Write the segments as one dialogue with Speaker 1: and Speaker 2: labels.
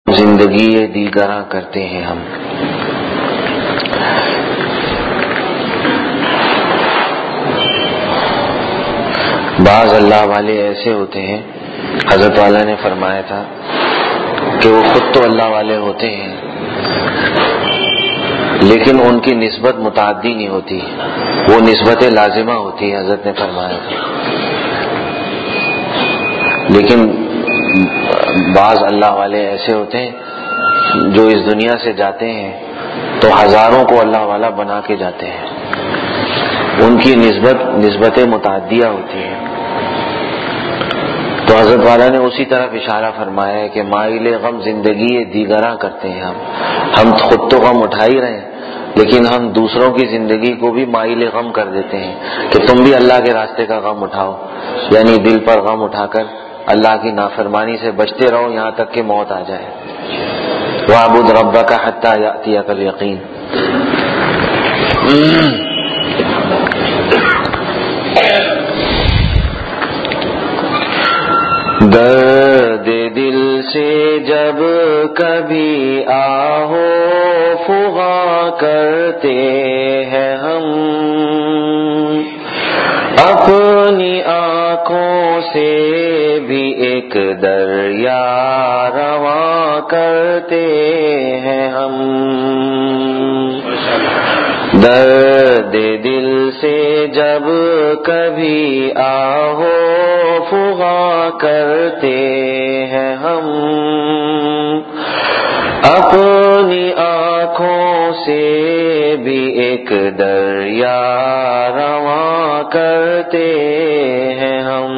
Speaker 1: زندگی دیگراں کرتے ہیں ہم. بعض اللہ والے ایسے ہوتے ہیں، حضرت والا نے فرمایا تھا کہ وہ خود تو اللہ والے ہوتے ہیں لیکن ان کی نسبت متعدی نہیں ہوتی، وہ نسبت لازمہ ہوتی ہے، حضرت نے فرمایا تھا. لیکن بعض اللہ والے ایسے ہوتے ہیں جو اس دنیا سے جاتے ہیں تو ہزاروں کو اللہ والا بنا کے جاتے ہیں، ان کی نسبت متعدیہ ہوتی ہے. تو حضرت والا نے اسی طرف اشارہ فرمایا ہے کہ مائل غم زندگی دیگراں کرتے ہیں ہم خود تو غم اٹھا ہی رہے ہیں لیکن ہم دوسروں کی زندگی کو بھی مائل غم کر دیتے ہیں کہ تم بھی اللہ کے راستے کا غم اٹھاؤ، یعنی دل پر غم اٹھا کر اللہ کی نافرمانی سے بچتے رہو یہاں تک کہ موت آ جائے. وَاعْبُدْ رَبَّكَ حَتَّى يَأْتِيَكَ الْيَقِينُ. درد دل سے جب کبھی آہو فغاں کرتے ہیں ہم، اپنی آنکھوں سے بھی ایک دریا رواں کرتے ہیں ہم. درد دل سے جب کبھی آہو فغاں کرتے ہیں ہم، اپنی آنکھوں سے بھی ایک دریا رواں کرتے ہیں ہم.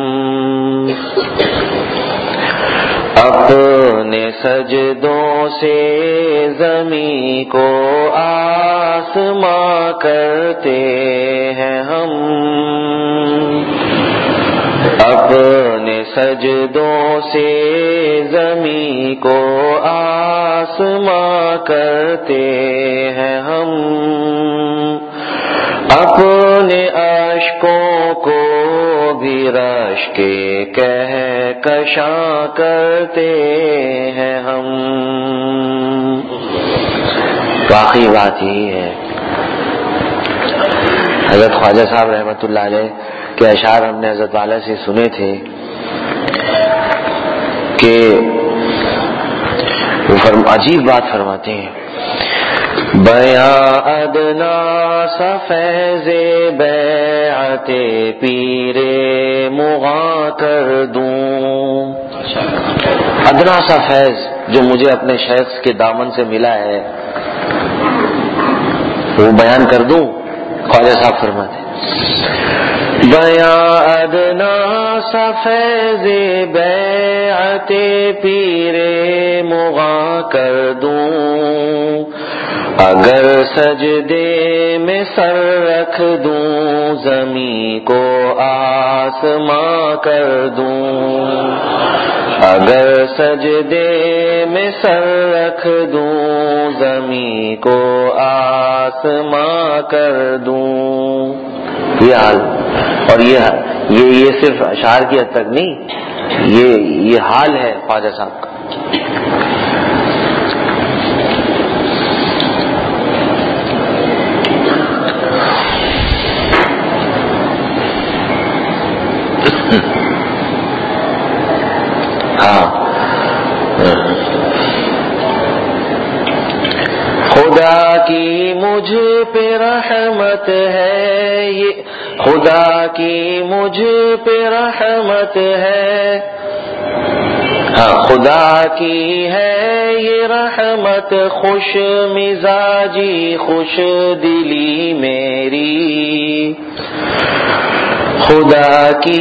Speaker 1: اپنے سجدوں سے زمین کو آسماں کرتے ہیں ہم، اپنے سجدوں سے زمین کو آسماں کرتے ہیں ہم، اپنے اشکوں کو بھی رشک کہکشاں کرتے ہیں ہم. واقعی بات یہی ہے. حضرت خواجہ صاحب رحمۃ اللہ علیہ کے اشعار ہم نے حضرت والا سے سنے تھے کہ وہ عجیب بات فرماتے ہیں، بیاں ادنا سا فیض بیعت پیر مغاں کر دوں. ادنا سا فیض جو مجھے اپنے شیخ کے دامن سے ملا ہے وہ بیان کر دوں. خواجہ صاحب فرماتے بیاں ادنا سا فیض بیعت پیر مغاں کر دوں، اگر سجدے میں سر رکھ دوں زمین کو آسماں کر دوں، اگر سجدے میں سر رکھ دوں زمین کو آسماں کر دوں. یہ حال، اور یہ صرف اشعار کی حد تک نہیں، یہ حال ہے خواجہ صاحب کا. خدا کی مجھ پہ رحمت ہے، یہ خدا کی مجھ پہ رحمت ہے، خدا کی ہے یہ رحمت، خوش مزاجی خوش دلی میری، خدا کی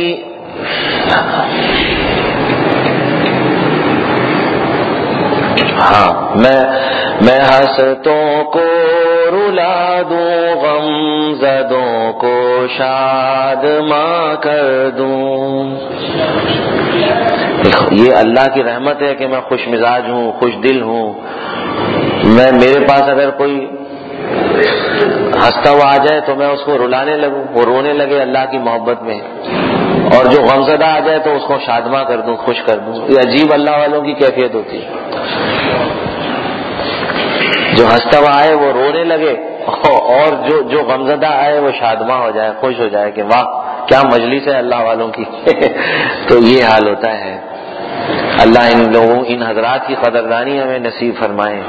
Speaker 1: میں حسرتوں کو رلا دوں، غم زدوں کو شاد ماں کر دوں. یہ اللہ کی رحمت ہے کہ میں خوش مزاج ہوں، خوش دل ہوں. میرے پاس اگر کوئی ہنستا ہوا آ جائے تو میں اس کو رلانے لگوں، وہ رونے لگے اللہ کی محبت میں، اور جو غمزدہ آ جائے تو اس کو شادماں کر دوں، خوش کر دوں. یہ عجیب اللہ والوں کی کیفیت ہوتی ہے. جو ہنستا ہوا آئے وہ رونے لگے، اور جو غمزدہ آئے وہ شادماں ہو جائے، خوش ہو جائے کہ واہ کیا مجلس ہے اللہ والوں کی۔ تو یہ حال ہوتا ہے۔ اللہ ان حضرات کی قدردانی ہمیں نصیب فرمائے۔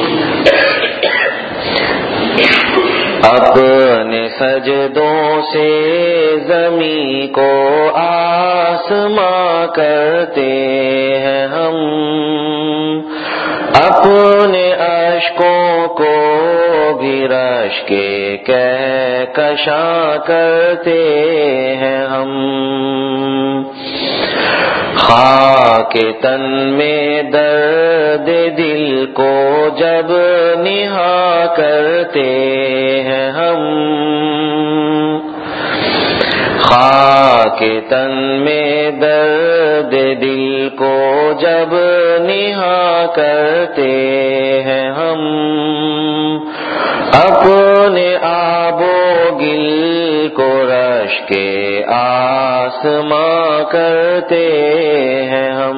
Speaker 1: اپنے سجدوں سے زمین کو آسماں کرتے ہیں ہم، اپنے اشکوں کو بھی رشک کہکشاں کرتے ہیں ہم، خاک تن میں درد دل کو جب نہا کرتے ہیں ہم، خاک تن میں درد دل کو جب نہا کرتے ہیں ہم، اپنے آب و گل کو رشک آسماں کرتے ہیں ہم۔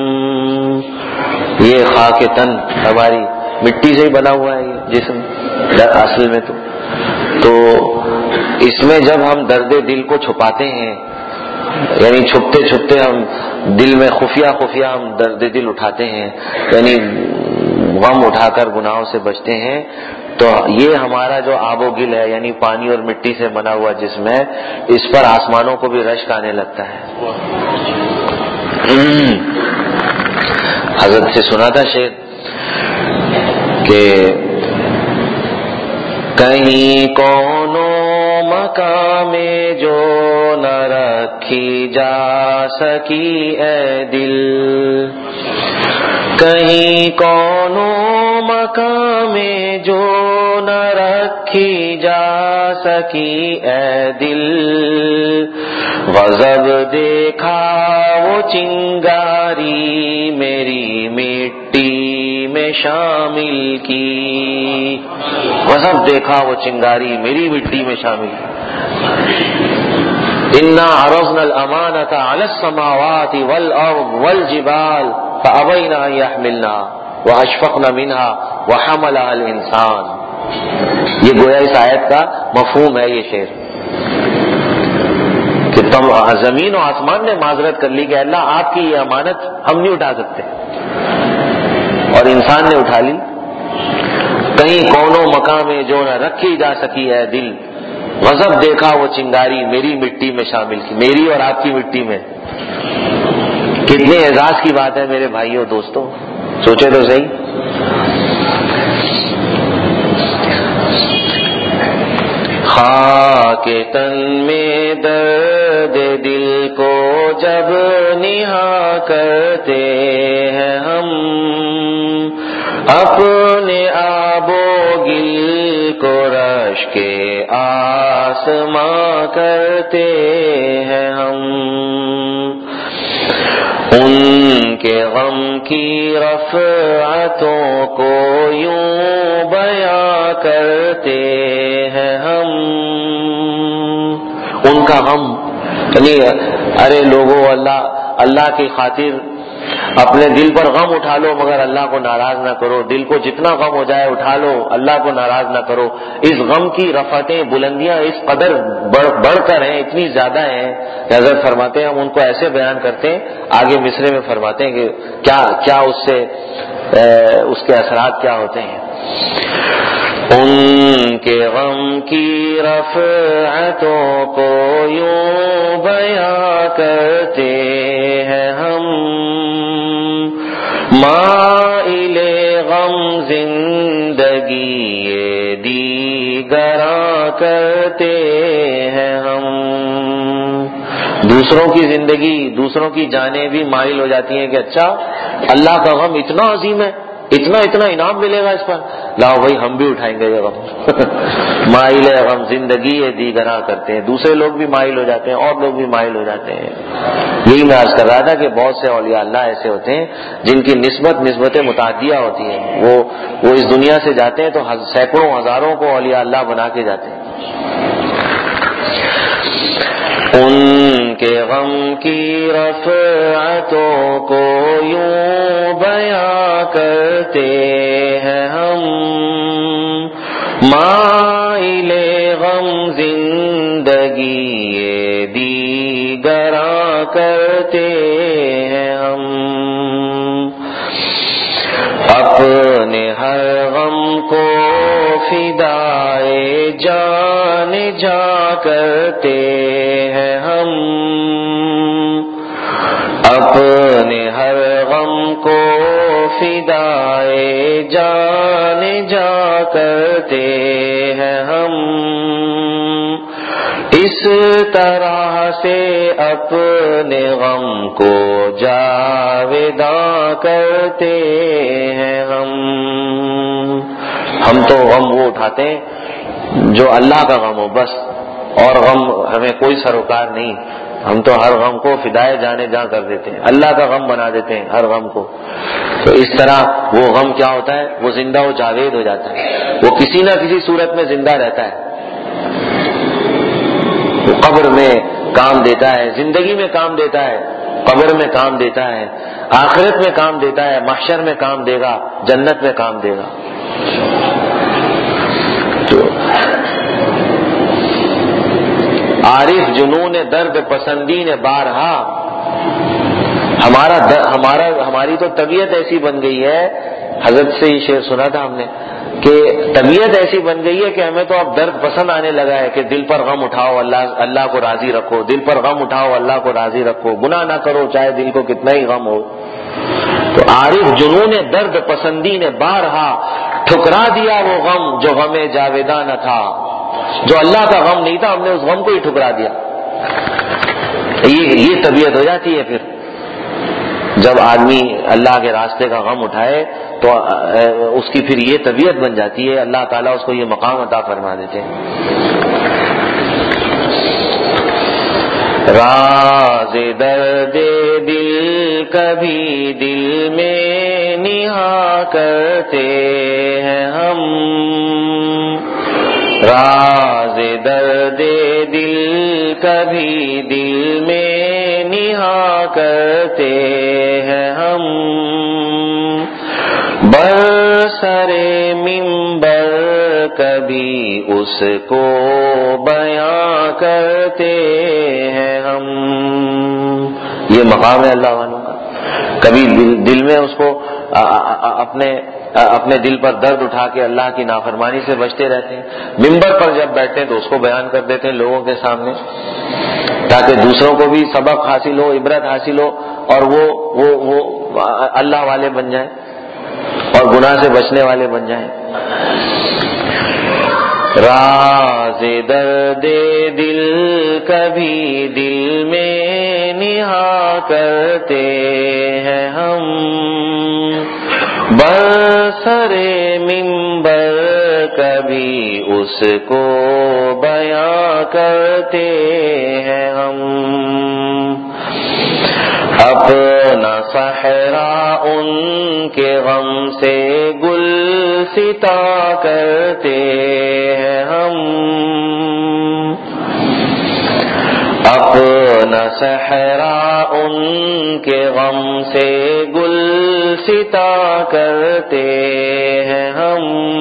Speaker 1: یہ خاک تن ہماری مٹی سے ہی بنا ہوا ہے یہ جسم اصل میں، تو اس میں جب ہم درد دل کو چھپاتے ہیں، یعنی چھپتے چھپتے ہم دل میں خفیہ ہم درد دل اٹھاتے ہیں، یعنی غم اٹھا کر گناہوں سے بچتے ہیں، تو یہ ہمارا جو آب و گل ہے، یعنی پانی اور مٹی سے بنا ہوا جسم ہے، اس پر آسمانوں کو بھی رشک آنے لگتا ہے۔ حضرت سے سنا تھا شعر کہ کہیں کونوں مقام میں جو نہ رکھی جا سکی اے دل، کہیں کونوں مقام میں جو نہ رکھی جا سکی اے دل، غضب دیکھا وہ چنگاری میری مٹی میں شامل کی، غضب دیکھا وہ چنگاری میری مٹی میں شامل کی۔ انا عرضنا الامانة على السماوات والارض والجبال فابین ان يحملنها واشفقن منها وحملها الانسان۔ یہ گویا اس آیت کا مفہوم ہے یہ شعر کہ زمین و آسمان نے معذرت کر لی کہ اللہ آپ کی یہ امانت ہم نہیں اٹھا سکتے، اور انسان نے اٹھا لی۔ کہیں کونوں مقام میں جو نہ رکھی جا سکی ہے دل، غضب دیکھا وہ چنگاری میری مٹی میں شامل کی، میری اور آپ کی مٹی میں۔ کتنے اعزاز کی بات ہے میرے بھائیوں دوستوں، سوچے تو صحیح۔ خاک تن میں درد دل کو جب نہا کرتے ہیں ہم، اپنے آب و گل کو رشک آسماں کرتے ہیں ہم، ان کے غم کی رفعتوں کو یوں بیاں کرتے ہیں ہم، ان کا غم یعنی ارے لوگوں اللہ کی خاطر اپنے دل پر غم اٹھا لو مگر اللہ کو ناراض نہ کرو، دل کو جتنا غم ہو جائے اٹھا لو، اللہ کو ناراض نہ کرو۔ اس غم کی رفعتیں بلندیاں اس قدر بڑھ کر ہیں، اتنی زیادہ ہیں کہ حضرت فرماتے ہیں ہم ان کو ایسے بیان کرتے ہیں، آگے مصرے میں فرماتے ہیں کہ کیا اس سے اس کے اثرات کیا ہوتے ہیں۔ ان کے غم کی رفعتوں کو یوں بیاں کرتے ہیں ہم، مائل غم زندگی دیگراں کرتے ہیں ہم۔ دوسروں کی زندگی، دوسروں کی جانیں بھی مائل ہو جاتی ہیں کہ اچھا اللہ کا غم اتنا عظیم ہے، اتنا انعام ملے گا اس پر، لاؤ بھائی ہم بھی اٹھائیں گے یہ غم۔ مائل غم زندگی دیگراں کرتے ہیں، دوسرے لوگ بھی مائل ہو جاتے ہیں اور لوگ بھی مائل ہو جاتے ہیں۔ یہی میں عرض کر رہا تھا کہ بہت سے اولیاء اللہ ایسے ہوتے ہیں جن کی نسبتیں متعدیہ ہوتی ہیں، وہ اس دنیا سے جاتے ہیں تو سینکڑوں ہزاروں کو اولیاء اللہ بنا کے جاتے ہیں۔ ان کے غم کی رفعتوں کو یوں بیاں کرتے ہیں ہم، مائل غم زندگی یہ دیگراں کرتے ہیں ہم، اپنے ہر غم کو فدائے جان جا کرتے ہیں ہم، اپنے ہر غم کو فدائے جان جا کرتے ہیں ہم، اس طرح سے اپنے غم کو جاویداں کرتے ہیں ہم تو غم وہ اٹھاتے ہیں جو اللہ کا غم ہو بس، اور غم ہمیں کوئی سروکار نہیں، ہم تو ہر غم کو فدائے جانے جا کر دیتے ہیں، اللہ کا غم بنا دیتے ہیں ہر غم کو۔ تو اس طرح وہ غم کیا ہوتا ہے، وہ زندہ و جاوید ہو جاتا ہے، وہ کسی نہ کسی صورت میں زندہ رہتا ہے، وہ قبر میں کام دیتا ہے، زندگی میں کام دیتا ہے، قبر میں کام دیتا ہے، آخرت میں کام دیتا ہے، محشر میں کام دے گا، جنت میں کام دے گا۔ تو عارف جنون درد پسندی نے بارہا، ہماری تو طبیعت ایسی بن گئی ہے، حضرت سے یہ شعر سنا تھا ہم نے کہ طبیعت ایسی بن گئی ہے کہ ہمیں تو اب درد پسند آنے لگا ہے کہ دل پر غم اٹھاؤ، اللہ کو راضی رکھو، دل پر غم اٹھاؤ، اللہ کو راضی رکھو، گناہ نہ کرو چاہے دل کو کتنا ہی غم ہو۔ تو عارف جنون درد پسندی نے بارہا ٹھکرا دیا وہ غم جو غم جاویداں نہ تھا، جو اللہ کا غم نہیں تھا ہم نے اس غم کو ہی ٹھکرا دیا۔ یہ طبیعت ہو جاتی ہے پھر جب آدمی اللہ کے راستے کا غم اٹھائے تو اس کی پھر یہ طبیعت بن جاتی ہے، اللہ تعالیٰ اس کو یہ مقام عطا فرما دیتے ہیں۔ راز درد دل کبھی دل میں نہا کرتے ہیں ہم، راز درد دل کبھی دل میں نہا کرتے ہیں ہم، برسر منبر کبھی اس کو بیاں کرتے ہیں ہم۔ یہ مقام ہے اللہ والوں کا، کبھی دل میں اس کو اپنے دل پر درد اٹھا کے اللہ کی نافرمانی سے بچتے رہتے ہیں، منبر پر جب بیٹھتے ہیں تو اس کو بیان کر دیتے ہیں لوگوں کے سامنے تاکہ دوسروں کو بھی سبق حاصل ہو، عبرت حاصل ہو، اور وہ اللہ والے بن جائیں اور گناہ سے بچنے والے بن جائیں۔ راز درد دل کبھی دل میں نہا کرتے ہیں ہم، برسر منبر کبھی اس کو بیاں کرتے ہیں ہم، اپنا صحرا ان کے غم سے گلستہ کرتے ہیں ہم، اپنا صحرا ان کے غم سے گلستہ کرتے ہیں ہم،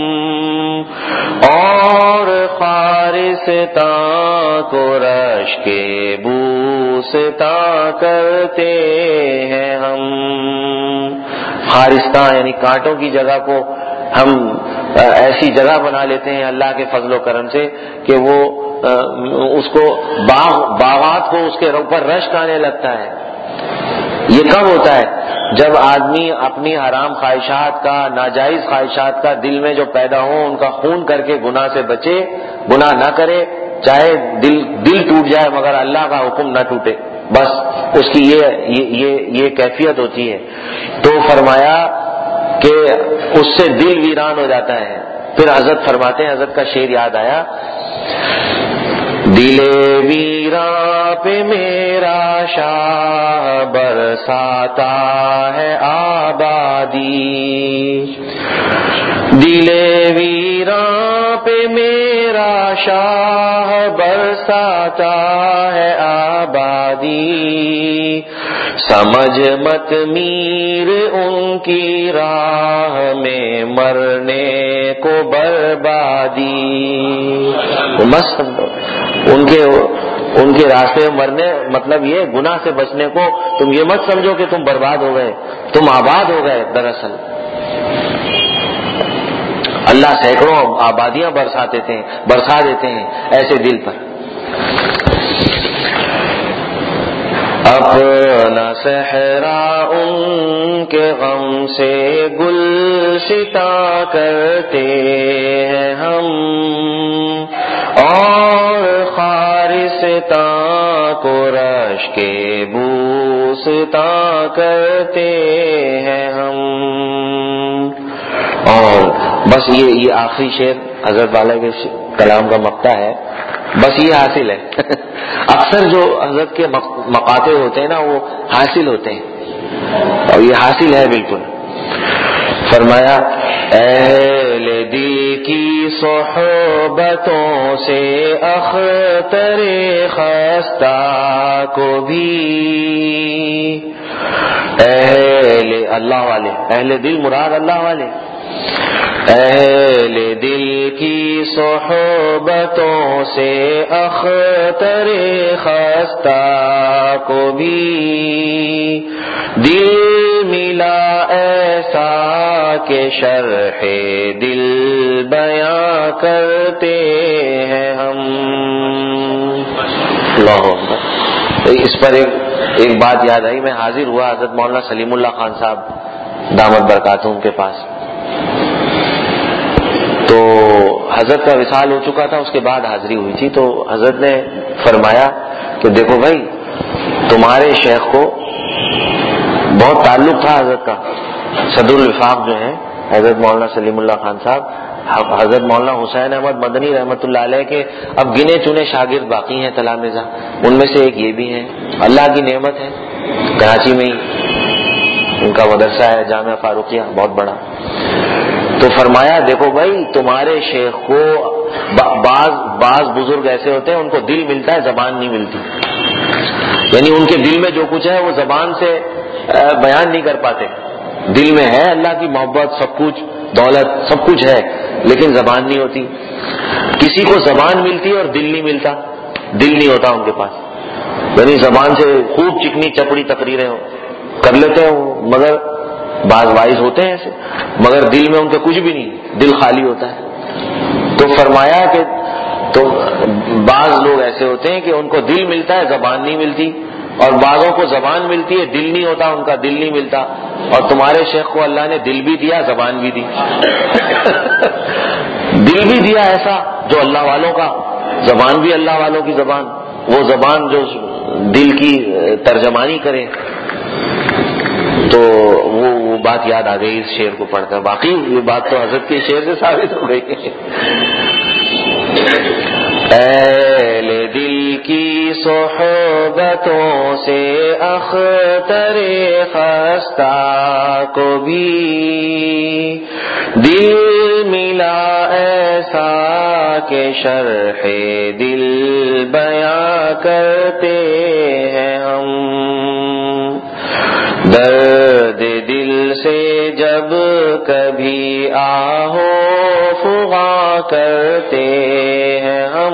Speaker 1: اور خارستاں کو رشک بوستاں کرتے ہیں ہم۔ خارستاں یعنی کانٹوں کی جگہ کو ہم ایسی جگہ بنا لیتے ہیں اللہ کے فضل و کرم سے کہ وہ اس کو باغات کو اس کے اوپر رشک آنے لگتا ہے۔ یہ کب ہوتا ہے؟ جب آدمی اپنی حرام خواہشات کا، ناجائز خواہشات کا دل میں جو پیدا ہو ان کا خون کر کے گناہ سے بچے، گناہ نہ کرے، چاہے دل ٹوٹ جائے مگر اللہ کا حکم نہ ٹوٹے، بس اس کی یہ کیفیت ہوتی ہے۔ تو فرمایا کہ اس سے دل ویران ہو جاتا ہے۔ پھر حضرت فرماتے ہیں، حضرت کا شعر یاد آیا، دل ویراں پہ میرا شاہ برساتا ہے آبادی، دل ویراں پہ میرا شاہ برساتا بساتا ہے آبادی، سمجھ مت میر ان کی راہ میں مرنے کو بربادی. مت سمجھو ان کے راستے میں مرنے، مطلب یہ گناہ سے بچنے کو تم یہ مت سمجھو کہ تم برباد ہو گئے، تم آباد ہو گئے. دراصل اللہ سینکڑوں آبادیاں برسا دیتے ہیں ایسے دل پر. اپنا صحرا ان کے غم سے گلشتہ کرتے ہیں ہم، اور خارستہ کو رش کے بوستا کرتے ہیں ہم. اور بس یہ آخری شعر حضرت والا کے کلام کا مقطع ہے، بس یہ حاصل ہے. اکثر جو حضرت کے مقاطع ہوتے ہیں نا وہ حاصل ہوتے ہیں، اور یہ حاصل ہے بالکل. فرمایا اہل دل کی صحبتوں سے اختر خستہ کو بھی، اہل اللہ والے، اہل دل مراد اللہ والے، اہل دل کی صحبتوں سے اختر خستہ کو بھی دل ملا ایسا کہ شرح دل بیاں کرتے ہیں ہم. اللہ اکبر. اس پر ایک بات یاد آئی. میں حاضر ہوا حضرت مولانا سلیم اللہ خان صاحب دامت برکاتہم کے پاس، تو حضرت کا وصال ہو چکا تھا، اس کے بعد حاضری ہوئی تھی. تو حضرت نے فرمایا کہ دیکھو بھائی، تمہارے شیخ کو بہت تعلق تھا حضرت کا. صدر الوفاق جو ہیں حضرت مولانا سلیم اللہ خان صاحب، حضرت مولانا حسین احمد مدنی رحمۃ اللہ علیہ کے اب گنے چنے شاگرد باقی ہیں تلامذہ، ان میں سے ایک یہ بھی ہیں. اللہ کی نعمت ہے، کراچی میں ہی ان کا مدرسہ ہے، جامعہ فاروقیہ بہت بڑا. تو فرمایا دیکھو بھائی، تمہارے شیخ کو بعض بزرگ ایسے ہوتے ہیں ان کو دل ملتا ہے، زبان نہیں ملتی. یعنی ان کے دل میں جو کچھ ہے وہ زبان سے بیان نہیں کر پاتے. دل میں ہے اللہ کی محبت، سب کچھ، دولت، سب کچھ ہے، لیکن زبان نہیں ہوتی. کسی کو زبان ملتی ہے اور دل نہیں ملتا، دل نہیں ہوتا ان کے پاس. یعنی زبان سے خوب چکنی چپڑی تقریریں کر لیتے ہیں مگر بعض وائز ہوتے ہیں ایسے، مگر دل میں ان کے کچھ بھی نہیں، دل خالی ہوتا ہے. تو فرمایا کہ تو بعض لوگ ایسے ہوتے ہیں کہ ان کو دل ملتا ہے، زبان نہیں ملتی، اور بعضوں کو زبان ملتی ہے، دل نہیں ہوتا، ان کا دل نہیں ملتا. اور تمہارے شیخ کو اللہ نے دل بھی دیا، زبان بھی دی. دل بھی دیا ایسا جو اللہ والوں کا، زبان بھی اللہ والوں کی زبان، وہ زبان جو دل کی ترجمانی کرے. تو وہ بات یاد آ گئی اس شعر کو پڑھ کر. باقی یہ بات تو حضرت کے شعر سے ثابت ہو گئی. اہل دل کی صحبتوں سے اختر خستہ کو بھی دل ملا ایسا کہ شرح دل بیاں کرتے ہیں ہم. درد دل سے جب کبھی آہو فغاں کرتے ہیں ہم،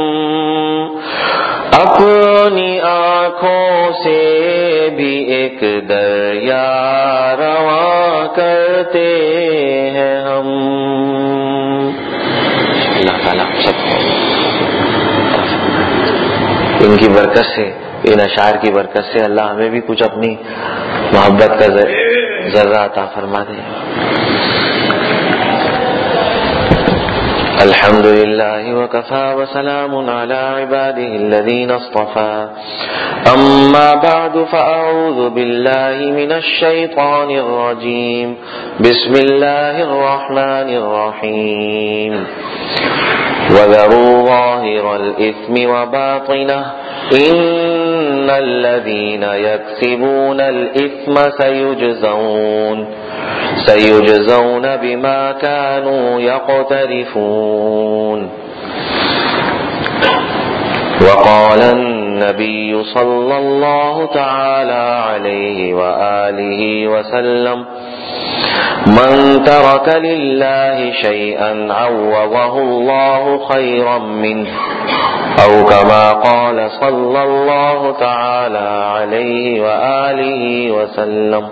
Speaker 1: اپنی آنکھوں سے بھی ایک دریا رواں کرتے ہیں ہم. اللہ تعالیٰ سب کو ان کی برکت سے، ان اشعار کی برکت سے اللہ ہمیں بھی کچھ اپنی محبت کا ذرہ عطا فرما دے. الحمد للہ وکفى وسلام علی عباده الذین اصطفى. اما بعد فاعوذ باللہ من الشیطان الرجیم. بسم اللہ الرحمن الرحیم. وذروا ظاهر الإثم وباطنه إن الذين يكسبون الإثم سيجزون بما كانوا يقترفون. وقال النبي صلى الله تعالى عليه وآله وسلم من ترك لله شيئا عوضه الله خيرا منه أو كما قال صلى الله تعالى عليه وآله وسلم.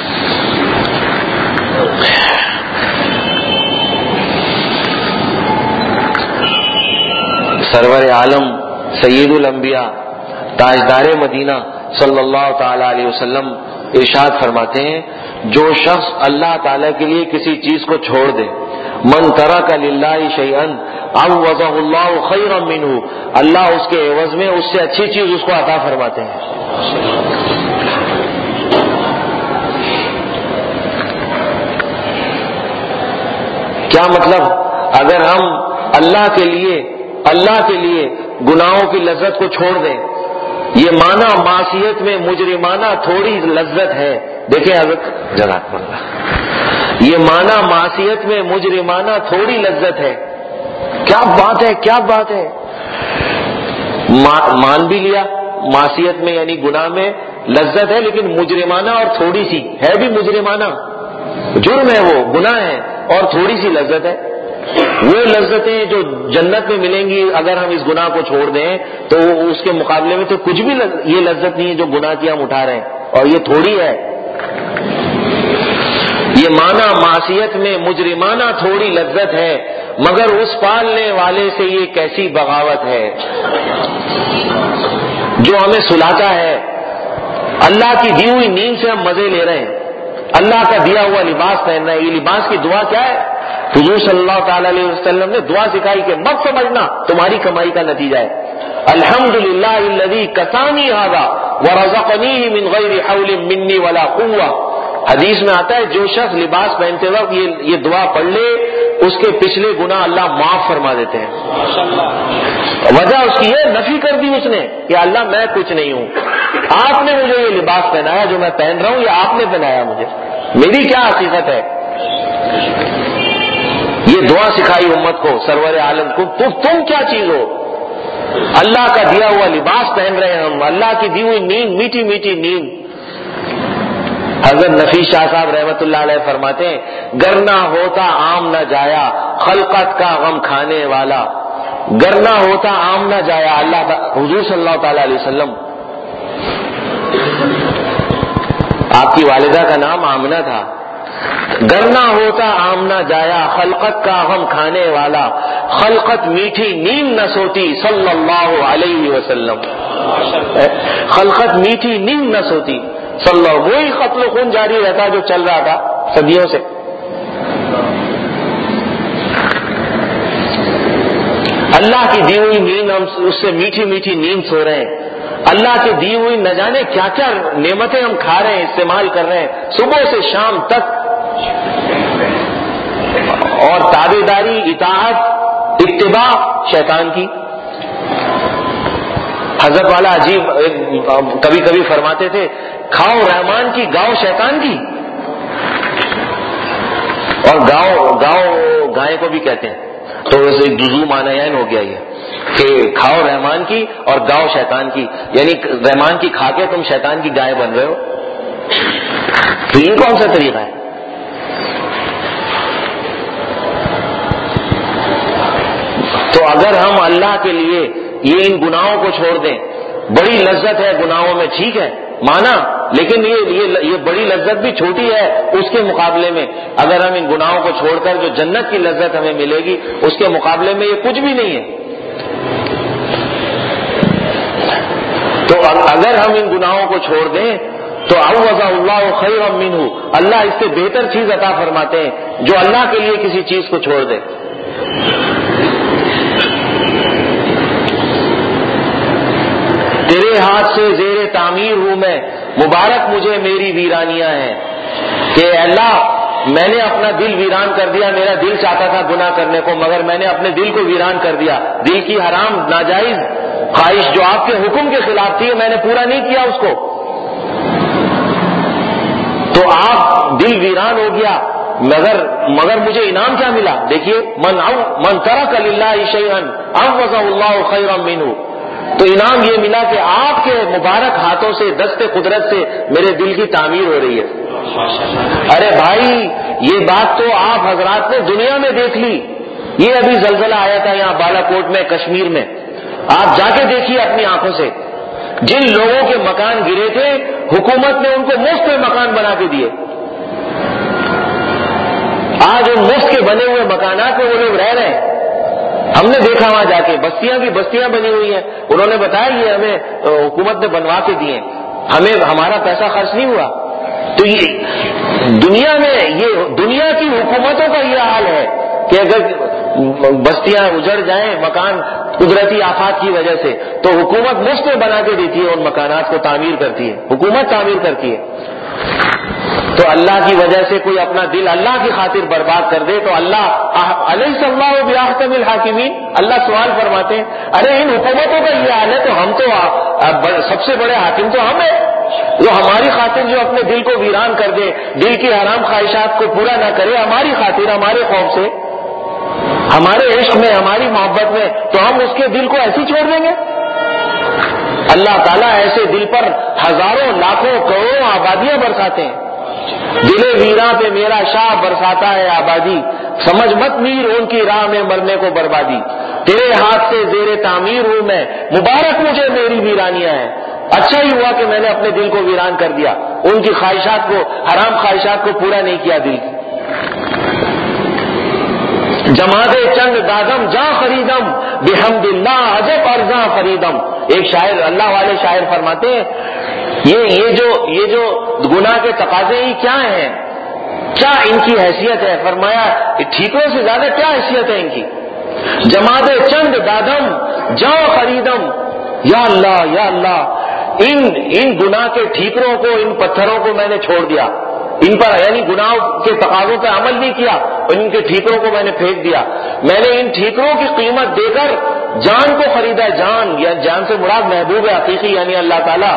Speaker 1: سرور عالم سید الانبیاء تاجدار مدینہ صلی اللہ تعالی علیہ وسلم ارشاد فرماتے ہیں، جو شخص اللہ تعالی کے لیے کسی چیز کو چھوڑ دے، من ترک للہ شیئا عوضہ اللہ خیرا منہ، اللہ اس کے عوض میں اس سے اچھی چیز اس کو عطا فرماتے ہیں. کیا مطلب؟ اگر ہم اللہ کے لیے گناہوں کی لذت کو چھوڑ دیں، یہ معنی معصیت میں مجرمانہ تھوڑی لذت ہے. دیکھیں حضرت جزاک اللہ، یہ معنی معصیت میں مجرمانہ تھوڑی لذت ہے. کیا بات ہے، کیا بات ہے. مان بھی لیا معصیت میں یعنی گناہ میں لذت ہے، لیکن مجرمانہ اور تھوڑی سی ہے، بھی مجرمانہ جرم ہے، وہ گناہ ہے اور تھوڑی سی لذت ہے. وہ لذتیں جو جنت میں ملیں گی اگر ہم اس گناہ کو چھوڑ دیں تو اس کے مقابلے میں تو کچھ بھی یہ لذت نہیں ہے جو گناہ کی ہم اٹھا رہے ہیں، اور یہ تھوڑی ہے. یہ معنی معصیت میں مجرمانہ تھوڑی لذت ہے، مگر اس پالنے والے سے یہ کیسی بغاوت ہے جو ہمیں سلاتا ہے. اللہ کی دی ہوئی نیند سے ہم مزے لے رہے ہیں، اللہ کا دیا ہوا لباس پہن رہے ہیں. یہ لباس کی دعا کیا ہے؟ حضور صلی اللہ تعالی علیہ وسلم نے دعا سکھائی کہ مت سمجھنا تمہاری کمائی کا نتیجہ ہے. الحمدللہ الذی کسانی ھذا ورزقنیہ من غیر حول منی ولا قوہ. حدیث میں آتا ہے جو شخص لباس پہنتے وقت یہ دعا پڑھ لے اس کے پچھلے گناہ اللہ معاف فرما دیتے ہیں. وجہ اس کی یہ نفی کر دی اس نے کہ اللہ میں کچھ نہیں ہوں، آپ نے مجھے یہ لباس پہنایا جو میں پہن رہا ہوں، یہ آپ نے پہنایا مجھے، میری کیا حقیقت ہے. یہ دعا سکھائی امت کو، سرور عالم کو. تم کیا چیز ہو؟ اللہ کا دیا ہوا لباس پہن رہے ہیں ہم، اللہ کی دی ہوئی نیند، میٹھی میٹھی نیند. حضرت نفیس شاہ صاحب رحمت اللہ علیہ فرماتے ہیں، گر نہ ہوتا عام نہ جایا خلقت کا غم کھانے والا. گر نہ ہوتا عام نہ جایا، اللہ حضور صلی اللہ تعالی علیہ وسلم، آپ کی والدہ کا نام آمنہ تھا. گر نہ ہوتا عام نہ جایا خلقت کا غم کھانے والا، خلقت میٹھی نیند نہ سوتی صلی اللہ علیہ وسلم. خلقت میٹھی نیند نہ سوتی صلی اللہ. وہی قتل و خون جاری رہتا جو چل رہا تھا صدیوں سے. اللہ کی دی ہوئی نیند، ہم اس سے میٹھی میٹھی نیند سو رہے ہیں. اللہ کی دی ہوئی نہ جانے کیا کیا نعمتیں ہم کھا رہے ہیں، استعمال کر رہے ہیں صبح سے شام تک. اور تابع داری، اطاعت، اتباع شیطان کی. حضرت والا عجیب کبھی کبھی فرماتے تھے، کھاؤ رحمان کی، گاؤ شیطان کی. اور گاؤ گائے کو بھی کہتے ہیں، تو جزو معنیین ہو گیا یہ کہ کھاؤ رحمان کی اور گاؤ شیطان کی، یعنی رحمان کی کھا کے تم شیطان کی گائے بن رہے ہو. تو یہ کون سا طریقہ ہے؟ تو اگر ہم اللہ کے لیے یہ ان گناہوں کو چھوڑ دیں، بڑی لذت ہے گناہوں میں، ٹھیک ہے مانا، لیکن یہ بڑی لذت بھی چھوٹی ہے اس کے مقابلے میں. اگر ہم ان گناہوں کو چھوڑ کر جو جنت کی لذت ہمیں ملے گی اس کے مقابلے میں یہ کچھ بھی نہیں ہے. تو اگر ہم ان گناہوں کو چھوڑ دیں تو عوض اللہ خیرا منہ، اللہ اس سے بہتر چیز عطا فرماتے ہیں جو اللہ کے لیے کسی چیز کو چھوڑ دے. تیرے ہاتھ سے زیر تعمیر ہوں میں، مبارک مجھے میری ویرانیاں ہیں. کہ اللہ میں نے اپنا دل ویران کر دیا، میرا دل چاہتا تھا گناہ کرنے کو مگر میں نے اپنے دل کو ویران کر دیا. دل کی حرام ناجائز خواہش جو آپ کے حکم کے خلاف تھی میں نے پورا نہیں کیا اس کو، تو آپ دل ویران ہو گیا. مگر مجھے انعام کیا ملا؟ دیکھیے، من ترک للہ شیئا عوضہ اللہ خیرا منہ. تو انعام یہ ملا کہ آپ کے مبارک ہاتھوں سے دست قدرت سے میرے دل کی تعمیر ہو رہی ہے۔ ارے بھائی یہ بات تو آپ حضرات نے دنیا میں دیکھ لی، یہ ابھی زلزلہ آیا تھا یہاں بالا کوٹ میں کشمیر میں، آپ جا کے دیکھیے اپنی آنکھوں سے، جن لوگوں کے مکان گرے تھے حکومت نے ان کو مفت میں مکان بنا کے دیے، آج ان مفت کے بنے ہوئے مکانات میں وہ لوگ رہ رہے ہیں۔ ہم نے دیکھا وہاں جا کے بستیاں بھی بستیاں بنی ہوئی ہیں، انہوں نے بتایا یہ ہمیں حکومت نے بنوا کے دیے، ہمیں ہمارا پیسہ خرچ نہیں ہوا۔ تو یہ دنیا میں یہ دنیا کی حکومتوں کا یہ حال ہے کہ اگر بستیاں اجڑ جائیں مکان قدرتی آفات کی وجہ سے تو حکومت مفت میں بنا کے دیتی ہے، ان مکانات کو تعمیر کرتی ہے، حکومت تعمیر کرتی ہے۔ تو اللہ کی وجہ سے کوئی اپنا دل اللہ کی خاطر برباد کر دے تو اللہ الیس اللہ باحکم الحاکمین، اللہ سوال فرماتے ہیں ارے ان حکومتوں کا یہ حال ہے تو ہم تو سب سے بڑے حاکم تو ہم ہیں، جو ہماری خاطر جو اپنے دل کو ویران کر دے، دل کی حرام خواہشات کو پورا نہ کرے ہماری خاطر، ہمارے خوف سے، ہمارے عشق میں، ہماری محبت میں، تو ہم اس کے دل کو ایسے چھوڑ دیں گے؟ اللہ تعالیٰ ایسے دل پر ہزاروں لاکھوں کروڑوں آبادیاں برساتے ہیں۔ دل ویراں پہ میرا شاہ برساتا ہے آبادی، سمجھ مت میر ان کی راہ میں مرنے کو بربادی، تیرے ہاتھ سے زیر تعمیر ہوں میں، مبارک مجھے میری ویرانیاں ہیں، اچھا ہی ہوا کہ میں نے اپنے دل کو ویران کر دیا، ان کی خواہشات کو، حرام خواہشات کو پورا نہیں کیا دل کی۔ جمادے چنگ دادم جاں خریدم بحمد اللہ عجب ارزاں خریدم، ایک شاعر اللہ والے شاعر فرماتے ہیں یہ جو گناہ کے تقاضے ہی کیا ہیں، کیا ان کی حیثیت ہے؟ فرمایا ٹھیکروں سے زیادہ کیا حیثیت ہے ان کی؟ جمادے چند دادم جاں خریدم، یا اللہ یا اللہ، ان گناہ کے ٹھیکروں کو، ان پتھروں کو میں نے چھوڑ دیا، ان پر یعنی گناہ کے تقاضوں پہ عمل نہیں کیا، ان کے ٹھیکروں کو میں نے پھینک دیا، میں نے ان ٹھیکروں کی قیمت دے کر جان کو خریدا، جان یا جان سے مراد محبوب حقیقی یعنی اللہ تعالی۔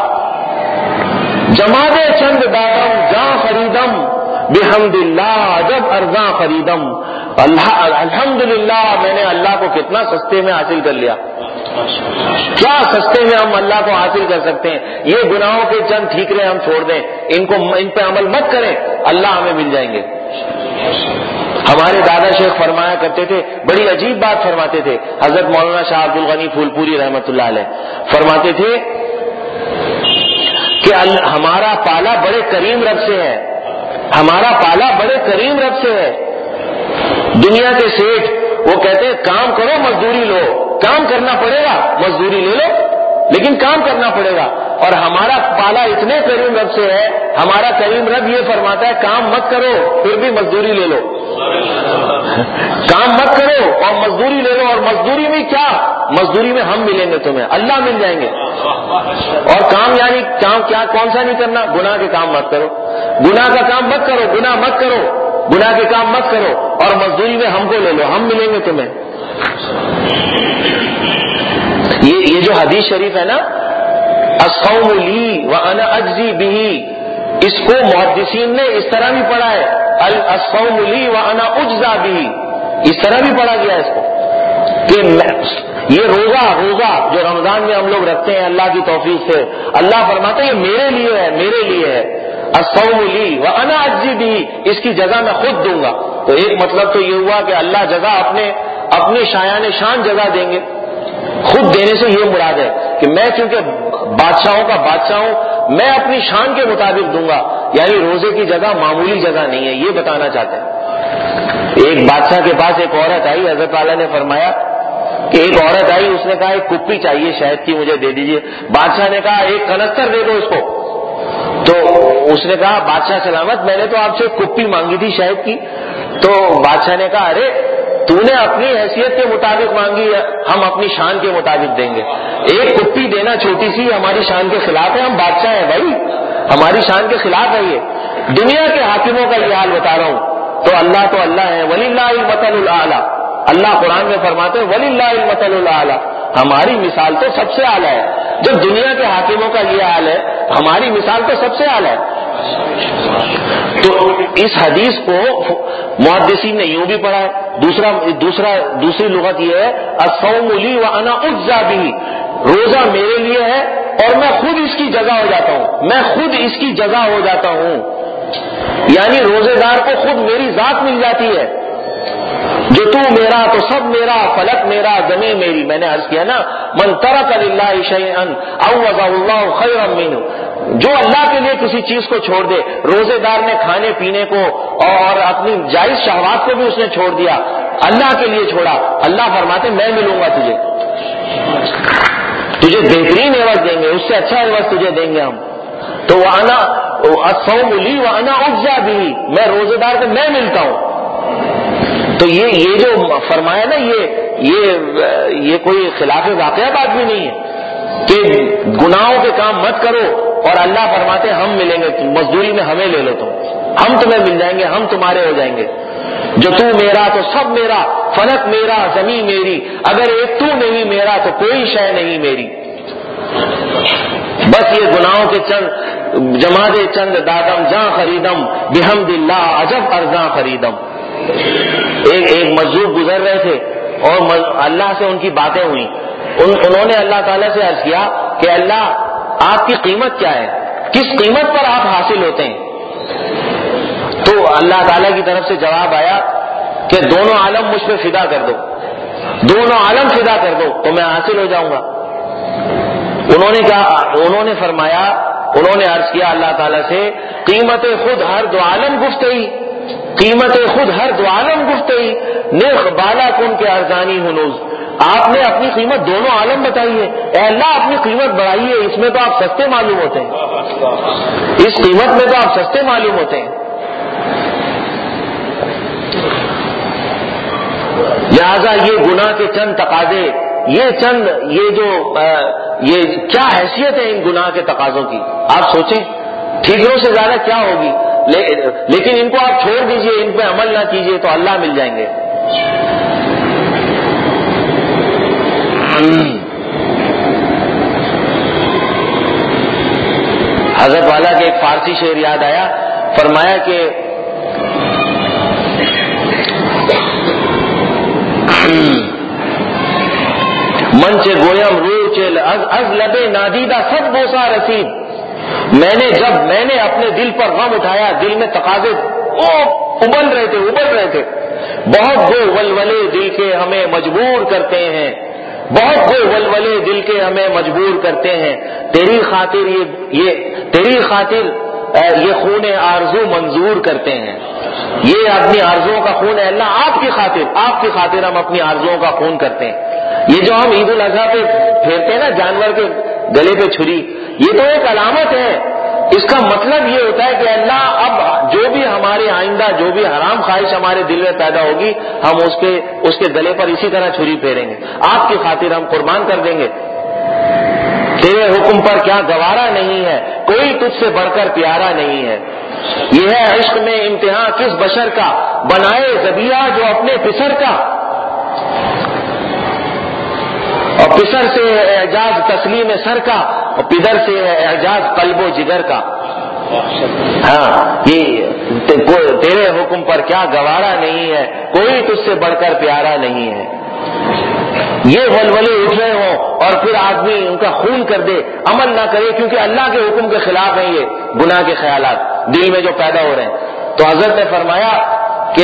Speaker 1: جمادے چند دادم جاں خریدم بحمد اللہ عجب ارزاں خریدم، الحمدللہ میں نے اللہ کو کتنا سستے میں حاصل کر لیا، کیا سستے میں ہم اللہ کو حاصل کر سکتے ہیں۔ یہ گناہوں کے چند ٹھیکرے ہم چھوڑ دیں، ان پہ عمل مت کریں، اللہ ہمیں مل جائیں گے۔ ہمارے دادا شیخ فرمایا کرتے تھے، بڑی عجیب بات فرماتے تھے، حضرت مولانا شاہ عبد الغنی پھول پوری رحمۃ اللہ علیہ فرماتے تھے کہ ہمارا پالا بڑے کریم رب سے ہے، ہمارا پالا بڑے کریم رب سے ہے۔ دنیا کے سیٹھ وہ کہتے ہیں کام کرو مزدوری لو، کام کرنا پڑے گا، مزدوری لے لو لیکن کام کرنا پڑے گا، اور ہمارا پالا اتنے کریم رب سے ہے، ہمارا کریم رب یہ فرماتا ہے کام مت کرو پھر بھی مزدوری لے لو، کام مت کرو اور مزدوری لے لو، اور مزدوری میں کیا، مزدوری میں ہم ملیں گے تمہیں، اللہ مل جائیں گے۔ اور کام یعنی کام کیا، کون سا نہیں کرنا؟ گناہ کے کام مت کرو، گناہ کا کام مت کرو، گناہ مت کرو، گناہ کے کام مت کرو، اور مزدوری میں ہم کو لے لو، ہم ملیں گے تمہیں۔ یہ جو حدیث شریف ہے نا، الصوم لی وانا اجزی بہ، اس کو محدثین نے اس طرح بھی پڑھا ہے، الصوم لی وانا اجزا بہ، اس طرح بھی پڑھا گیا ہے اس کو کہ یہ روزہ جو رمضان میں ہم لوگ رکھتے ہیں اللہ کی توفیق سے، اللہ فرماتے ہیں یہ میرے لیے ہے، میرے لیے ہے، الصوم لی وانا اجزی بہ، اس کی جزا میں خود دوں گا۔ تو ایک مطلب تو یہ ہوا کہ اللہ جزا اپنے شایان شان جزا دیں گے، خود دینے سے یہ مراد ہے کہ میں چونکہ بادشاہوں کا بادشاہ ہوں، میں اپنی شان کے مطابق دوں گا، یعنی روزے کی جگہ معمولی جگہ نہیں ہے، یہ بتانا چاہتے ہیں۔ ایک بادشاہ کے پاس ایک عورت آئی، حضرت والا نے فرمایا کہ ایک عورت آئی، اس نے کہا ایک کپی چاہیے شہد کی، مجھے دے دیجیے۔ بادشاہ نے کہا ایک کنستر دے دو اس کو۔ تو اس نے کہا بادشاہ سلامت، میں نے تو آپ سے ایک کپی مانگی تھی شہد کی۔ تو بادشاہ نے کہا ارے تو نے اپنی حیثیت کے مطابق مانگی ہے، ہم اپنی شان کے مطابق دیں گے، ایک کپی دینا چھوٹی سی ہماری شان کے خلاف ہے، ہم بادشاہ ہیں بھائی، ہماری شان کے خلاف ہے یہ۔ دنیا کے حاکموں کا یہ حال بتا رہا ہوں، تو اللہ ہے، وَلِلَّهِ الْمَثَلُ الْأَعْلَىٰ، اللہ قرآن میں فرماتے ہیں وَلِلَّهِ الْمَثَلُ الْأَعْلَىٰ، ہماری مثال تو سب سے اعلیٰ ہے۔ جب دنیا کے حاکموں کا یہ حال ہے، ہماری مثال تو سب سے اعلیٰ ہے۔ تو اس حدیث کو محدثین نے یوں بھی پڑھا ہے. دوسری لغت یہ ہے الصوم لی وانا اجزی بہ، روزہ میرے لیے ہے اور میں خود اس کی جزا ہو جاتا ہوں، میں خود اس کی جزا ہو جاتا ہوں. یعنی روزے دار کو خود میری ذات مل جاتی ہے. جو تو میرا تو سب میرا، فلک میرا، زمین میری. میں نے عرض کیا نا من ترک للہ شیئا عوضہ اللہ خیرا منہ، جو اللہ کے لیے کسی چیز کو چھوڑ دے. روزے دار نے کھانے پینے کو اور اپنی جائز شہوات کو بھی اس نے چھوڑ دیا، اللہ کے لیے چھوڑا. اللہ فرماتے میں ملوں گا تجھے بہترین عوض دیں گے، اس سے اچھا عوض تجھے دیں گے ہم. تو وانا الصوم لی وانا اجزی بہ، میں روزے دار کو میں ملتا ہوں. تو یہ جو فرمایا نا یہ کوئی خلاف واقعہ بات بھی نہیں ہے کہ گناہوں کے کام مت کرو اور اللہ فرماتے ہم ملیں گے، مزدوری میں ہمیں لے لو، ہم تمہیں مل جائیں گے، ہم تمہارے ہو جائیں گے. جو تو میرا تو سب میرا، فلک میرا، زمین میری، اگر ایک تو نہیں میرا تو کوئی شے نہیں میری. بس یہ گناہوں کے چند جماد چند دادم جاں خریدم بحمد اللہ عجب ارزاں خریدم. ایک مزدور گزر رہے تھے اور اللہ سے ان کی باتیں ہوئی. انہوں نے اللہ تعالیٰ سے عرض کیا کہ اللہ آپ کی قیمت کیا ہے، کس قیمت پر آپ حاصل ہوتے ہیں؟ تو اللہ تعالیٰ کی طرف سے جواب آیا کہ دونوں عالم مجھ پہ فدا کر دو، دونوں عالم فدا کر دو تو میں حاصل ہو جاؤں گا. انہوں نے فرمایا، انہوں نے عرض کیا اللہ تعالیٰ سے قیمت خود ہر دو عالم گفتگی، قیمت خود ہر دو عالم گفتگی، نرخ بالا کن کے ارزانی ہنوز. آپ نے اپنی قیمت دونوں عالم بتائی ہے، اے اللہ اپنی قیمت بڑھائیے، اس میں تو آپ سستے معلوم ہوتے ہیں، اس قیمت میں تو آپ سستے معلوم ہوتے ہیں. لہذا یہ گناہ کے چند تقاضے، یہ کیا حیثیت ہے ان گناہ کے تقاضوں کی، آپ سوچیں ٹھیکروں سے زیادہ کیا ہوگی. لیکن ان کو آپ چھوڑ دیجئے، ان پہ عمل نہ کیجئے تو اللہ مل جائیں گے. حضرت والا کے ایک فارسی شعر یاد آیا، فرمایا کہ من چے گویم روح چے از لبے نادیدہ سب بوسا رسید. میں نے اپنے دل پر غم اٹھایا، دل میں تقاضے ابل رہے تھے. بہت گو ولولے دل کے ہمیں مجبور کرتے ہیں، بہت گو ولولے دل کے ہمیں مجبور کرتے ہیں. تیری خاطر یہ خون آرزو منظور کرتے ہیں. یہ اپنی آرزوؤں کا خون ہے اللہ، آپ کی خاطر ہم اپنی آرزوؤں کا خون کرتے ہیں. یہ جو ہم عید الاضحیٰ پہ پھیرتے ہیں نا جانور کے گلے پہ چھری، یہ تو ایک علامت ہے. اس کا مطلب یہ ہوتا ہے کہ اللہ اب جو بھی ہمارے آئندہ جو بھی حرام خواہش ہمارے دل میں پیدا ہوگی، ہم اس کے گلے پر اسی طرح چھری پھیریں گے، آپ کی خاطر ہم قربان کر دیں گے. تیرے حکم پر کیا گوارا نہیں ہے، کوئی تجھ سے بڑھ کر پیارا نہیں ہے. یہ ہے عشق میں امتحان کس بشر کا، بنائے ذبیحہ جو اپنے پسر کا، اور پسر سے اعجاز تسلیم سر کا، اور پدر سے اعجاز قلب و جگر کا. ہاں یہ تیرے حکم پر کیا گوارا نہیں ہے، کوئی تجھ سے بڑھ کر پیارا نہیں ہے. یہ ولولے اٹھ رہے ہوں اور پھر آدمی ان کا خون کر دے، عمل نہ کرے، کیونکہ اللہ کے حکم کے خلاف ہیں یہ گناہ کے خیالات دل میں جو پیدا ہو رہے ہیں. تو حضرت نے فرمایا کہ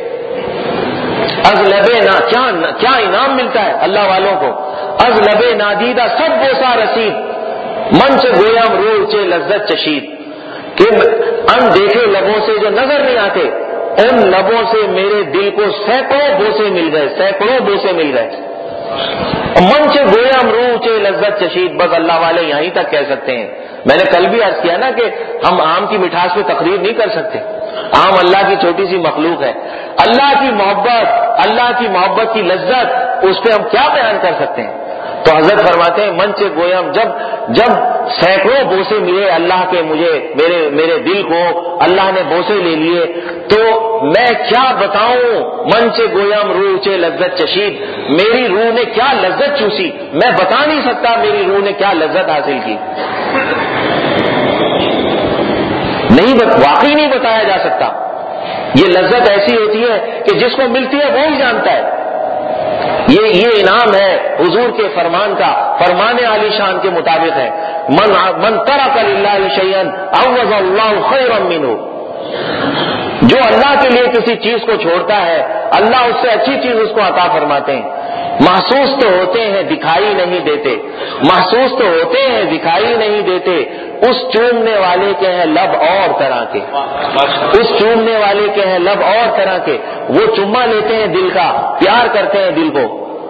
Speaker 1: از لبے کیا انعام ملتا ہے اللہ والوں کو. از لبے نادیدہ سب بوسا رسید، من سے گویم روح چے لذت چشید. کہ ان دیکھے لبوں سے جو نظر نہیں آتے، ان لبوں سے میرے دل کو سینکڑوں بوسے مل گئے. من سے گویم روح چے لذت چشید، بس اللہ والے یہیں تک کہہ سکتے ہیں. میں نے کل بھی عرض کیا نا کہ ہم آم کی مٹھاس پہ تقریر نہیں کر سکتے. آم اللہ کی چھوٹی سی مخلوق ہے، اللہ کی محبت کی لذت اس پہ ہم کیا بیان کر سکتے ہیں. تو حضرت فرماتے ہیں من سے گویم، جب سینکڑوں بوسے ملے اللہ کے مجھے، میرے دل کو اللہ نے بوسے لے لیے، تو میں کیا بتاؤں. من سے گویم روح چے لذت چشید، میری روح نے کیا لذت چوسی، میں بتا نہیں سکتا میری روح نے کیا لذت حاصل کی. واقعی نہیں بتایا جا سکتا. یہ لذت ایسی ہوتی ہے کہ جس کو ملتی ہے وہی جانتا ہے. یہ انعام ہے حضور کے فرمان کا، فرمان عالی شان کے مطابق ہے. من ترک للہ شیئا عوض اللہ خیرا منہ. جو اللہ کے لیے کسی چیز کو چھوڑتا ہے اللہ اس سے اچھی چیز اس کو عطا فرماتے ہیں. محسوس تو ہوتے ہیں دکھائی نہیں دیتے، محسوس تو ہوتے ہیں دکھائی نہیں دیتے. اس چومنے والے کے ہیں لب اور طرح کے، اس چومنے والے کے ہیں لب اور طرح کے. وہ چما لیتے ہیں دل کا، پیار کرتے ہیں دل کو.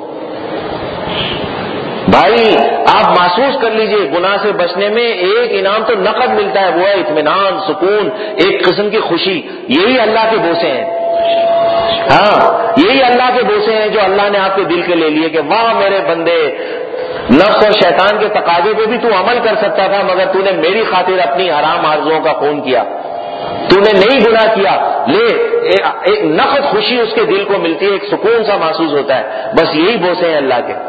Speaker 1: بھائی آپ محسوس کر لیجئے گناہ سے بچنے میں ایک انعام تو نقد ملتا ہے، وہ ہے اطمینان، سکون، ایک قسم کی خوشی. یہی اللہ کے بوسے ہیں. ہاں یہی اللہ کے بوسے ہیں جو اللہ نے آپ کے دل کے لے لیے کہ واہ میرے بندے، نفس اور شیطان کے تقاضے پہ بھی تو عمل کر سکتا تھا مگر تو نے میری خاطر اپنی حرام آرزوؤں کا خون کیا، تو نے نہیں گناہ کیا. لے ایک نقد خوشی اس کے دل کو ملتی ہے، ایک سکون سا محسوس ہوتا ہے. بس یہی بوسے ہیں اللہ کے.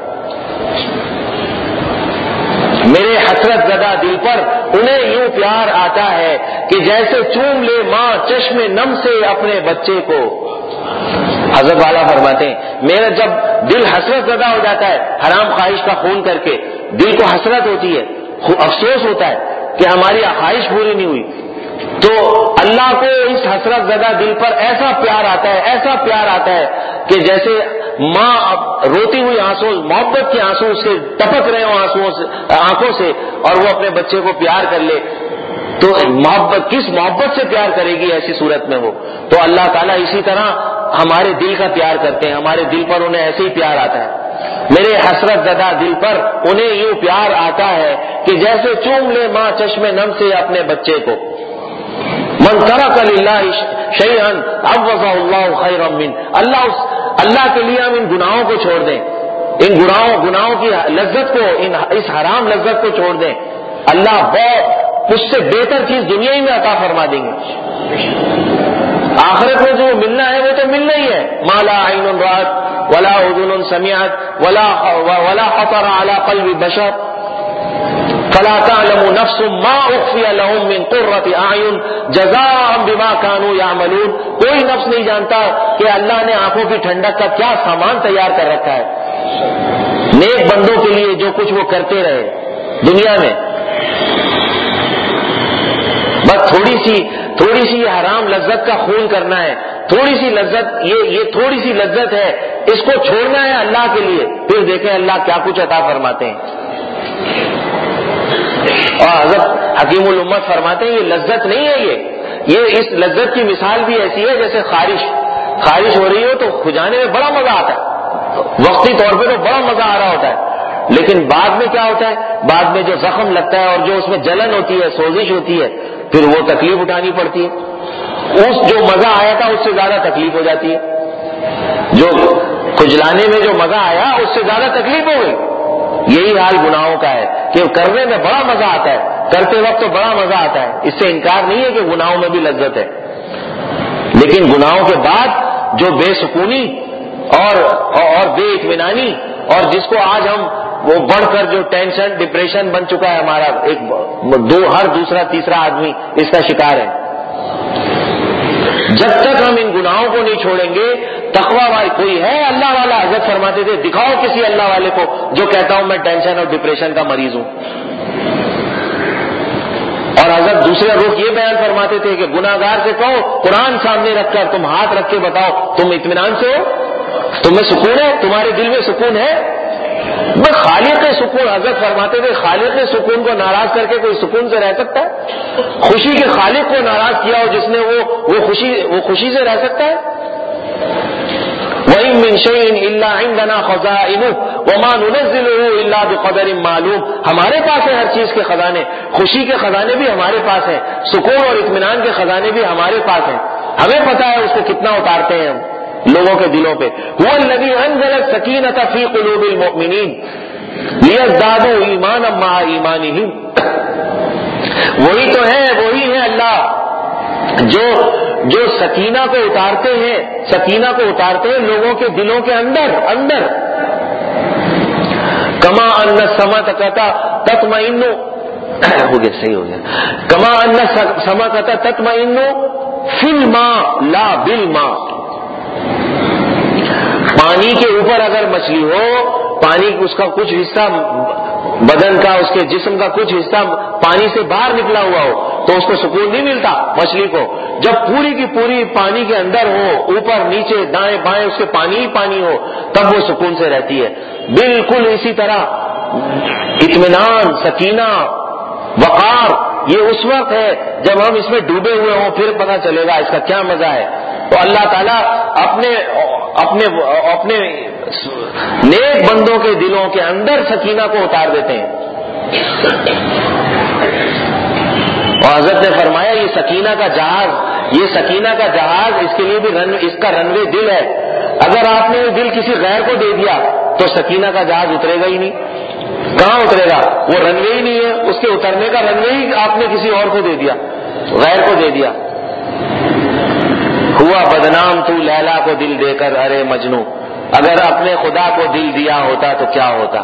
Speaker 1: میرے حسرت زدہ دل پر انہیں یوں پیار آتا ہے کہ جیسے چوم لے ماں چشم نم سے اپنے بچے کو. حضرت والا فرماتے ہیں میرا جب دل حسرت زدہ ہو جاتا ہے حرام خواہش کا خون کر کے، دل کو حسرت ہوتی ہے، افسوس ہوتا ہے کہ ہماری خواہش پوری نہیں ہوئی، تو اللہ کو اس حسرت زدہ دل پر ایسا پیار آتا ہے، ایسا پیار آتا ہے کہ جیسے ماں روتی ہوئی آنسو، محبت کے آنسو سے ٹپک رہے ہوں آنکھوں سے، اور وہ اپنے بچے کو پیار کر لے تو محبت کس محبت سے پیار کرے گی ایسی صورت میں وہ. تو اللہ تعالیٰ اسی طرح ہمارے دل کا پیار کرتے ہیں، ہمارے دل پر انہیں ایسے ہی پیار آتا ہے. میرے حسرت زدہ دل پر انہیں یوں پیار آتا ہے کہ جیسے چوم لے ماں چشم نم سے اپنے بچے کو. من ترک للہ شیئا عوض اللہ خیرا منہ. اللہ کے لیے ہم ان گناہوں کو چھوڑ دیں، ان گناہوں کی لذت کو، اس حرام لذت کو چھوڑ دیں، اللہ بہت اس سے بہتر چیز دنیا ہی میں عطا فرما دیں گے. آخرت میں جو ملنا ہے وہ تو ملنا ہی ہے. ما لا عین رأت ولا اذن سمعت ولا خطر على قلب بشر فلا تعلم نفس ما اخفی لهم من قرۃ اعین جزاء بما كانوا يعملون. کوئی نفس نہیں جانتا کہ اللہ نے آنکھوں کی ٹھنڈک کا کیا سامان تیار کر رکھا ہے نیک بندوں کے لیے جو کچھ وہ کرتے رہے دنیا میں. بس تھوڑی سی حرام لذت کا خون کرنا ہے، تھوڑی سی لذت، یہ تھوڑی سی لذت ہے، اس کو چھوڑنا ہے اللہ کے لیے. پھر دیکھیں اللہ کیا کچھ عطا فرماتے ہیں. اور حضرت حکیم الامت فرماتے ہیں یہ لذت نہیں ہے، یہ اس لذت کی مثال بھی ایسی ہے جیسے خارش ہو رہی ہو تو کھجانے میں بڑا مزہ آتا ہے، وقتی طور پہ تو بڑا مزہ آ رہا ہوتا ہے، لیکن بعد میں کیا ہوتا ہے، بعد میں جو زخم لگتا ہے اور جو اس میں جلن ہوتی ہے، سوزش ہوتی ہے، پھر وہ تکلیف اٹھانی پڑتی ہے. جو مزہ آیا تھا اس سے زیادہ تکلیف ہو جاتی ہے. جو کھجلانے میں جو مزہ آیا اس سے زیادہ تکلیف ہو گئی. یہی حال گناہوں کا ہے کہ کرنے میں بڑا مزہ آتا ہے، کرتے وقت تو بڑا مزہ آتا ہے، اس سے انکار نہیں ہے کہ گناہوں میں بھی لذت ہے، لیکن گناہوں کے بعد جو بے سکونی اور بے اطمینانی، اور جس کو آج ہم وہ بڑھ کر جو ٹینشن ڈپریشن بن چکا ہے ہمارا، ہر دوسرا تیسرا آدمی اس کا شکار ہے. جب تک ہم ان گناہوں کو نہیں چھوڑیں گے، تقویٰ والا کوئی ہے اللہ والا، حضرت فرماتے تھے دکھاؤ کسی اللہ والے کو جو کہتا ہوں میں ٹینشن اور ڈپریشن کا مریض ہوں. اور حضرت دوسرے رخ یہ بیان فرماتے تھے کہ گناہگار سے کہو قرآن سامنے رکھ کر تم ہاتھ رکھ کے بتاؤ تم اطمینان سے ہو، تمہیں سکون ہے، تمہارے دل میں سکون ہے. بس خالق سکون، حضرت فرماتے تھے خالق سکون کو ناراض کر کے کوئی سکون سے رہ سکتا ہے؟ خوشی کے خالق کو ناراض کیا ہو جس نے وہ خوشی سے رہ سکتا ہے؟ وَإِن مِّن شَيْءٍ إِلَّا عِندَنَا خَزَائِنُهُ وَمَا نُنَزِّلُهُ إِلَّا بِقَدَرٍ مَّعْلُومٍ. ہمارے پاس ہے ہر چیز کے خزانے، خوشی کے خزانے بھی ہمارے پاس ہیں، سکون اور اطمینان کے خزانے بھی ہمارے پاس ہیں، ہمیں پتا ہے اس کو کتنا اتارتے ہیں ہم لوگوں کے دلوں پہ. هو الذي انزل السکینۃ فی قلوب المؤمنین لیزدادوا ایمانا مع ایمانہم. وہی تو ہے، وہی ہے اللہ جو سکینہ کو اتارتے ہیں لوگوں کے دلوں کے اندر. کما ان السماء تطمئن ہو گیا صحیح ہو گیا. کما ان سمکۃ تطمئن فی الماء لا بالماء. پانی کے اوپر اگر مچھلی ہو، پانی اس کا کچھ حصہ بدن کا، اس کے جسم کا کچھ حصہ پانی سے باہر نکلا ہوا ہو تو اس کو سکون نہیں ملتا مچھلی کو. جب پوری کی پوری پانی کے اندر ہو، اوپر نیچے دائیں بائیں اس کے پانی ہی پانی ہو، تب وہ سکون سے رہتی ہے. بالکل اسی طرح اطمینان، سکینہ، وقار یہ اس وقت ہے جب ہم اس میں ڈوبے ہوئے ہوں، پھر پتہ چلے گا اس کا کیا مزہ ہے. تو اللہ تعالیٰ اپنے نیک بندوں کے دلوں کے اندر سکینہ کو اتار دیتے ہیں. اور حضرت نے فرمایا یہ سکینہ کا جہاز اس کے لیے بھی اس کا رنوے دل ہے. اگر آپ نے یہ دل کسی غیر کو دے دیا تو سکینہ کا جہاز اترے گا ہی نہیں. کہاں اترے گا؟ وہ رنوے ہی نہیں ہے، اس کے اترنے کا رنوے ہی آپ نے کسی اور کو دے دیا، غیر کو دے دیا. ہوا بدنام تو لیلا کو دل دے کر ارے مجنو. اگر اپنے خدا کو دل دیا ہوتا تو کیا ہوتا.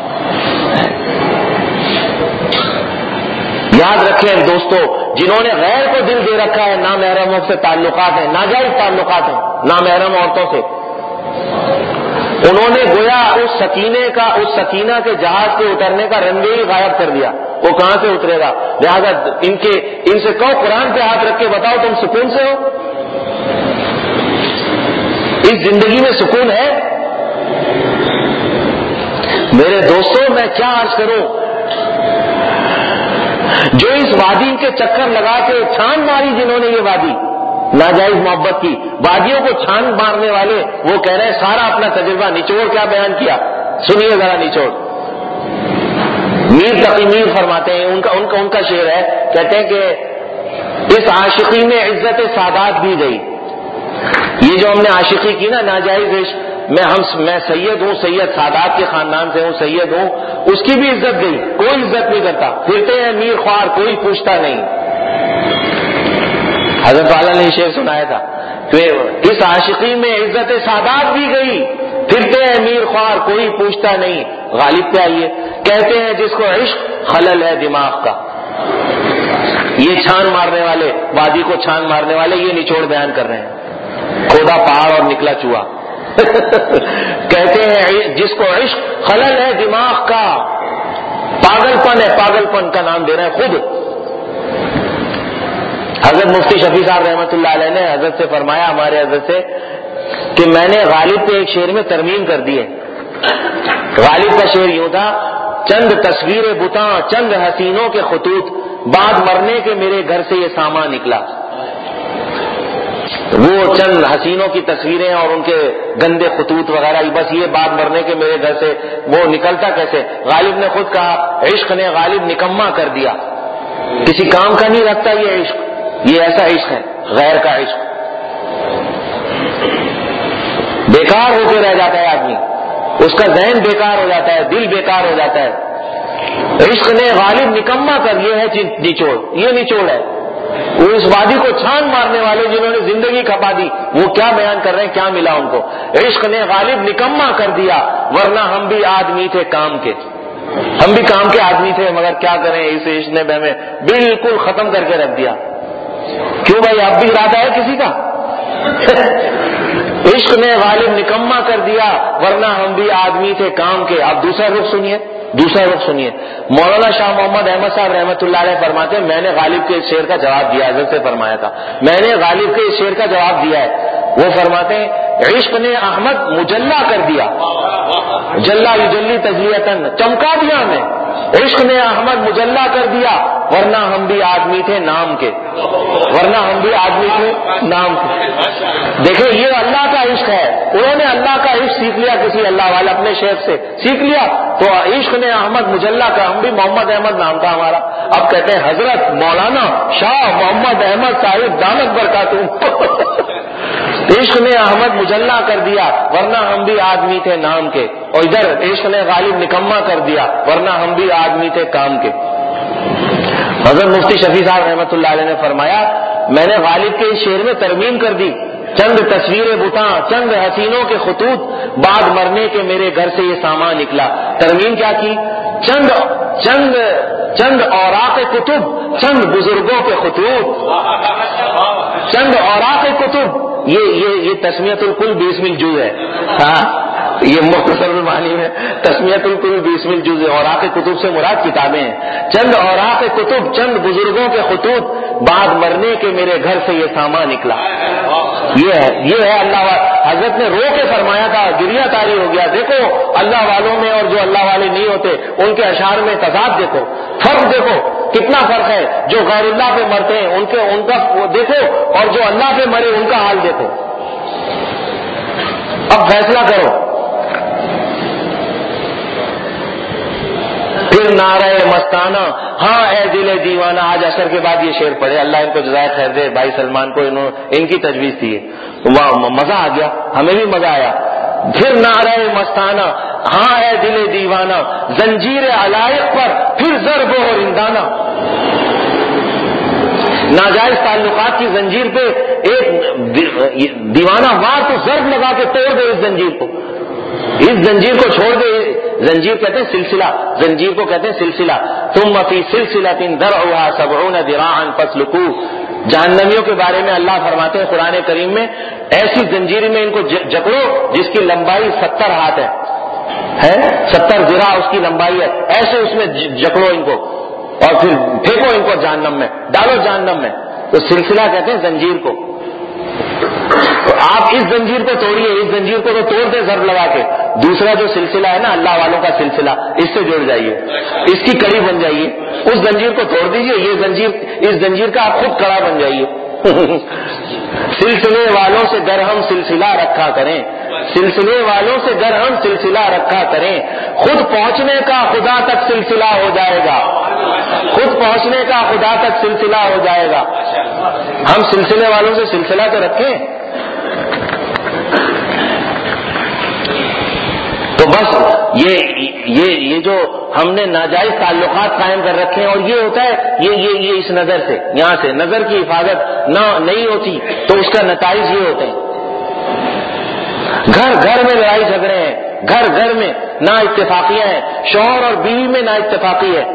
Speaker 1: یاد رکھیں دوستو، جنہوں نے غیر کو دل دے رکھا ہے نامحرموں سے تعلقات ہیں، ناجائز تعلقات ہیں نامحرم عورتوں سے، انہوں نے گویا اس سکینہ کے جہاز کے اترنے کا رنگ ہی غائب کر دیا. وہ کہاں سے اترے گا؟ لہذا ان سے کہو قرآن پہ ہاتھ رکھ کے بتاؤ تم سکون سے ہو؟ اس زندگی میں سکون ہے؟ میرے دوستوں میں کیا عرض کروں، جو اس وادی کے چکر لگا کے چھان ماری، جنہوں نے یہ وادی ناجائز محبت کی وادیوں کو چھان مارنے والے، وہ کہہ رہے ہیں سارا اپنا تجربہ نچوڑ کیا بیان کیا. سنیے ذرا نچوڑ. میر تقی میر فرماتے ہیں، ان کا شعر ہے، کہتے ہیں کہ اس عاشقی میں عزت سادات بھی گئی. یہ جو ہم نے عاشقی کی نا ناجائز عشق، میں سید ہوں، سید سادات کے خاندان سے ہوں، سید ہوں، اس کی بھی عزت گئی. کوئی عزت نہیں کرتا، پھرتے ہیں میر خوار، کوئی پوچھتا نہیں. حضرت والا نے شعر سنایا تھا کہ اس عاشقی میں عزت سادات بھی گئی، پھرتے ہیں میر خوار، کوئی پوچھتا نہیں. غالب پہ آئیے، کہتے ہیں جس کو عشق خلل ہے دماغ کا. یہ چھان مارنے والے، وادی کو چھان مارنے والے، یہ نچوڑ بیان کر رہے ہیں. کھودا پہاڑ اور نکلا چوہا. کہتے ہیں جس کو عشق خلل ہے دماغ کا، پاگل پن ہے، پاگل پن کا نام دے رہے ہیں خود. حضرت مفتی شفیع صاحب رحمۃ اللہ علیہ نے حضرت سے فرمایا، ہمارے حضرت سے، کہ میں نے غالب پہ ایک شعر میں ترمیم کر دی ہے. غالب کا شعر یوں تھا، چند تصویر بتاں چند حسینوں کے خطوط، بعد مرنے کے میرے گھر سے یہ سامان نکلا. وہ چند حسینوں کی تصویریں اور ان کے گندے خطوط وغیرہ، بس یہ بعد مرنے کے میرے گھر سے وہ نکلتا کیسے؟ غالب نے خود کہا عشق نے غالب نکما کر دیا، کسی کام کا نہیں رکھتا یہ عشق. یہ ایسا عشق ہے غیر کا عشق، بیکار ہو کے رہ جاتا ہے آدمی، اس کا ذہن بیکار ہو جاتا ہے، دل بیکار ہو جاتا ہے. عشق نے غالب نکما کر، یہ ہے نچوڑ، یہ نچوڑ ہے. وہ اس وادی کو چھان مارنے والے جنہوں نے زندگی کھپا دی، وہ کیا بیان کر رہے ہیں، کیا ملا ان کو؟ عشق نے غالب نکما کر دیا، ورنہ ہم بھی آدمی تھے کام کے. ہم بھی کام کے آدمی تھے، مگر کیا کریں، اس عشق نے ہمیں بالکل ختم کر کے رکھ دیا. کیوں بھائی، اب بھی ارادہ ہے کسی کا؟ عشق نے غالب نکما کر دیا، ورنہ ہم بھی آدمی تھے کام کے. آپ دوسرا رخ سنیے. مولانا شاہ محمد احمد صاحب رحمۃ اللہ علیہ فرماتے ہیں، میں نے غالب کے اس شعر کا جواب دیا. حضرت سے فرمایا تھا میں نے غالب کے اس شعر کا جواب دیا ہے. وہ فرماتے ہیں عشق نے احمد مجلا کر دیا، جلا یجلی تجلیتن، چمکا دیا ہمیں. عشق نے احمد مجلا کر دیا، ورنہ ہم بھی آدمی تھے نام کے. دیکھیں یہ اللہ کا عشق ہے. انہوں نے اللہ کا عشق سیکھ لیا، کسی اللہ والے اپنے شیخ سے سیکھ لیا، تو عشق نے احمد مجلا کا. ہم بھی محمد احمد نام تھا ہمارا. اب کہتے ہیں حضرت مولانا شاہ محمد احمد صاحب دامت برکاتہم، عشق نے احمد مجلا کر دیا، ورنہ ہم بھی آدمی تھے نام کے. اور ادھر عشق نے غالب نکما کر دیا، ورنہ ہم بھی آدمی تھے کام کے. حضرت مفتی شفیع صاحب رحمۃ اللہ علیہ نے فرمایا، میں نے غالب کے اس شعر میں ترمیم کر دی، چند تصویر بتاں چند حسینوں کے خطوط، بعد مرنے کے میرے گھر سے یہ سامان نکلا. ترمیم کیا کی؟ چند چند اوراق کتب، چند بزرگوں کے خطوط، چند اوراق کتب، یہ تسمیت الکل بسم الجز ہے. ہاں یہ مختصر معنی میں تسمیت الکل بسم الجز ہے. اوراق کتب سے مراد کتابیں ہیں. چند اوراق کتب، چند بزرگوں کے خطوط، بعد مرنے کے میرے گھر سے یہ سامان نکلا. یہ ہے اللہ حضرت نے رو کے فرمایا تھا، گریہ طاری ہو گیا. دیکھو اللہ والوں میں اور جو اللہ والے نہیں ہوتے ان کے اشعار میں تضاد دیکھو، فرق دیکھو کتنا فرق ہے. جو غیر اللہ پہ مرتے ہیں ان کا دیکھو، اور جو اللہ پہ مرے ان کا حال دیکھو. اب فیصلہ کرو. پھر نعرہ مستانہ، ہاں اے دل دیوانہ. آج عصر کے بعد یہ شعر پڑھے، اللہ ان کو جزائے خیر دے. بھائی سلمان کو ان کی تجویز تھی، مزہ آ گیا، ہمیں بھی مزہ آیا. پھر نعرہ مستانہ، ہاں اے دل دیوانہ، زنجیر علائق پر پھر ضرب و رندانہ. ناجائز تعلقات کی زنجیر پہ ایک دیوانہ وار تو ضرب لگا کے توڑ دے اس زنجیر کو، اس زنجیر کو چھوڑ دے. زنجیر کہتے ہیں سلسلہ، زنجیر کو کہتے ہیں سلسلہ. ثم فی سلسلۃ ذرعها 70 ذراعا فاسلکوہ. جہنمیوں کے بارے میں اللہ فرماتے ہیں قرآن کریم میں، ایسی زنجیر میں ان کو جکڑو جس کی لمبائی 70 ہاتھ ہے، 70 ذراع اس کی لمبائی ہے. ایسے اس میں جکڑو ان کو اور پھر پھینکو ان کو جہنم میں، ڈالو جہنم میں. تو سلسلہ کہتے ہیں زنجیر کو. تو آپ اس زنجیر کو توڑیے، اس زنجیر کو تو توڑ دیں ضرب لگا کے. دوسرا جو سلسلہ ہے نا اللہ والوں کا سلسلہ، اس سے جڑ جائیے، اس کی کڑی بن جائیے. اس زنجیر کو توڑ دیجیے، یہ زنجیر، اس زنجیر کا آپ خود کڑا بن جائیے. سلسلے والوں سے گر ہم سلسلہ رکھا کریں، سلسلے والوں سے گر ہم سلسلہ رکھا کریں. خود پہنچنے کا خدا تک سلسلہ ہو جائے گا، خود پہنچنے کا خدا تک سلسلہ ہو جائے گا. ہم سلسلے والوں سے سلسلہ تو رکھیں. تو بس یہ جو ہم نے ناجائز تعلقات قائم کر رکھے ہیں، اور یہ ہوتا ہے یہ اس نظر سے، یہاں سے نظر کی حفاظت نہ نہیں ہوتی تو اس کا نتائج یہ ہوتے ہیں. گھر گھر میں لڑائی جھگڑے ہیں، گھر گھر میں نا اتفاقیاں ہیں، شوہر اور بیوی میں نا اتفاقی ہے.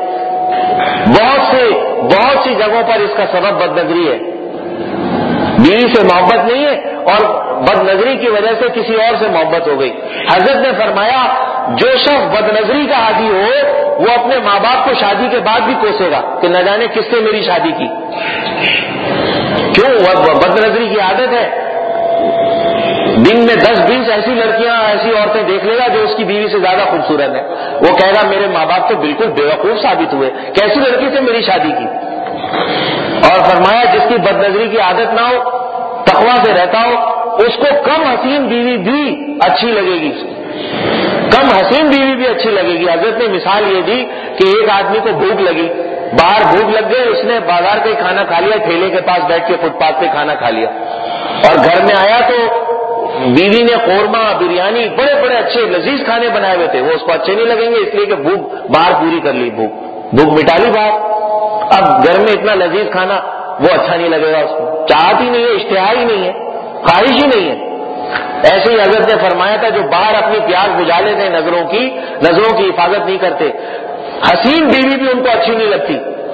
Speaker 1: بہت سی جگہوں پر اس کا سبب بد نظری ہے. بیوی سے محبت نہیں ہے اور بد نظری کی وجہ سے کسی اور سے محبت ہو گئی. حضرت نے فرمایا جو شخص بد نظری کا عادی ہو وہ اپنے ماں باپ کو شادی کے بعد بھی کوسے گا کہ نہ جانے کس سے میری شادی کی. کیوں؟ بد نظری کی عادت ہے. دن میں 10-20 ایسی لڑکیاں، ایسی عورتیں دیکھ لے گا جو اس کی بیوی سے زیادہ خوبصورت ہے. وہ کہے گا میرے ماں باپ تو بالکل بیوقوف ثابت ہوئے، کیسی لڑکی سے میری شادی کی. اور فرمایا جس کی بد نظری کی عادت نہ ہو، تقویٰ سے رہتا ہو، اس کو کم حسین بیوی بھی اچھی لگے گی، کم حسین بیوی بھی اچھی لگے گی. حضرت نے مثال یہ دی کہ ایک آدمی کو بھوک لگی، باہر بھوک لگ گئی، اس نے بازار کا کھانا کھا لیا، ٹھیلے کے پاس بیٹھ کے فٹ پاتھ پہ کھانا کھا لیا، اور گھر میں آیا تو بیوی نے قورمہ، بریانی، بڑے بڑے اچھے لذیذ کھانے بنائے ہوئے تھے. وہ اس کو اچھے نہیں لگیں گے اس لیے کہ بھوک باہر پوری کر لی، بھوک مٹا لی باہر. اب گھر میں اتنا لذیذ کھانا وہ اچھا نہیں لگے گا اس کو، چاہت ہی نہیں ہے، اشتہا ہی نہیں ہے، خواہش ہی نہیں ہے. ایسے ہی حضرت نے فرمایا تھا جو باہر اپنی پیاس بجھا لیتے ہیں، نظروں کی حفاظت نہیں کرتے، حسین بیوی بھی ان کو اچھی نہیں لگتی.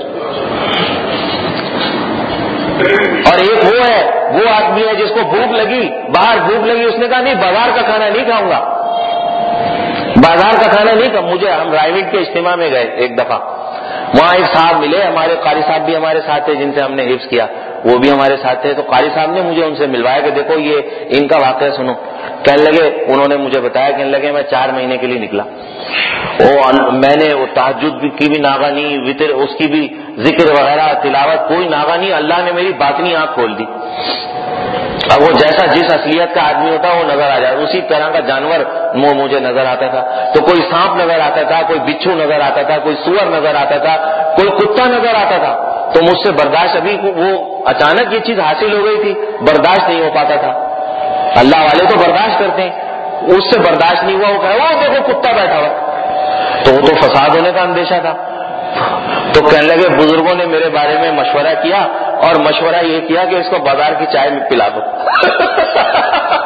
Speaker 1: اور ایک وہ آدمی ہے جس کو بھوک لگی، باہر بھوک لگی، اس نے کہا نہیں بازار کا کھانا نہیں کھاؤں گا، بازار کا کھانا نہیں کھاؤں. مجھے ہم رائوٹ کے اجتماع میں گئے ایک دفعہ، وہاں ایک صاحب ملے، ہمارے قاری صاحب بھی ہمارے ساتھ تھے جن سے ہم نے حفظ کیا، وہ بھی ہمارے ساتھ تھے. تو قاری صاحب نے مجھے ان سے ملوایا کہ دیکھو یہ ان کا واقعہ سنو. کہنے لگے، انہوں نے مجھے بتایا، کہنے لگے میں 4 مہینے کے لیے نکلا، میں نے تہجد کی بھی ناغہ نہیں، وطر اس کی بھی ذکر وغیرہ تلاوت کوئی ناغہ نہیں. اللہ نے میری باطنی آنکھ کھول دی. اب وہ جیسا جس اصلیت کا آدمی ہوتا وہ نظر آ جائے، اسی طرح کا جانور مجھے نظر آتا تھا. تو کوئی سانپ نظر آتا تھا، کوئی بچھو نظر آتا تھا، کوئی سور نظر آتا تھا، کوئی کتا نظر آتا تھا. تو مجھ سے برداشت، ابھی وہ اچانک یہ چیز حاصل ہو گئی تھی، برداشت نہیں ہو پاتا تھا. اللہ والے تو برداشت کرتے ہیں، اس سے برداشت نہیں ہوا. وہ کہا وہ دیکھو کتا بیٹھا ہوا، تو وہ تو فساد ہونے کا اندیشہ تھا. تو کہنے لگے بزرگوں نے میرے بارے میں مشورہ کیا، اور مشورہ یہ کیا کہ اس کو بازار کی چائے میں پلا دو.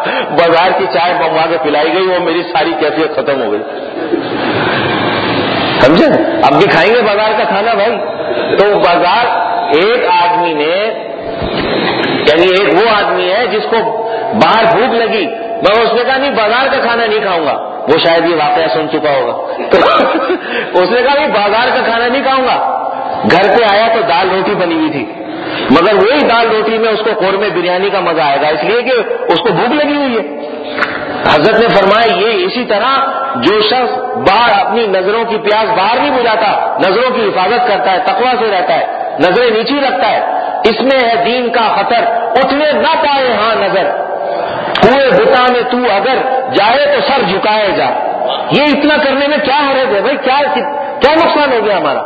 Speaker 1: بازار کی چائے منگوا کے پلائی گئی، وہ میری ساری کیفیت ختم ہو گئی. سمجھے؟ اب بھی کھائیں گے بازار کا کھانا بھائی؟ تو بازار ایک آدمی نے، یعنی ایک وہ آدمی ہے جس کو باہر بھوک لگی، مگر اس نے کہا نہیں بازار کا کھانا نہیں کھاؤں گا، وہ شاید یہ واقعہ سن چکا ہوگا، تو اس نے کہا نہیں بازار کا کھانا نہیں کھاؤں گا۔ گھر پہ آیا تو دال روٹی بنی ہوئی تھی، مگر وہی دال روٹی میں اس کو قورمے بریانی کا مزہ آئے گا، اس لیے کہ اس کو بھوک لگی ہوئی ہے۔ حضرت نے فرمایا یہ اسی طرح جو شخص باہر اپنی نظروں کی پیاس باہر نہیں بجھاتا، نظروں کی حفاظت کرتا ہے، تقویٰ سے رہتا ہے، نظریں نیچی رکھتا ہے، اس میں ہے دین کا خطر، اٹھنے نہ پائے ہاں نظر، کنویں بتا میں تو اگر جائے تو سر جھکائے جا۔ یہ اتنا کرنے میں کیا حرج ہے بھائی؟ کیا نقصان ہو گیا ہمارا؟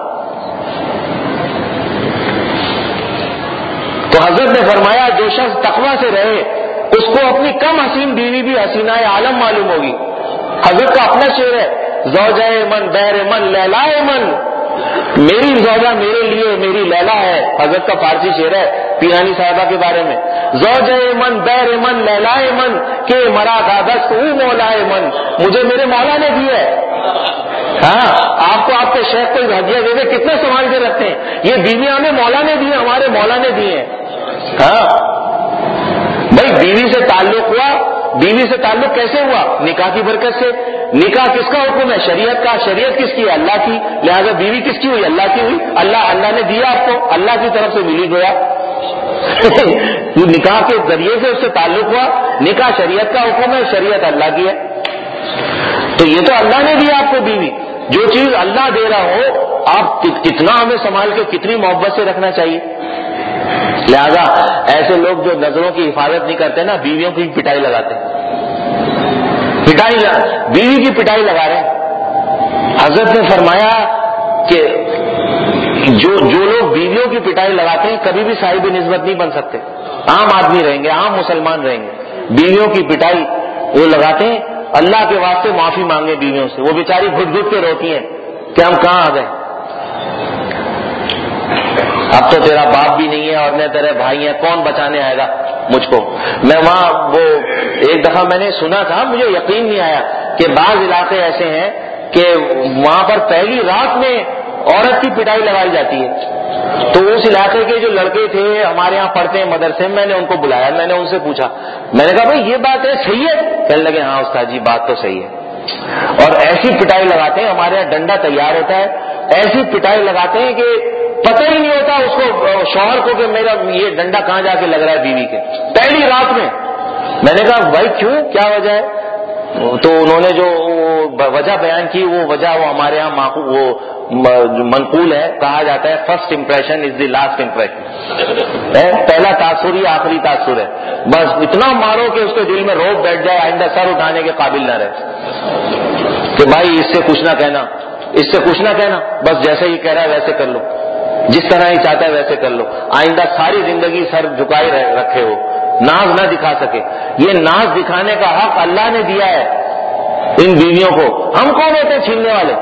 Speaker 1: تو حضرت نے فرمایا جو شخص تقویٰ سے رہے اس کو اپنی کم حسین بیوی بھی حسینہ عالم معلوم ہوگی۔ حضرت کا اپنا شعر ہے، زوجہ من بیر من لیلائے من، میری زوجہ میرے لیے میری لیلا ہے۔ حضرت کا فارسی شعر ہے پیرانی صاحبہ کے بارے میں، زوجہ من بیر من لیلائے من کہ مرا دادست او مولائے من، مجھے میرے مولا نے دی ہے۔ ہاں آپ کو آپ کے شیخ کو ہدیہ دے دے کتنا سنبھال کے رکھتے ہیں، یہ بیویاں ہمیں مولا نے دی ہیں، ہمارے مولا نے دی ہیں۔ ہاں بھائی بیوی سے تعلق ہوا، بیوی سے تعلق کیسے ہوا؟ نکاح کی برکت سے۔ نکاح کس کا حکم ہے؟ شریعت کا۔ شریعت کس کی ہے؟ اللہ کی۔ لہذا بیوی کس کی ہوئی؟ اللہ کی ہوئی۔ اللہ نے دیا آپ کو، اللہ کی طرف سے ملی گیا نکاح کے ذریعے سے اس سے تعلق ہوا۔ نکاح شریعت کا حکم ہے، شریعت اللہ کی ہے۔ تو یہ تو اللہ نے دیا آپ کو بیوی، جو چیز اللہ دے رہا ہو آپ کتنا ہمیں سنبھال کے کتنی محبت سے رکھنا چاہیے۔ لہذا ایسے لوگ جو نظروں کی حفاظت نہیں کرتے نا، بیویوں کی پٹائی لگاتے ہیں، بیوی کی پٹائی لگا رہے ہیں۔ حضرت نے فرمایا کہ جو لوگ بیویوں کی پٹائی لگاتے ہیں کبھی بھی صاحب نسبت نہیں بن سکتے، عام آدمی رہیں گے، عام مسلمان رہیں گے۔ بیویوں کی پٹائی وہ لگاتے ہیں، اللہ کے واسطے معافی مانگے بیویوں سے، وہ بیچاری گھٹ گھٹ کے روتی ہیں کہ ہم کہاں آ گئے، اب تو تیرا باپ بھی نہیں ہے اور نہ تیرے بھائی ہیں، کون بچانے آئے گا مجھ کو۔ میں وہاں وہ ایک دفعہ میں نے سنا تھا، مجھے یقین نہیں آیا کہ بعض علاقے ایسے ہیں کہ وہاں پر پہلی رات میں عورت کی پٹائی لگائی جاتی ہے۔ تو اس علاقے کے جو لڑکے تھے ہمارے یہاں پڑھتے ہیں مدرسے میں نے ان کو بلایا، میں نے ان سے پوچھا، میں نے کہا بھائی یہ بات ہے صحیح ہے؟ کہنے لگے ہاں استاد جی بات تو صحیح ہے۔ اور ایسی پٹائی لگاتے ہیں، ہمارے یہاں ڈنڈا تیار ہوتا ہے، ایسی پٹائی لگاتے ہیں کہ پتہ ہی نہیں ہوتا اس کو شوہر کو کہ میرا یہ ڈنڈا کہاں جا کے لگ رہا ہے بیوی کے، پہلی رات میں۔ میں نے کہا بھائی کیوں، کیا وجہ ہے؟ تو انہوں نے جو وجہ بیان کی، وہ وجہ وہ ہمارے یہاں وہ منقول ہے، کہا جاتا ہے first impression is the last impression, پہلا تاثر ہی آخری تاثر ہے، بس اتنا مارو کہ اس کے دل میں روب بیٹھ جائے، آئندہ سر اٹھانے کے قابل نہ رہے کہ بھائی اس سے کچھ نہ کہنا، اس سے کچھ نہ کہنا، بس جیسے ہی کہہ رہا ہے ویسے کر لو، جس طرح ہی چاہتا ہے ویسے کر لو، آئندہ ساری زندگی سر جھکائے رکھے ہو، ناز نہ دکھا سکے۔ یہ ناز دکھانے کا حق اللہ نے دیا ہے ان بیویوں کو، ہم کون ہوتے چھیننے والے؟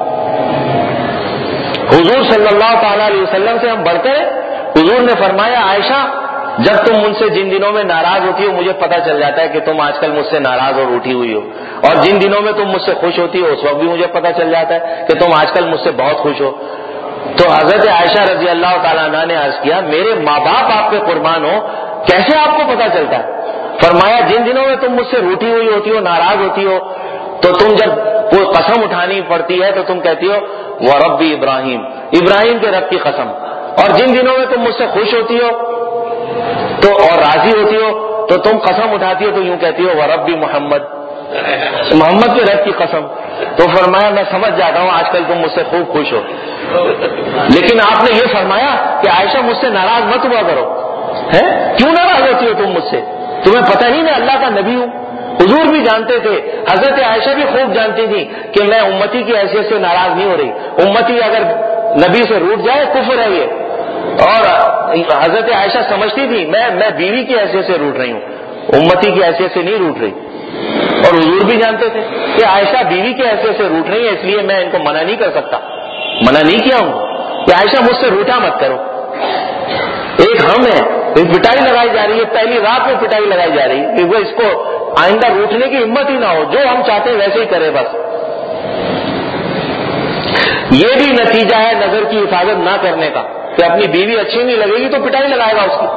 Speaker 1: حضور صلی اللہ تعالی علیہ وسلم سے ہم بڑھتے ہیں۔ حضور نے فرمایا عائشہ جب تم مجھ سے جن دنوں میں ناراض ہوتی ہو مجھے پتا چل جاتا ہے کہ تم آج کل مجھ سے ناراض اور اٹھی ہوئی ہو، اور جن دنوں میں تم مجھ سے خوش ہوتی ہو اس وقت بھی مجھے پتا چل جاتا ہے کہ تم آج کل مجھ سے بہت خوش ہو۔ تو حضرت عائشہ رضی اللہ تعالیٰ عنہ نے عرض کیا میرے ماں باپ آپ پہ قربان ہو، کیسے آپ کو پتا چلتا ہے؟ فرمایا جن دنوں میں تم مجھ سے روٹھی ہوئی ہوتی ہو، ناراض ہوتی ہو، تو تم جب کوئی قسم اٹھانی پڑتی ہے تو تم کہتی ہو وَرَبِّ ابراہیم، ابراہیم کے رب کی قسم، اور جن دنوں میں تم مجھ سے خوش ہوتی ہو تو اور راضی ہوتی ہو تو تم قسم اٹھاتی ہو تو یوں کہتی ہو وَرَبِّ محمد، محمد کے رب کی قسم۔ تو فرمایا میں سمجھ جاتا ہوں آج کل تم مجھ سے خوب خوش ہو، لیکن آپ نے یہ فرمایا کہ عائشہ مجھ سے ناراض مت ہوا کرو، ہے کیوں ناراض ہوتی ہو تم مجھ سے؟ تمہیں پتہ ہی میں اللہ کا نبی ہوں۔ حضور بھی جانتے تھے، حضرت عائشہ بھی خوب جانتی تھی کہ میں امتی کی حیثیت سے ناراض نہیں ہو رہی، امتی اگر نبی سے روٹ جائے کفر ہے یہ، اور حضرت عائشہ سمجھتی تھی میں بیوی کی حیثیت سے روٹ رہی ہوں، امتی کی حیثیت سے نہیں روٹ رہی، اور حضور بھی جانتے تھے کہ عائشہ بیوی کی حیثیت سے روٹ رہی ہے، اس لیے میں ان کو منع نہیں کر سکتا، منع نہیں کیا ہوں کہ عائشہ مجھ سے روٹا مت کرو۔ ایک ہم ہے پٹائی لگائی جا رہی ہے، پہلی رات میں پٹائی لگائی جا رہی ہے کہ وہ اس کو آئندہ روٹنے کی ہمت ہی نہ ہو، جو ہم چاہتے ہیں ویسے ہی کرے بس۔ یہ بھی نتیجہ ہے نظر کی حفاظت نہ کرنے کا، کہ اپنی بیوی اچھی نہیں لگے گی تو پٹائی لگائے گا اس کی۔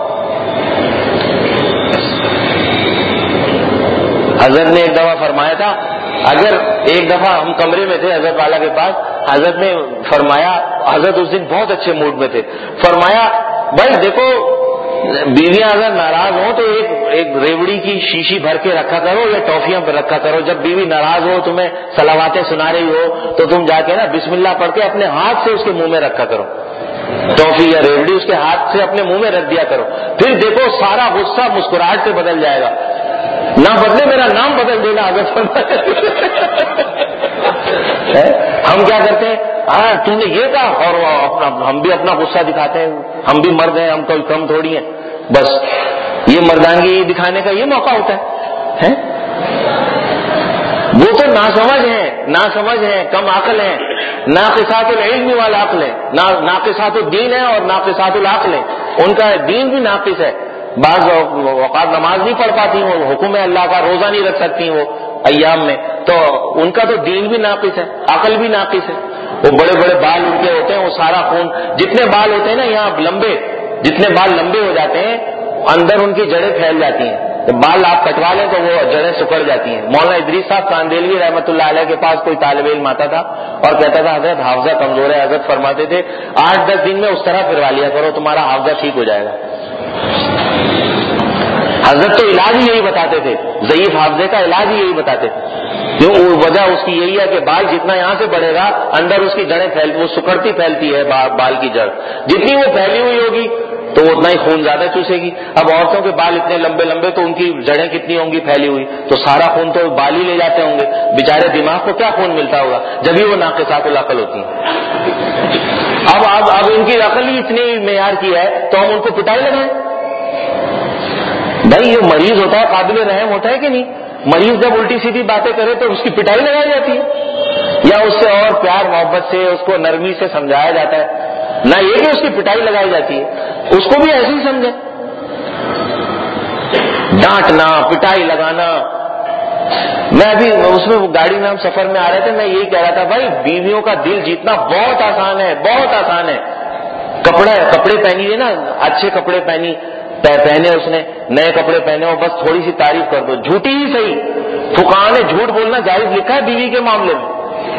Speaker 1: حضرت نے ایک دفعہ فرمایا تھا، اگر ایک دفعہ ہم کمرے میں تھے حضرت والا کے پاس، حضرت نے فرمایا، حضرت اس دن بہت اچھے موڈ میں تھے، فرمایا بھائی دیکھو بیویاں اگر ناراض ہوں تو ایک ریوڑی کی شیشی بھر کے رکھا کرو یا ٹافیاں پہ رکھا کرو، جب بیوی ناراض ہو تمہیں صلواتیں سنا رہی ہو تو تم جا کے نا بسم اللہ پڑھ کے اپنے ہاتھ سے اس کے منہ میں رکھا کرو، ٹافی یا ریوڑی اس کے ہاتھ سے اپنے منہ میں رکھ دیا کرو، پھر دیکھو سارا غصہ مسکراہٹ سے بدل جائے گا۔ نہ بدلے میرا نام بدل دینا حضرت ہم کیا کرتے ہیں، ہاں تم نے یہ کہا، اور ہم بھی اپنا غصہ دکھاتے ہیں، ہم بھی مرد ہیں، ہم کوئی کم تھوڑی ہیں، بس یہ مردانگی دکھانے کا یہ موقع ہوتا ہے۔ وہ تو ناسمجھ ہیں، کم عقل ہیں، ناقصات العلم والعقل ہے، ناقصات الدین ہے اور ناقصات العقل ہے، ان کا دین بھی ناقص ہے، بعض اوقات نماز نہیں پڑھ پاتی، وہ حکم اللہ کا روزہ نہیں رکھ سکتی وہ ایام میں، تو ان کا تو دین بھی ناقص ہے، عقل بھی ناقص ہے۔ وہ بڑے بڑے بال ان کے ہوتے ہیں، وہ سارا خون، جتنے بال ہوتے ہیں نا یہاں لمبے، جتنے بال لمبے ہو جاتے ہیں اندر ان کی جڑیں پھیل جاتی ہیں، تو بال آپ کٹوا لیں تو وہ جڑیں سکڑ جاتی ہیں۔ مولانا ادریس صاحب کاندیلوی رحمۃ اللہ علیہ کے پاس کوئی طالب علم آتا تھا اور کہتا تھا حضرت حافظہ کمزور ہے، حضرت فرماتے تھے 8-10 دن میں اس طرح پھروا لیا کرو تمہارا حافظہ ٹھیک ہو جائے گا۔ حضرت تو علاج ہی یہی بتاتے تھے، ضعیف حافظے کا علاج ہی یہی بتاتے تھے، کیوں وجہ اس کی یہی ہے کہ بال جتنا یہاں سے بڑھے گا اندر اس کی جڑیں وہ سکڑتی پھیلتی ہے، بال کی جڑ جتنی وہ پھیلی ہوئی ہوگی تو اتنا ہی خون زیادہ چوسے گی۔ اب عورتوں کے بال اتنے لمبے لمبے تو ان کی جڑیں کتنی ہوں گی پھیلی ہوئی، تو سارا خون تو بال ہی لے جاتے ہوں گے، بیچارے دماغ کو کیا خون ملتا ہوگا، جبھی وہ ناقصات العقل ہوتی ہیں۔ اب ان کی عقل ہی اتنی معیار کی ہے تو ہم ان کو پٹائی لگائیں؟ بھائی یہ مریض ہوتا ہے، قابل رحم ہوتا ہے کہ نہیں؟ مریض جب الٹی سیدھی باتیں کرے تو اس کی پٹائی لگائی جاتی ہے، یا اس سے اور پیار محبت سے اس کو نرمی سے سمجھایا جاتا ہے، نہ یہ کہ اس کی پٹائی لگائی جاتی ہے، اس کو بھی ایسے ہی سمجھے۔ ڈانٹنا، پٹائی لگانا، میں ابھی اس میں گاڑی میں ہم سفر میں آ رہے تھے، میں یہی کہہ رہا تھا بھائی بیویوں کا دل جیتنا بہت آسان ہے، بہت آسان ہے۔ کپڑے پہنی ہے نا، اچھے کپڑے پہنے اس نے، نئے کپڑے پہنے ہو، بس تھوڑی سی تعریف کر دو، جھوٹی ہی صحیح، فقہاء نے جھوٹ بولنا جائز لکھا ہے بیوی کے معاملے میں۔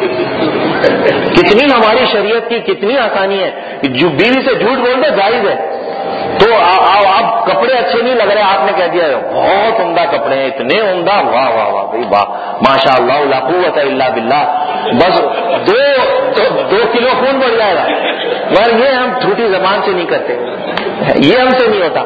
Speaker 1: کتنی ہماری شریعت کی کتنی آسانی ہے، جو بیوی سے جھوٹ بولنا جائز ہے۔ تو آپ کپڑے اچھے نہیں لگ رہے، آپ نے کہہ دیا بہت عمدہ کپڑے ہیں، اتنے عمدہ، واہ واہ واہ بھائی واہ، ماشاء اللہ لا قوت الا باللہ، بس 2 کلو خون بڑھ جائے گا، مگر یہ ہم جھوٹی زبان سے نہیں کرتے، یہ ہم سے نہیں ہوتا۔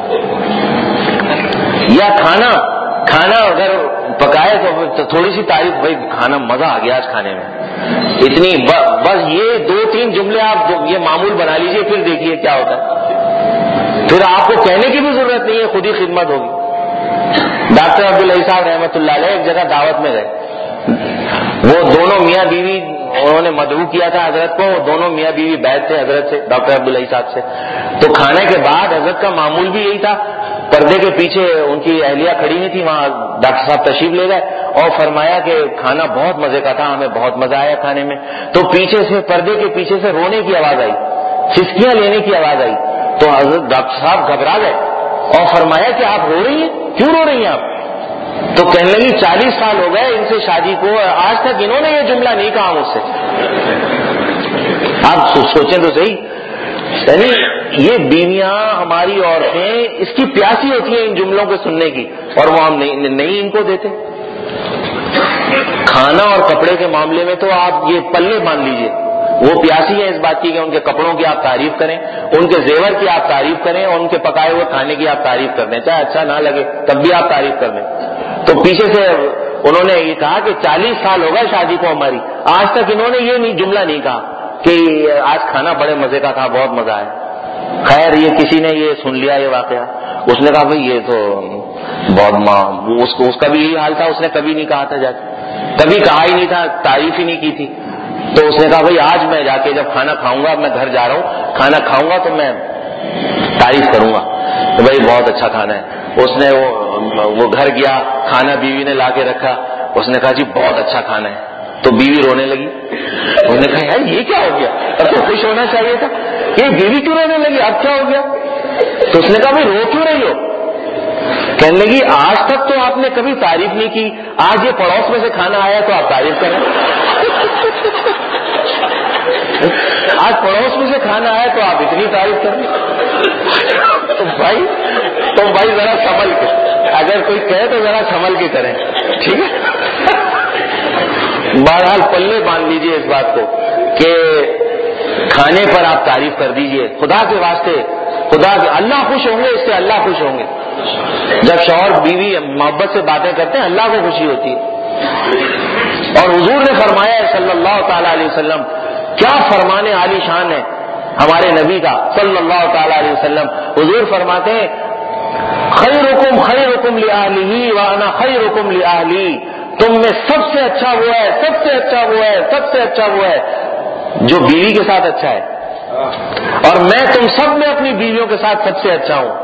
Speaker 1: یا کھانا اگر پکائے تو تھوڑی سی تعریف، بھائی کھانا مزہ آ گیا آج کھانے میں، اتنی بس یہ 2-3 جملے آپ یہ معمول بنا لیجئے، پھر دیکھیے کیا ہوتا ہے، پھر آپ کو کہنے کی بھی ضرورت نہیں ہے، خود ہی خدمت ہوگی۔ ڈاکٹر عبدالعزیز صاحب رحمۃ اللہ علیہ ایک جگہ دعوت میں گئے، وہ دونوں میاں بیوی، انہوں نے مدعو کیا تھا حضرت کو، دونوں میاں بیوی بیٹھ تھے حضرت سے، ڈاکٹر عبدالعزیز صاحب سے، تو کھانے کے بعد حضرت کا معمول بھی یہی تھا، پردے کے پیچھے ان کی اہلیہ کھڑی نہیں تھی، وہاں ڈاکٹر صاحب تشریف لے گئے اور فرمایا کہ کھانا بہت مزے کا تھا، ہمیں بہت مزہ آیا کھانے میں، تو پیچھے سے پردے کے پیچھے سے رونے کی آواز آئی، سسکیاں لینے کی آواز آئی، تو حضرت ڈاکٹر صاحب گھبرا گئے اور فرمایا کہ آپ رو رہی ہیں، کیوں رو رہی ہیں آپ؟ تو کہنے لگی 40 سال ہو گئے ان سے شادی کو، آج تک انہوں نے یہ جملہ نہیں کہا مجھ سے۔ آپ سوچیں تو صحیح، یعنی یہ بیویاں ہماری عورتیں اس کی پیاسی ہوتی ہیں ان جملوں کو سننے کی، اور وہ ہم نہیں ان کو دیتے۔ کھانا اور کپڑے کے معاملے میں تو آپ یہ پلے باندھ لیجئے، وہ پیاسی ہیں اس بات کی کہ ان کے کپڑوں کی آپ تعریف کریں، ان کے زیور کی آپ تعریف کریں، اور ان کے پکائے ہوئے کھانے کی آپ تعریف کر دیں، چاہے اچھا نہ لگے تب بھی آپ تعریف کر دیں۔ تو پیچھے سے انہوں نے یہ کہا کہ 40 سال ہو گئے شادی کو ہماری، آج تک انہوں نے یہ جملہ نہیں کہا کہ آج کھانا بڑے مزے کا تھا، بہت مزہ آیا۔ خیر یہ کسی نے یہ سن لیا یہ واقعہ، اس نے کہا بھئی یہ تو بہت اس کا بھی یہی حال تھا، اس نے کبھی نہیں کہا تھا، جا کے کبھی کہا ہی نہیں تھا، تعریف ہی نہیں کی تھی، تو اس نے کہا بھئی آج میں جا کے جب کھانا کھاؤں گا، میں گھر جا رہا ہوں، کھانا کھاؤں گا تو میں تعریف کروں گا کہ بھئی بہت اچھا کھانا ہے۔ اس نے وہ گھر گیا، کھانا بیوی نے لا کے رکھا، اس نے کہا جی بہت اچھا کھانا ہے، تو بیوی رونے لگی. انہوں نے کہا یار یہ کیا ہو گیا, اب تو خوش ہونا چاہیے تھا, یہ بیوی کیوں رونے لگی, اب کیا ہو گیا؟ تو اس نے کہا بھائی رو کیوں رہی ہو؟ کہنے لگی آج تک تو آپ نے کبھی تعریف نہیں کی, آج یہ پڑوس میں سے کھانا آیا تو آپ تعریف کریں. آج پڑوس میں سے کھانا آیا تو آپ اتنی تعریف کریں. تو بھائی ذرا سنبھل کے, اگر کوئی کہے تو ذرا سنبھل کے کریں, ٹھیک ہے. بہرحال پلے باندھ لیجئے اس بات کو کہ کھانے پر آپ تعریف کر دیجئے خدا کے واسطے. خدا کے اللہ خوش ہوں گے, اس سے اللہ خوش ہوں گے. جب شوہر بیوی محبت سے باتیں کرتے ہیں اللہ کو خوشی ہوتی ہے. اور حضور نے فرمایا ہے صلی اللہ تعالی علیہ وسلم, کیا فرمانے عالی شان ہے ہمارے نبی کا صلی اللہ تعالی علیہ وسلم. حضور فرماتے ہیں خیرکم خیرکم لأہلہ وانا خیرکم لأہلی, تم میں سب سے اچھا وہ ہے, سب سے اچھا وہ ہے, سب سے اچھا وہ ہے جو بیوی کے ساتھ اچھا ہے, اور میں تم سب میں اپنی بیویوں کے ساتھ سب سے اچھا ہوں.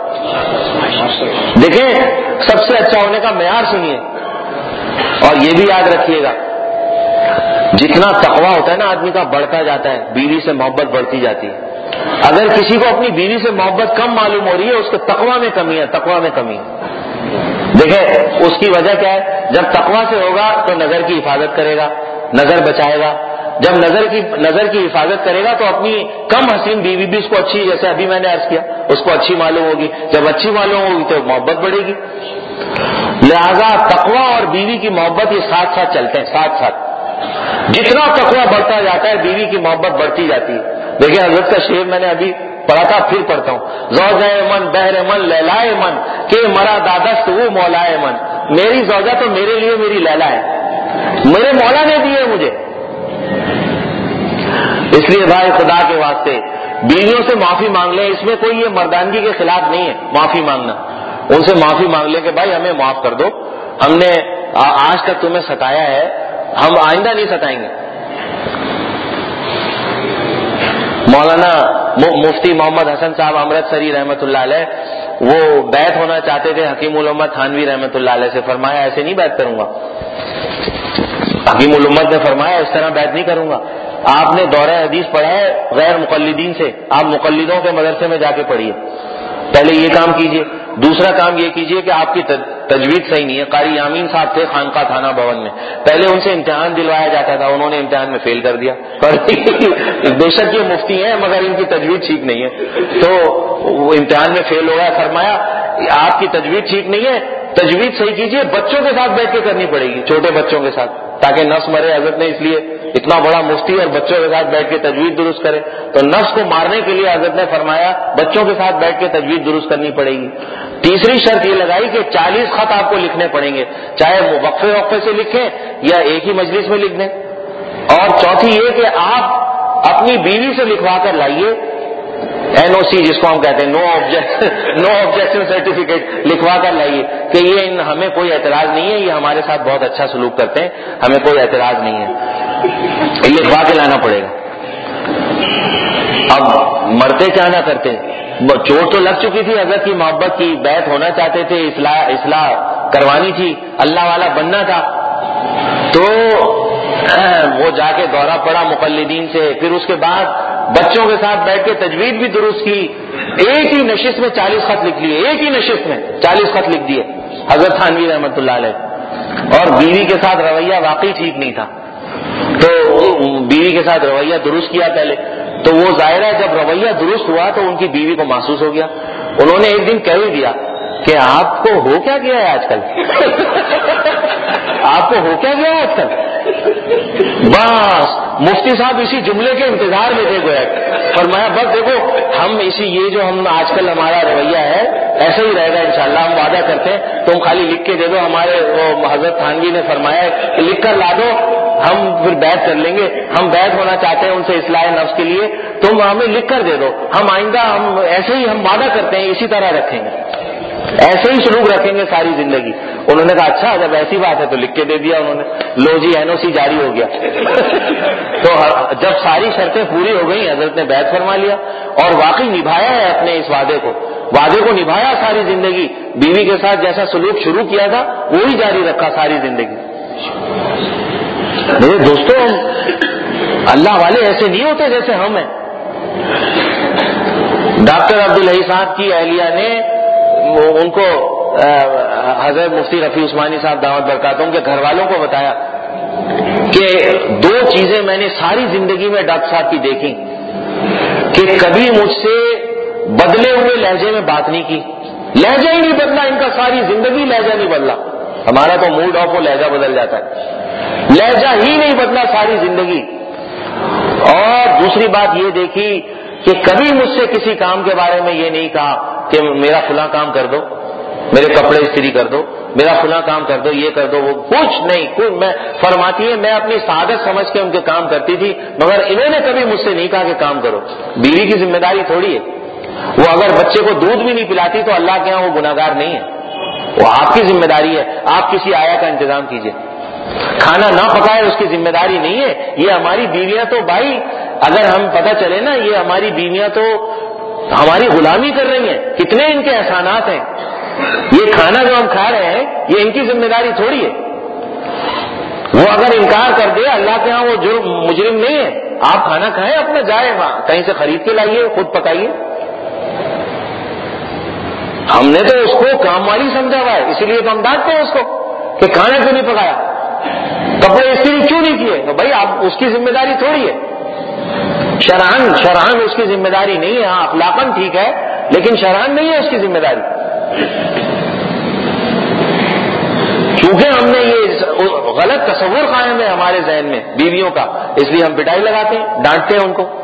Speaker 1: دیکھیں سب سے اچھا ہونے کا معیار سنیے, اور یہ بھی یاد رکھیے گا جتنا تقویٰ ہوتا ہے نا آدمی کا بڑھتا جاتا ہے, بیوی سے محبت بڑھتی جاتی ہے. اگر کسی کو اپنی بیوی سے محبت کم معلوم ہو رہی ہے اس کے تقویٰ میں کمی ہے, تقویٰ میں کمی ہے. دیکھیں اس کی وجہ کیا ہے, جب تقویٰ سے ہوگا تو نظر کی حفاظت کرے گا, نظر بچائے گا. جب نظر کی حفاظت کرے گا تو اپنی کم حسین بیوی بھی اس کو اچھی, جیسے ابھی میں نے عرض کیا, اس کو اچھی معلوم ہوگی. جب اچھی معلوم ہوگی تو محبت بڑھے گی. لہذا تقویٰ اور بیوی کی محبت یہ ساتھ ساتھ چلتے ہیں, ساتھ ساتھ. جتنا تقویٰ بڑھتا جاتا ہے بیوی کی محبت بڑھتی جاتی ہے. دیکھیں حضرت کا شعر میں نے ابھی پڑھا تھا, پھر پڑھتا ہوں. زوجہ من بہر من لیلائے من کہ مرا دادست وہ مولائے من. میری زوجہ تو میرے لیے میری لیلا ہے, میرے مولا نے دی ہے مجھے. اس لیے بھائی خدا کے واسطے بیویوں سے معافی مانگ لیں. اس میں کوئی یہ مردانگی کے خلاف نہیں ہے معافی مانگنا. ان سے معافی مانگ لیں کہ بھائی ہمیں معاف کر دو, ہم نے آج تک تمہیں ستایا ہے, ہم آئندہ نہیں ستائیں گے. مولانا مفتی محمد حسن صاحب امرتسری رحمۃ اللہ علیہ وہ بیعت ہونا چاہتے تھے حکیم الامت تھانوی رحمۃ اللہ علیہ سے. فرمایا ایسے نہیں بیعت کروں گا. حکیم الامت نے فرمایا اس طرح بیعت نہیں کروں گا. آپ نے دورہ حدیث پڑھا ہے غیر مقلدین سے, آپ مقلدوں کے مدرسے میں جا کے پڑھیے. پہلے یہ کام کیجئے. دوسرا کام یہ کیجئے کہ آپ کی تجوید صحیح نہیں ہے. قاری یامین صاحب تھے خانقاہ تھانہ بھون میں, پہلے ان سے امتحان دلوایا جاتا تھا, انہوں نے امتحان میں فیل کر دیا. بے شک یہ مفتی ہیں مگر ان کی تجوید ٹھیک نہیں ہے, تو وہ امتحان میں فیل ہو گیا. فرمایا آپ کی تجوید ٹھیک نہیں ہے, تجوید صحیح کیجئے. بچوں کے ساتھ بیٹھ کے کرنی پڑے گی, چھوٹے بچوں کے ساتھ, تاکہ نفس مرے. حضرت نے اس لیے اتنا بڑا مفتی اور بچوں کے ساتھ بیٹھ کے تجوید درست کرے, تو نفس کو مارنے کے لیے حضرت نے فرمایا بچوں کے ساتھ بیٹھ کے تجوید درست کرنی پڑے گی. تیسری شرط یہ لگائی کہ 40 خط آپ کو لکھنے پڑیں گے, چاہے وقفے وقفے سے لکھیں یا ایک ہی مجلس میں لکھ دیں. اور چوتھی یہ کہ آپ اپنی بیوی سے لکھوا کر لائیے NOC جس کو ہم کہتے ہیں نو آبجیکشن سرٹیفکیٹ لکھوا کر لائیے کہ یہ ہمیں کوئی اعتراض نہیں ہے, یہ ہمارے ساتھ بہت اچھا سلوک کرتے ہیں, ہمیں کوئی اعتراض نہیں ہے. لکھوا کے لانا پڑے گا. اب مرتے کیا نہ کرتے, چوٹ تو لگ چکی تھی حضرت کی محبت کی, بیعت ہونا چاہتے تھے, اصلاح کروانی تھی, اللہ والا بننا تھا, تو وہ جا کے دورہ پڑا مقلدین سے. پھر اس کے بعد بچوں کے ساتھ بیٹھ کے تجوید بھی درست کی. ایک ہی نشست میں 40 خط لکھ لیے, ایک ہی نشست میں 40 خط لکھ دیے حضرت تھانوی رحمۃ اللہ علیہ. اور بیوی کے ساتھ رویہ واقعی ٹھیک نہیں تھا, تو بیوی کے ساتھ رویہ درست کیا پہلے. تو وہ ظاہر ہے جب رویہ درست ہوا تو ان کی بیوی کو محسوس ہو گیا. انہوں نے ایک دن کہہ ہی دیا کہ آپ کو ہو کیا گیا ہے آج کل, آپ کو ہو کیا گیا ہے آج کل. بس مفتی صاحب اسی جملے کے انتظار میں تھے گویا. فرمایا بس دیکھو ہم یہ جو ہم آج کل ہمارا رویہ ہے ایسا ہی رہے گا انشاءاللہ, ہم وعدہ کرتے ہیں, تم خالی لکھ کے دے دو. ہمارے حضرت تھانوی نے فرمایا کہ لکھ کر لا دو, ہم پھر بیعت کر لیں گے. ہم بیعت ہونا چاہتے ہیں ان سے اصلاح نفس کے لیے, تم ہمیں لکھ کر دے دو, ہم آئندہ ہم ایسے ہی ہم وعدہ کرتے ہیں اسی طرح رکھیں گے, ایسے ہی سلوک رکھیں گے ساری زندگی. انہوں نے کہا اچھا جب ایسی بات ہے تو لکھ کے دے دیا انہوں نے. لو جی NOC جاری ہو گیا. تو جب ساری شرطیں پوری ہو گئی حضرت نے بیعت فرما لیا اور واقعی نبھایا ہے اپنے اس وعدے کو نبھایا ساری زندگی. بیوی کے ساتھ جیسا سلوک شروع کیا تھا وہی جاری رکھا ساری زندگی. میرے دوستوں اللہ والے ایسے نہیں ہوتے جیسے ہم ہیں. ڈاکٹر عبدالحی صاحب کی اہلیہ نے ان کو حضرت مفتی رفیع عثمانی صاحب دعوت برکاتہم کے گھر والوں کو بتایا کہ 2 چیزیں میں نے ساری زندگی میں ڈاکٹر صاحب کی دیکھی کہ کبھی مجھ سے بدلے ہوئے لہجے میں بات نہیں کی. لہجہ ہی نہیں بدلا ان کا, ساری زندگی لہجہ نہیں بدلا. ہمارا تو موڈ آف ہو لہجہ بدل جاتا ہے, لہجہ ہی نہیں بدلا ساری زندگی. اور دوسری بات یہ دیکھی کہ کبھی مجھ سے کسی کام کے بارے میں یہ نہیں کہا کہ میرا فلاں کام کر دو, میرے کپڑے استری کر دو, میرا فلاں کام کر دو, یہ کر دو, وہ کچھ نہیں. میں فرماتی ہے میں اپنی سعادت سمجھ کے ان کے کام کرتی تھی, مگر انہوں نے کبھی مجھ سے نہیں کہا کہ کام کرو. بیوی کی ذمہ داری تھوڑی ہے, وہ اگر بچے کو دودھ بھی نہیں پلاتی تو اللہ کے یہاں وہ گناہگار نہیں ہے, وہ آپ کی ذمہ داری ہے. آپ کسی آیا کا انتظام کیجیے, کھانا نہ پکائے اس کی ذمہ داری نہیں ہے. یہ ہماری بیویاں تو بھائی اگر ہم پتہ چلے نا, یہ ہماری بیویاں تو ہماری غلامی کر رہی ہیں. کتنے ان کے احسانات ہیں. یہ کھانا جو ہم کھا رہے ہیں یہ ان کی ذمہ داری تھوڑی ہے. وہ اگر انکار کر دے اللہ کے ہاں وہ جرم مجرم نہیں ہے. آپ کھانا کھائیں, اپنا جائے کہیں سے خرید کے لائیے, خود پکائیے. ہم نے تو اس کو کام والی سمجھا ہوا ہے, اسی لیے تو ہم ڈانٹتے ہیں اس کو کہ کھانا کیوں نہیں پکایا, کپڑے استری کیوں نہیں کیے. تو بھائی آپ اس کی ذمہ داری تھوڑی ہے. شرعاً اس کی ذمہ داری نہیں ہے. ہاں اخلاقاً ٹھیک ہے لیکن شرعاً نہیں ہے اس کی ذمہ داری. کیونکہ ہم نے یہ غلط تصور قائم ہے ہمارے ذہن میں بیویوں کا, اس لیے ہم پٹائی لگاتے ہیں, ڈانٹتے ہیں ان کو.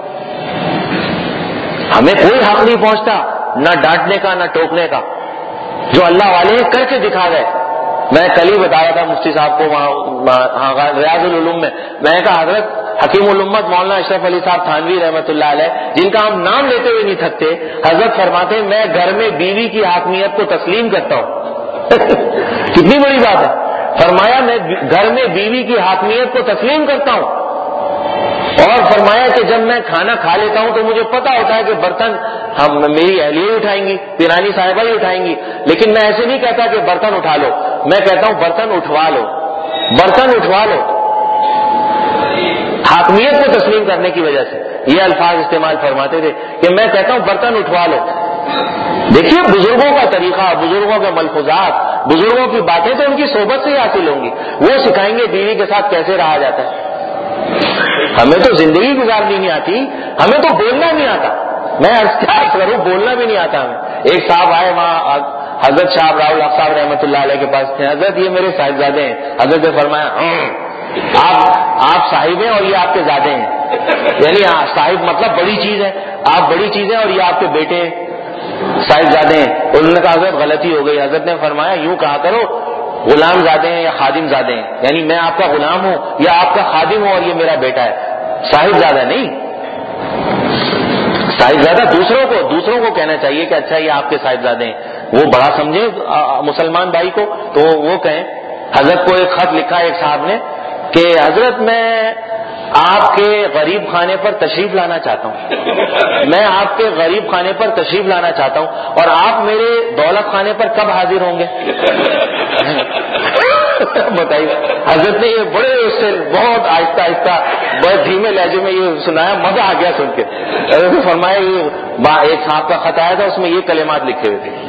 Speaker 1: ہمیں کوئی حق نہیں پہنچتا نہ ڈانٹنے کا نہ ٹوکنے کا. جو اللہ والے ہیں کر کے دکھا گئے. میں کل ہی بتایا تھا مفتی صاحب کو وہاں ریاض العلوم میں, میں نے کہا حضرت حکیم الامت مولانا اشرف علی صاحب تھانوی رحمۃ اللہ علیہ, جن کا ہم نام لیتے ہوئے نہیں تھکتے, حضرت فرماتے ہیں میں گھر میں بیوی کی حاکمیت کو تسلیم کرتا ہوں. کتنی بڑی بات ہے. فرمایا میں گھر میں بیوی کی حاکمیت کو تسلیم کرتا ہوں. اور فرمایا کہ جب میں کھانا کھا لیتا ہوں تو مجھے پتا ہوتا ہے کہ برتن میری اہلیہ ہی اٹھائیں گی, پیرانی صاحبہ ہی اٹھائیں گی. لیکن میں ایسے نہیں کہتا کہ برتن اٹھا لو, میں کہتا ہوں برتن اٹھوا لو, برتن اٹھوا لو. حاکمیت کو تسلیم کرنے کی وجہ سے یہ الفاظ استعمال فرماتے تھے کہ میں کہتا ہوں برتن اٹھوا لو. دیکھیے بزرگوں کا طریقہ, بزرگوں کے ملفوظات, بزرگوں کی باتیں تو ان کی صحبت سے ہی حاصل ہوں گی. وہ سکھائیں گے بیوی کے ساتھ کیسے رہا جاتا ہے. ہمیں تو زندگی گزارنی نہیں آتی, ہمیں تو بولنا نہیں آتا. میں کیا کروں, بولنا بھی نہیں آتا ہمیں. ایک صاحب آئے وہاں حضرت شاہ راؤل صاحب رحمۃ اللہ علیہ کے پاس تھے. حضرت یہ میرے صاحبزادے ہیں. حضرت نے فرمایا آپ صاحب ہیں اور یہ آپ کے زادے ہیں. یعنی صاحب مطلب بڑی چیز ہے, آپ بڑی چیز ہیں اور یہ آپ کے بیٹے صاحبزادے ہیں. انہوں نے کہا حضرت غلطی ہو گئی. حضرت نے فرمایا یوں کہا کرو غلام زادے ہیں یا خادم زادے ہیں, یعنی میں آپ کا غلام ہوں یا آپ کا خادم ہوں اور یہ میرا بیٹا ہے. صاحبزادہ نہیں. صاحبزادہ دوسروں کو کہنا چاہیے کہ اچھا یہ آپ کے صاحبزادے ہیں. وہ بڑا سمجھے مسلمان بھائی کو تو وہ کہیں. حضرت کو ایک خط لکھا ایک صاحب نے کہ حضرت میں آپ کے غریب خانے پر تشریف لانا چاہتا ہوں, میں آپ کے غریب خانے پر تشریف لانا چاہتا ہوں اور آپ میرے دولت خانے پر کب حاضر ہوں گے. بتائیے. حضرت نے یہ بڑے اس سے بہت آہستہ آہستہ بہت دھیمے لہجے میں یہ سنایا, مزہ آ گیا سن کے. حضرت نے فرمایا یہ ایک صاحب کا خط آیا تھا, اس میں یہ کلمات لکھے ہوئے تھے.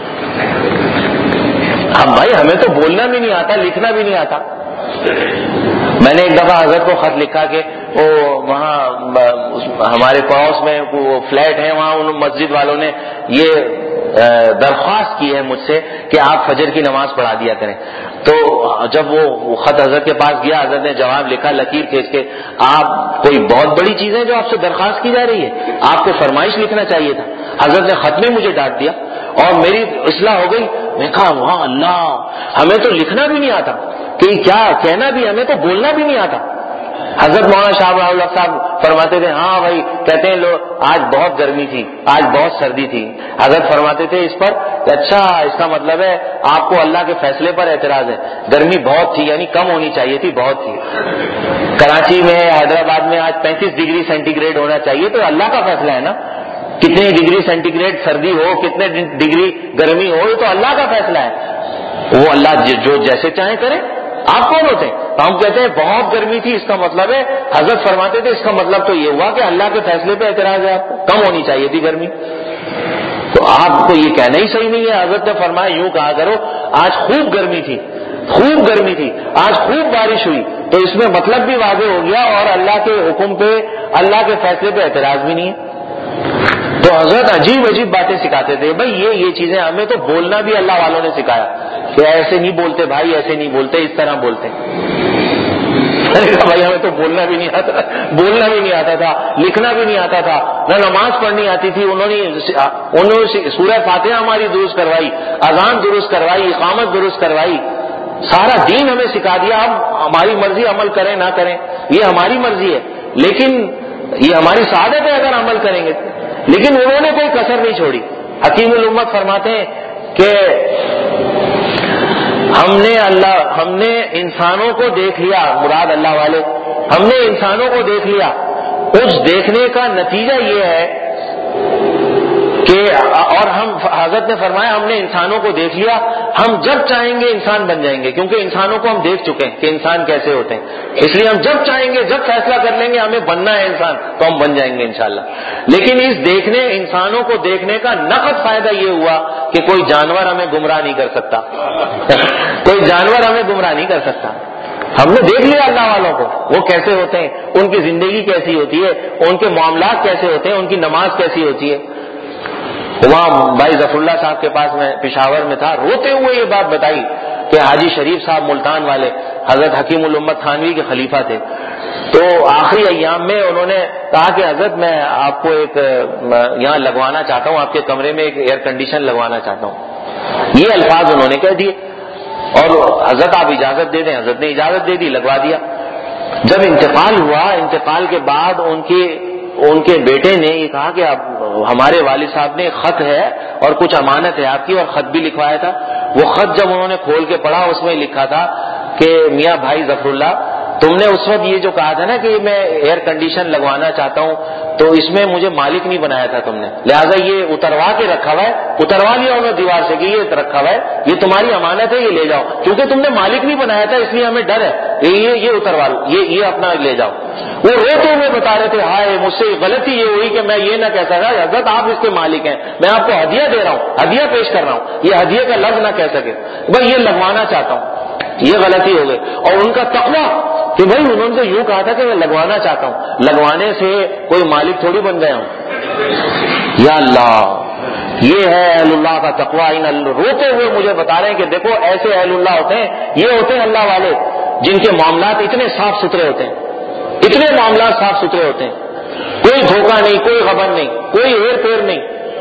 Speaker 1: اب بھائی ہمیں تو بولنا بھی نہیں آتا, لکھنا بھی نہیں آتا. میں نے ایک دفعہ حضرت کو خط لکھا کہ وہ وہاں ہمارے پڑوس میں وہ فلیٹ ہے, وہاں ان مسجد والوں نے یہ درخواست کی ہے مجھ سے کہ آپ فجر کی نماز پڑھا دیا کریں. تو جب وہ خط حضرت کے پاس گیا, حضرت نے جواب لکھا لکیر کھینچ کے, آپ کوئی بہت بڑی چیز ہے جو آپ سے درخواست کی جا رہی ہے, آپ کو فرمائش لکھنا چاہیے تھا. حضرت نے خط میں مجھے ڈانٹ دیا اور میری اصلاح ہو گئی. میں کہا واہ اللہ, ہمیں تو لکھنا بھی نہیں آتا کہ کیا کہنا بھی, ہمیں تو بولنا بھی نہیں آتا. حضرت مولانا شاہ راؤل صاحب فرماتے تھے ہاں بھائی, کہتے ہیں لوگ آج بہت گرمی تھی, آج بہت سردی تھی. حضرت فرماتے تھے اس پر اچھا اس کا مطلب ہے آپ کو اللہ کے فیصلے پر اعتراض ہے. گرمی بہت تھی یعنی کم ہونی چاہیے تھی, بہت تھی. کراچی میں حیدرآباد میں آج 35 ڈگری سینٹی گریڈ ہونا چاہیے, تو اللہ کا فیصلہ ہے نا. کتنے ڈگری سینٹی گریڈ سردی ہو, کتنے ڈگری گرمی ہو, یہ تو اللہ کا فیصلہ ہے. وہ اللہ جو جیسے چاہیں کرے. آپ کون ہوتے ہیں؟ تو ہم کہتے ہیں بہت گرمی تھی، اس کا مطلب ہے حضرت فرماتے تھے اس کا مطلب تو یہ ہوا کہ اللہ کے فیصلے پہ اعتراض ہے، آپ کو کم ہونی چاہیے تھی گرمی، تو آپ کو یہ کہنا ہی صحیح نہیں ہے۔ حضرت نے فرمایا یوں کہا کرو آج خوب گرمی تھی، خوب گرمی تھی، آج خوب بارش ہوئی، تو اس میں مطلب بھی واضح ہو گیا اور اللہ کے حکم پہ، اللہ کے فیصلے پہ اعتراض بھی نہیں ہے۔ تو حضرت عجیب عجیب باتیں سکھاتے تھے، بھائی یہ چیزیں ہمیں تو بولنا بھی اللہ والوں نے سکھایا کہ ایسے نہیں بولتے بھائی، ایسے نہیں بولتے، اس طرح بولتے۔ بھائی ہمیں تو بولنا بھی نہیں آتا تھا، لکھنا بھی نہیں آتا تھا، نہ نماز پڑھنی آتی تھی، انہوں نے سورہ فاتحہ ہماری درست کروائی، اذان درست کروائی، اقامت درست کروائی، سارا دین ہمیں سکھا دیا۔ اب ہماری مرضی عمل کریں نہ کریں یہ ہماری مرضی ہے، لیکن یہ ہماری سعادت ہے اگر عمل کریں گے، لیکن انہوں نے کوئی کسر نہیں چھوڑی۔ حکیم الامت فرماتے ہیں کہ ہم نے انسانوں کو دیکھ لیا، مراد اللہ والے، ہم نے انسانوں کو دیکھ لیا، اس دیکھنے کا نتیجہ یہ ہے کہ اور حضرت نے فرمایا ہم نے انسانوں کو دیکھ لیا، ہم جب چاہیں گے انسان بن جائیں گے، کیونکہ انسانوں کو ہم دیکھ چکے ہیں کہ انسان کیسے ہوتے ہیں، اس لیے ہم جب چاہیں گے، جب فیصلہ کر لیں گے ہمیں بننا ہے انسان تو ہم بن جائیں گے انشاءاللہ۔ لیکن اس انسانوں کو دیکھنے کا نقد فائدہ یہ ہوا کہ کوئی جانور ہمیں گمراہ نہیں کر سکتا کوئی جانور ہمیں گمراہ نہیں کر سکتا۔ ہم نے دیکھ لیا اللہ والوں کو، وہ کیسے ہوتے ہیں، ان کی زندگی کیسی ہوتی ہے، ان کے معاملات کیسے ہوتے ہیں، ان کی نماز کیسی ہوتی ہے۔ وہاں بھائی ظفر اللہ صاحب کے پاس میں پشاور میں تھا، روتے ہوئے یہ بات بتائی کہ حاجی شریف صاحب ملتان والے حضرت حکیم الامت تھانوی کے خلیفہ تھے، تو آخری ایام میں انہوں نے کہا کہ حضرت میں آپ کو ایک یہاں لگوانا چاہتا ہوں، آپ کے کمرے میں ایک ایئر کنڈیشن لگوانا چاہتا ہوں، یہ الفاظ انہوں نے کہہ دیے، اور حضرت آپ اجازت دے دیں، حضرت نے اجازت دے دی، لگوا دیا۔ جب انتقال ہوا، انتقال کے بعد ان کے بیٹے نے یہ کہا کہ اب ہمارے والد صاحب نے خط ہے اور کچھ امانت ہے آپ کی، اور خط بھی لکھوایا تھا۔ وہ خط جب انہوں نے کھول کے پڑھا، اس میں لکھا تھا کہ میاں بھائی ظفر اللہ، تم نے اس وقت یہ جو کہا تھا نا کہ میں ایئر کنڈیشن لگوانا چاہتا ہوں، تو اس میں مجھے مالک نہیں بنایا تھا تم نے، لہٰذا یہ اتروا کے رکھا ہوا ہے، اتروا لیا انہوں نے دیوار سے کہ یہ رکھا ہوا ہے، یہ تمہاری امانت ہے، یہ لے جاؤ، کیونکہ تم نے مالک نہیں بنایا تھا اس لیے ہمیں ڈر ہے، یہ اتروا لو، یہ اپنا لے جاؤ۔ وہ روتے ہوئے بتا رہے تھے ہائے مجھ سے غلطی یہ ہوئی کہ میں یہ نہ کہہ سکا حضرت آپ اس کے مالک ہیں، میں آپ کو ہدیہ دے رہا ہوں، ہدیہ پیش کر رہا ہوں، یہ ہدیہ کا لفظ نہ کہہ سکے، بھائی یہ لگوانا چاہتا ہوں، یہ غلطی ہو گئی۔ اور ان کا تقویٰ کہ بھائی انہوں نے یوں کہا تھا کہ میں لگوانا چاہتا ہوں، لگوانے سے کوئی مالک تھوڑی بن گیا ہوں۔ یا اللہ، یہ ہے اہل اللہ کا تقویٰ۔ روتے ہوئے مجھے بتا رہے ہیں کہ دیکھو ایسے اہل اللہ ہوتے ہیں، یہ ہوتے ہیں اللہ والے جن کے معاملات اتنے صاف ستھرے ہوتے ہیں، اتنے معاملات صاف ستھرے ہوتے ہیں، کوئی دھوکہ نہیں، کوئی غبن نہیں، کوئی ہیر پھیر نہیں۔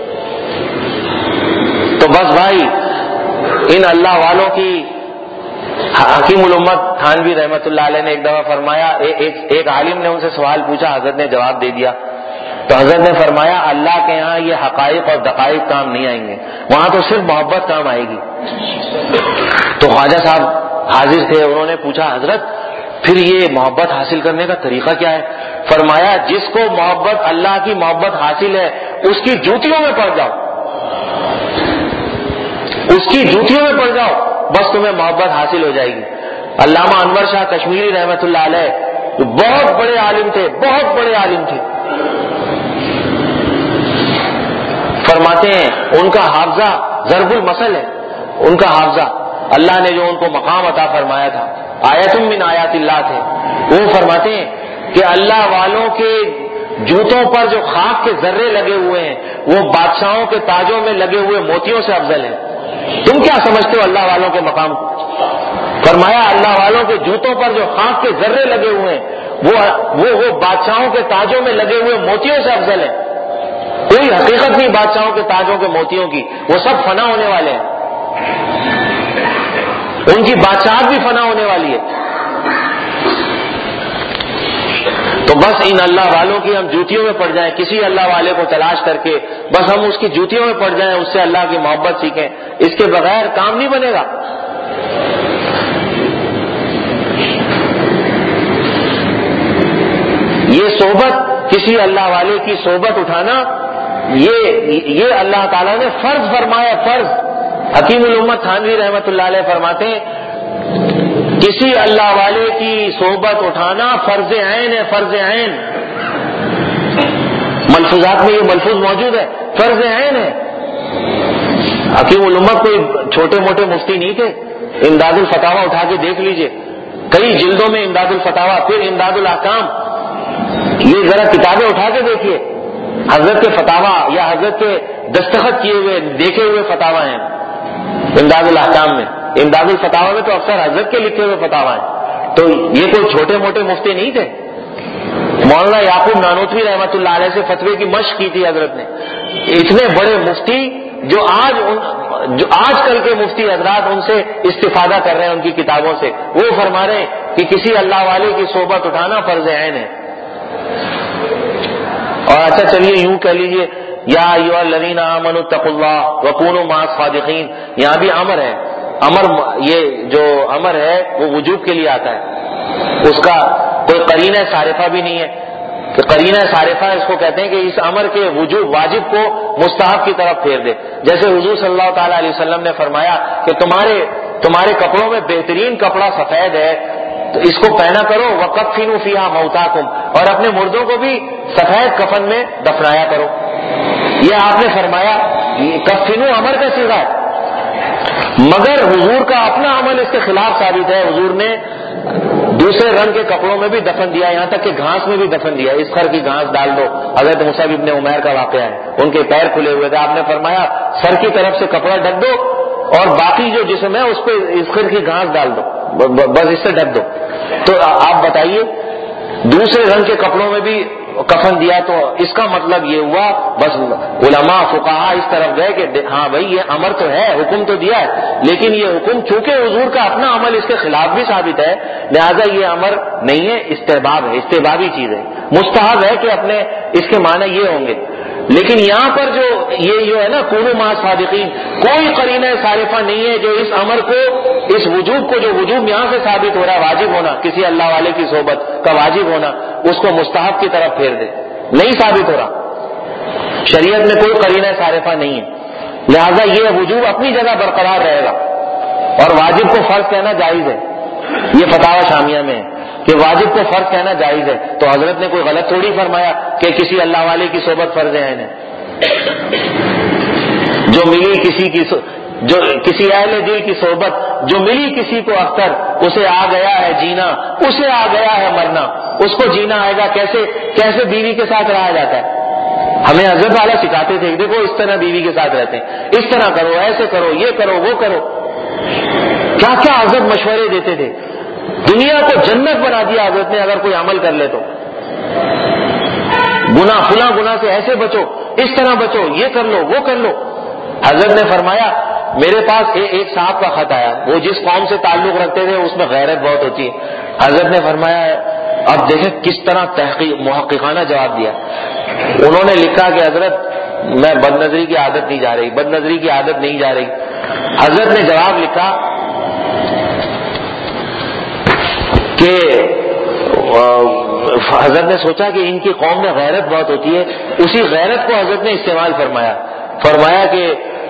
Speaker 1: تو بس بھائی ان اللہ والوں کی، حکیم الامت تھانوی رحمت اللہ علیہ نے ایک دفعہ فرمایا، ایک عالم نے ان سے سوال پوچھا، حضرت نے جواب دے دیا، تو حضرت نے فرمایا اللہ کے ہاں یہ حقائق اور دقائق کام نہیں آئیں گے، وہاں تو صرف محبت کام آئے گی۔ تو خواجہ صاحب حاضر تھے، انہوں نے پوچھا حضرت پھر یہ محبت حاصل کرنے کا طریقہ کیا ہے؟ فرمایا جس کو محبت، اللہ کی محبت حاصل ہے اس کی جوتیوں میں پڑ جاؤ، اس کی جوتیوں میں پڑ جاؤ، بس تمہیں محبت حاصل ہو جائے گی۔ علامہ انور شاہ کشمیری رحمت اللہ علیہ بہت بڑے عالم تھے، بہت بڑے عالم تھے، فرماتے ہیں ان کا حافظہ ضرب المثل ہے، ان کا حافظہ، اللہ نے جو ان کو مقام عطا فرمایا تھا، آیت من آیات اللہ تھے، وہ فرماتے ہیں کہ اللہ والوں کے جوتوں پر جو خاک کے ذرے لگے ہوئے ہیں وہ بادشاہوں کے تاجوں میں لگے ہوئے موتیوں سے افضل ہے۔ تم کیا سمجھتے ہو اللہ والوں کے مقام کو؟ فرمایا اللہ والوں کے جوتوں پر جو خاک کے ذرے لگے ہوئے ہیں وہ بادشاہوں کے تاجوں میں لگے ہوئے موتیوں سے افضل ہے۔ کوئی حقیقت نہیں بادشاہوں کے تاجوں کے موتیوں کی، وہ سب فنا ہونے والے ہیں، ان کی بادشاہت بھی فنا ہونے والی ہے۔ تو بس ان اللہ والوں کی ہم جوتیوں میں پڑ جائیں، کسی اللہ والے کو تلاش کر کے بس ہم اس کی جوتیوں میں پڑ جائیں، اس سے اللہ کی محبت سیکھیں، اس کے بغیر کام نہیں بنے گا۔ یہ صحبت، کسی اللہ والے کی صحبت اٹھانا، یہ اللہ تعالیٰ نے فرض فرمایا، فرض۔ حکیم الامت تھانوی رحمت اللہ علیہ فرماتے ہیں کسی اللہ والے کی صحبت اٹھانا فرض عین ہے، فرض عین. ملفوظات میں یہ ملفوظ موجود ہے، فرض عین ہے. حکیم الامت کوئی چھوٹے موٹے مفتی نہیں تھے. امداد الفتاوی اٹھا کے دیکھ لیجئے، کئی جلدوں میں امداد الفتاوی، پھر امداد الاحکام. یہ ذرا کتابیں اٹھا کے دیکھیے، حضرت کے فتاوی یا حضرت کے دستخط کیے ہوئے دیکھے ہوئے فتاوی ہیں امداد الاحکام میں. امداد الفتاوی میں تو اکثر حضرت کے لکھے ہوئے فتاوی ہیں. تو یہ کوئی چھوٹے موٹے مفتی نہیں تھے. مولانا یعقوب نانوتوی رحمۃ اللہ علیہ سے فتوے کی مشق کی تھی حضرت نے. اتنے بڑے مفتی جو آج کل کے مفتی حضرات ان سے استفادہ کر رہے ہیں ان کی کتابوں سے، وہ فرما رہے ہیں کہ کسی اللہ والے کی صحبت اٹھانا فرض عین ہے. اور اچھا چلیے یوں کہہ لیجیے یا ایھا الذین آمنوا اتقوا اللہ وکونوا مع الصادقین. یہاں بھی امر ہے. امر، یہ جو امر ہے وہ وجوب کے لیے آتا ہے، اس کا کوئی قرینہ صارفہ بھی نہیں ہے. کہ قرینہ صارفہ اس کو کہتے ہیں کہ اس امر کے وجوب، واجب کو مستحب کی طرف پھیر دے. جیسے حضور صلی اللہ تعالی علیہ وسلم نے فرمایا کہ تمہارے کپڑوں میں بہترین کپڑا سفید ہے تو اس کو پہنا کرو. وَكَفِّنُوا فِيهَا مَوْتَاكُمْ، اور اپنے مردوں کو بھی سفید کفن میں دفنایا کرو. یہ آپ نے فرمایا، کفنو امر کا صیغہ ہے، مگر حضور کا اپنا عمل اس کے خلاف ثابت ہے. حضور نے دوسرے رنگ کے کپڑوں میں بھی دفن دیا، یہاں تک کہ گھاس میں بھی دفن دیا. اس خر کی گھاس ڈال دو. حضرت مصعب ابن عمیر کا واقعہ ہے، ان کے پیر کھلے ہوئے تھے. آپ نے فرمایا سر کی طرف سے کپڑا ڈھک دو اور باقی جو جسم ہے اس پہ اس خر کی گھاس ڈال دو، بس اس سے ڈھک دو. تو آپ بتائیے دوسرے رنگ کے کپڑوں میں بھی کفن دیا تو اس کا مطلب یہ ہوا، بس علماء فقہا اس طرف گئے کہ ہاں بھائی یہ امر تو ہے، حکم تو دیا ہے، لیکن یہ حکم چونکہ حضور کا اپنا عمل اس کے خلاف بھی ثابت ہے، لہذا یہ امر نہیں ہے، استحباب ہے، استحبابی چیز ہے. مستحب ہے کہ اپنے اس کے معنی یہ ہوں گے. لیکن یہاں پر جو ہے نا کونوا مع الصادقین، کوئی قرینہ صارفہ نہیں ہے جو اس امر کو، اس وجوب کو، جو وجوب یہاں سے ثابت ہو رہا ہے، واجب ہونا، کسی اللہ والے کی صحبت کا واجب ہونا، اس کو مستحب کی طرف پھیر دے. نہیں ثابت ہو رہا، شریعت میں کوئی قرینہ صارفہ نہیں ہے. لہذا یہ وجوب اپنی جگہ برقرار رہے گا اور واجب کو فرض کہنا جائز ہے. یہ فتاوی شامیہ میں ہے کہ واجب کو فرض کہنا جائز ہے. تو حضرت نے کوئی غلط تھوڑی فرمایا کہ کسی اللہ والے کی صحبت فرض عین ہے. جو ملی کسی اہل دل کی صحبت، جو ملی کسی کو اختر، اسے آ گیا ہے جینا، اسے آ گیا ہے مرنا. اس کو جینا آئے گا. کیسے بیوی کے ساتھ رہا جاتا ہے؟ ہمیں حضرت والا سکھاتے تھے، دیکھو اس طرح بیوی کے ساتھ رہتے ہیں، اس طرح کرو، ایسے کرو، یہ کرو، وہ کرو. کیا کیا حضرت مشورے دیتے تھے. دنیا کو جنت بنا دیا حضرت نے اگر کوئی عمل کر لے تو. فلاں گناہ سے ایسے بچو، اس طرح بچو، یہ کر لو، وہ کر لو. حضرت نے فرمایا میرے پاس ایک صاحب کا خط آیا، وہ جس قوم سے تعلق رکھتے تھے اس میں غیرت بہت ہوتی ہے. حضرت نے فرمایا اب دیکھیں کس طرح محققانہ جواب دیا. انہوں نے لکھا کہ حضرت میں بد نظری کی عادت نہیں جا رہی، بد نظری کی عادت نہیں جا رہی. حضرت نے جواب لکھا کہ حضرت نے سوچا کہ ان کی قوم میں غیرت بہت ہوتی ہے. اسی غیرت کو حضرت نے استعمال فرمایا کہ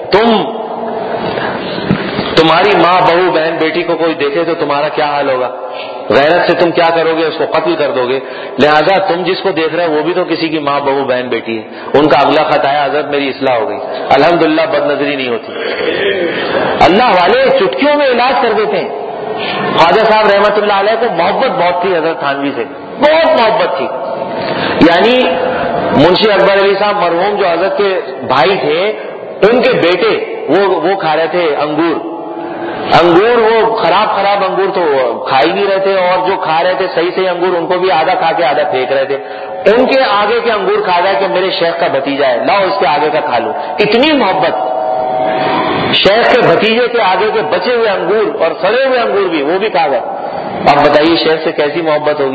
Speaker 1: تمہاری ماں، بہو، بہن، بیٹی کو کوئی دیکھے تو تمہارا کیا حال ہوگا. غیرت سے تم کیا کرو گے؟ اس کو قتل کر دو گے. لہذا تم جس کو دیکھ رہے ہو وہ بھی تو کسی کی ماں، بہو، بہن، بیٹی ہے. ان کا اگلا خط آیا، حضرت میری اصلاح ہو گئی، الحمدللہ بد نظری نہیں ہوتی. اللہ والے چٹکیوں میں علاج کر دیتے ہیں. خواجہ صاحب رحمت اللہ علیہ کو محبت بہت تھی حضرت تھانوی سے، بہت محبت تھی. یعنی منشی اکبر علی صاحب مرحوم جو حضرت کے بھائی تھے، ان کے بیٹے وہ کھا رہے تھے انگور، وہ خراب انگور تو کھا ہی نہیں رہے تھے، اور جو کھا رہے تھے صحیح انگور ان کو بھی آدھا کھا کے آدھا پھینک رہے تھے. ان کے آگے کے انگور کھا گئے کہ میرے شیخ کا بھتیجا ہے، لاؤ اس کے آگے کا کھا لو. اتنی محبت. شیخ کے بھتیجے کے آگے کے بچے ہوئے انگور اور سڑے ہوئے انگور بھی وہ بھی کھا گئے. اب بتائیے شیخ سے کیسی محبت ہوگی.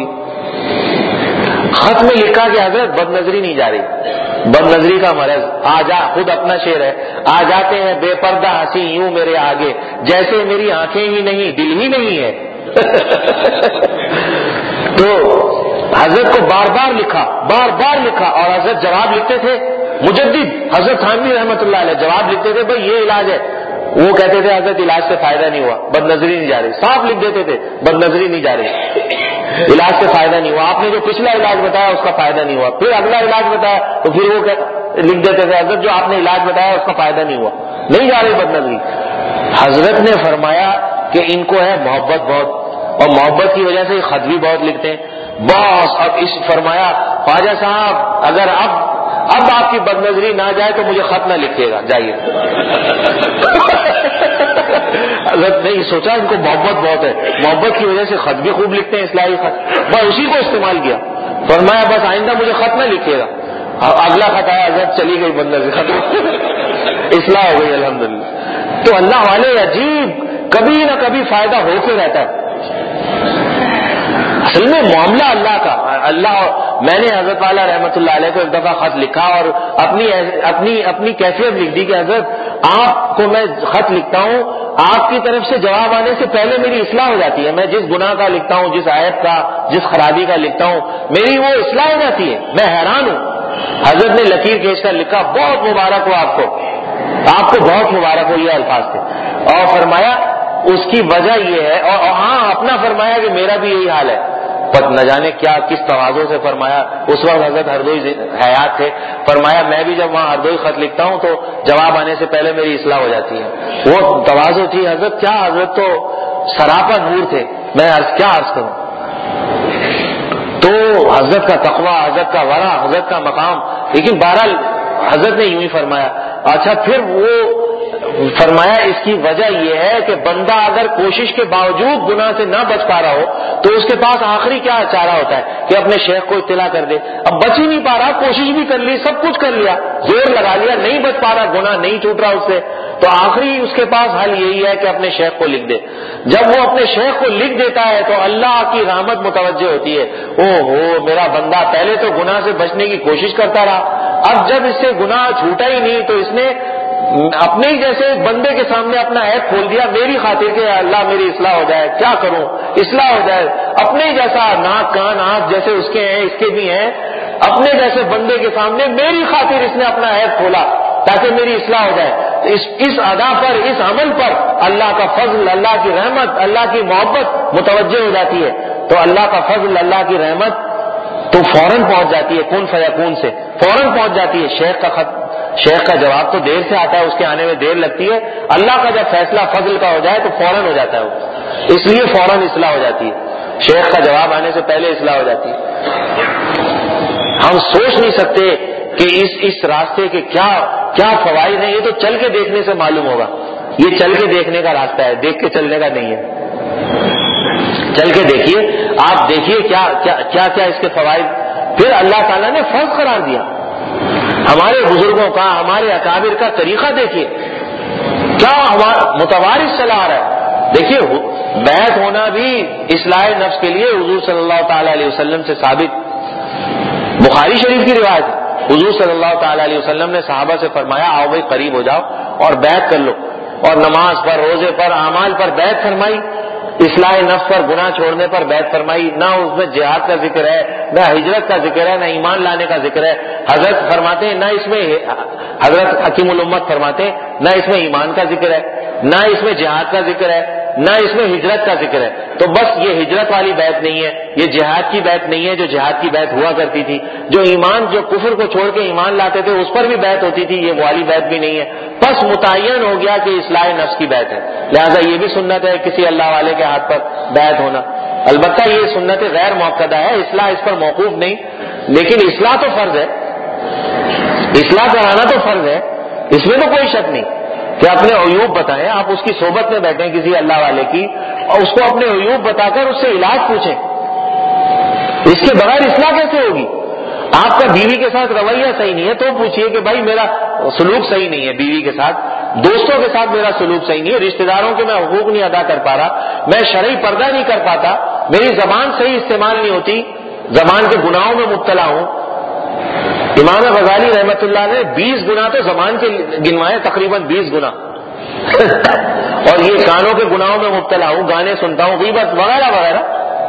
Speaker 1: خط میں لکھا کہ حضرت بد نظری نہیں جا رہی، بد نظری کا مرض خود اپنا شعر ہے. آ جاتے ہیں بے پردہ ہنسی یوں میرے آگے، جیسے میری آنکھیں ہی نہیں دل ہی نہیں ہے. تو حضرت کو بار بار لکھا اور حضرت جواب لکھتے تھے. مجدد حضرت تھانوی رحمت اللہ علیہ جواب لکھتے تھے بھائی یہ علاج ہے. وہ کہتے تھے حضرت علاج سے فائدہ نہیں ہوا، بد نظری نہیں جا رہی، صاف لکھ دیتے تھے بد نظری نہیں جا رہی، علاج سے فائدہ نہیں ہوا، آپ نے جو پچھلا علاج بتایا اس کا فائدہ نہیں ہوا، پھر اگلا علاج بتایا تو پھر وہ لکھ دیتے تھے حضرت جو آپ نے علاج بتایا اس کا فائدہ نہیں ہوا، نہیں جا رہی بد نظری۔ حضرت نے فرمایا کہ ان کو ہے محبت بہت، اور محبت کی وجہ سے یہ خط بھی بہت لکھتے ہیں۔ بس اب اس فرمایا خواجہ صاحب اگر اب آپ کی بد نظری نہ جائے تو مجھے خط نہ لکھیے گا، جائیے۔ حضرت نے سوچا ان کو محبت بہت ہے، محبت کی وجہ سے خط بھی خوب لکھتے ہیں، اصلاحی خط، بس اسی کو استعمال کیا۔ فرمایا بس آئندہ مجھے خط نہ لکھیے گا۔ اگلا خط آیا، حضرت چلی گئی بد نظری، خط اصلاح ہو گئی الحمدللہ۔ تو اللہ والے عجیب کبھی نہ کبھی فائدہ ہو کے رہتا ہے۔ اصل میں معاملہ اللہ کا، میں نے حضرت والا رحمت اللہ علیہ کو ایک دفعہ خط لکھا اور اپنی کیفیت لکھ دی کہ حضرت آپ کو میں خط لکھتا ہوں، آپ کی طرف سے جواب آنے سے پہلے میری اصلاح ہو جاتی ہے، میں جس گناہ کا لکھتا ہوں، جس عیب کا، جس خرابی کا لکھتا ہوں، میری وہ اصلاح ہو جاتی ہے، میں حیران ہوں۔ حضرت نے لکیر کھینچ کر لکھا بہت مبارک ہو آپ کو بہت مبارک ہو، یہ الفاظ تھے، اور فرمایا اس کی وجہ یہ ہے، اور ہاں اپنا فرمایا کہ میرا بھی یہی حال ہے، پر نہ جانے کیا کس تواضع سے فرمایا۔ اس وقت حضرت ہردوئی حیات تھے، فرمایا میں بھی جب وہاں ہردوئی خط لکھتا ہوں تو جواب آنے سے پہلے میری اصلاح ہو جاتی ہے۔ وہ تواضع تھی حضرت، کیا حضرت تو سراپا نور تھے، میں کیا عرض کروں۔ تو حضرت کا تقویٰ، حضرت کا ورع، حضرت کا مقام، لیکن بہرحال حضرت نے یوں ہی فرمایا۔ اچھا پھر وہ فرمایا اس کی وجہ یہ ہے کہ بندہ اگر کوشش کے باوجود گناہ سے نہ بچ پا رہا ہو تو اس کے پاس آخری کیا چارہ ہوتا ہے کہ اپنے شیخ کو اطلاع کر دے۔ اب بچ ہی نہیں پا رہا، کوشش بھی کر لی، سب کچھ کر لیا، زور لگا لیا، نہیں بچ پا رہا، گناہ نہیں چھوٹ رہا اس سے، تو آخری اس کے پاس حل یہی ہے کہ اپنے شیخ کو لکھ دے۔ جب وہ اپنے شیخ کو لکھ دیتا ہے تو اللہ کی رحمت متوجہ ہوتی ہے، او ہو میرا بندہ پہلے تو گناہ سے بچنے کی کوشش کرتا رہا، اب جب اس سے گناہ چھوٹا ہی نہیں تو اس نے اپنے ہی جیسے بندے کے سامنے اپنا عیب کھول دیا، میری خاطر کہ اللہ میری اصلاح ہو جائے، کیا کروں اصلاح ہو جائے، اپنے ہی جیسا ناک کان آنکھ جیسے اس کے ہیں اس کے بھی ہیں، اپنے جیسے بندے کے سامنے میری خاطر اس نے اپنا عیب کھولا تاکہ میری اصلاح ہو جائے۔ اس ادا پر، اس عمل پر اللہ کا فضل، اللہ کی رحمت، اللہ کی محبت متوجہ ہو جاتی ہے، تو اللہ کا فضل، اللہ کی رحمت تو فوراً پہنچ جاتی ہے، کن فیکون سے فوراً پہنچ جاتی ہے۔ شیخ کا جواب تو دیر سے آتا ہے، اس کے آنے میں دیر لگتی ہے، اللہ کا جب فیصلہ فضل کا ہو جائے تو فوراً ہو جاتا ہے وہ، اس لیے فوراً اصلاح ہو جاتی ہے، شیخ کا جواب آنے سے پہلے اصلاح ہو جاتی ہے۔ ہم سوچ نہیں سکتے کہ اس راستے کے کیا فوائد ہیں، یہ تو چل کے دیکھنے سے معلوم ہوگا، یہ چل کے دیکھنے کا راستہ ہے، دیکھ کے چلنے کا نہیں ہے۔ چل کے دیکھیے، آپ دیکھیے کیا اس کے فوائد، پھر اللہ تعالیٰ نے فرض قرار دیا۔ ہمارے بزرگوں کا، ہمارے اکابر کا طریقہ دیکھیے، کیا متوارث چلا آ رہا ہے۔ دیکھیے بیعت ہونا بھی اصلاح نفس کے لیے حضور صلی اللہ تعالی علیہ وسلم سے ثابت، بخاری شریف کی روایت ہے، حضور صلی اللہ تعالی علیہ وسلم نے صحابہ سے فرمایا آؤ بھائی قریب ہو جاؤ اور بیعت کر لو، اور نماز پر، روزے پر، اعمال پر بیعت فرمائی، اصلاح نفس پر، گناہ چھوڑنے پر بیعت فرمائی، نہ اس میں جہاد کا ذکر ہے، نہ ہجرت کا ذکر ہے، نہ ایمان لانے کا ذکر ہے۔ حضرت فرماتے ہیں نہ اس میں، حضرت حکیم الامت فرماتے ہیں نہ اس میں ایمان کا ذکر ہے، نہ اس میں جہاد کا ذکر ہے، نہ اس میں ہجرت کا ذکر ہے، تو بس یہ ہجرت والی بیعت نہیں ہے، یہ جہاد کی بیعت نہیں ہے جو جہاد کی بیعت ہوا کرتی تھی، جو کفر کو چھوڑ کے ایمان لاتے تھے اس پر بھی بیعت ہوتی تھی، یہ والی بیعت بھی نہیں ہے، بس متعین ہو گیا کہ اصلاح نفس کی بیعت ہے، لہذا یہ بھی سنت ہے کسی اللہ والے کے ہاتھ پر بیعت ہونا۔ البتہ یہ سنت غیر موقدہ ہے، اصلاح اس پر موقوف نہیں، لیکن اصلاح تو فرض ہے، اصلاح کرانا تو فرض ہے، اس میں تو کوئی شک نہیں کہ اپنے عیوب بتائیں، آپ اس کی صحبت میں بیٹھیں کسی اللہ والے کی اور اس کو اپنے عیوب بتا کر اس سے علاج پوچھیں، اس کے بغیر اصلاح کیسے ہوگی؟ آپ کا بیوی کے ساتھ رویہ صحیح نہیں ہے تو پوچھئے کہ بھائی میرا سلوک صحیح نہیں ہے، بیوی کے ساتھ، دوستوں کے ساتھ میرا سلوک صحیح نہیں ہے، رشتہ داروں کے میں حقوق نہیں ادا کر پا رہا، میں شرعی پردہ نہیں کر پاتا، میری زبان صحیح استعمال نہیں ہوتی، زبان کے گناہوں میں مبتلا ہوں۔ امام غزالی رحمت اللہ نے 20 گناہ تو زبان کے گنوائے، تقریباً 20 گناہ اور یہ کانوں کے گناہوں میں مبتلا ہوں، گانے سنتا ہوں، غیبت وغیرہ وغیرہ،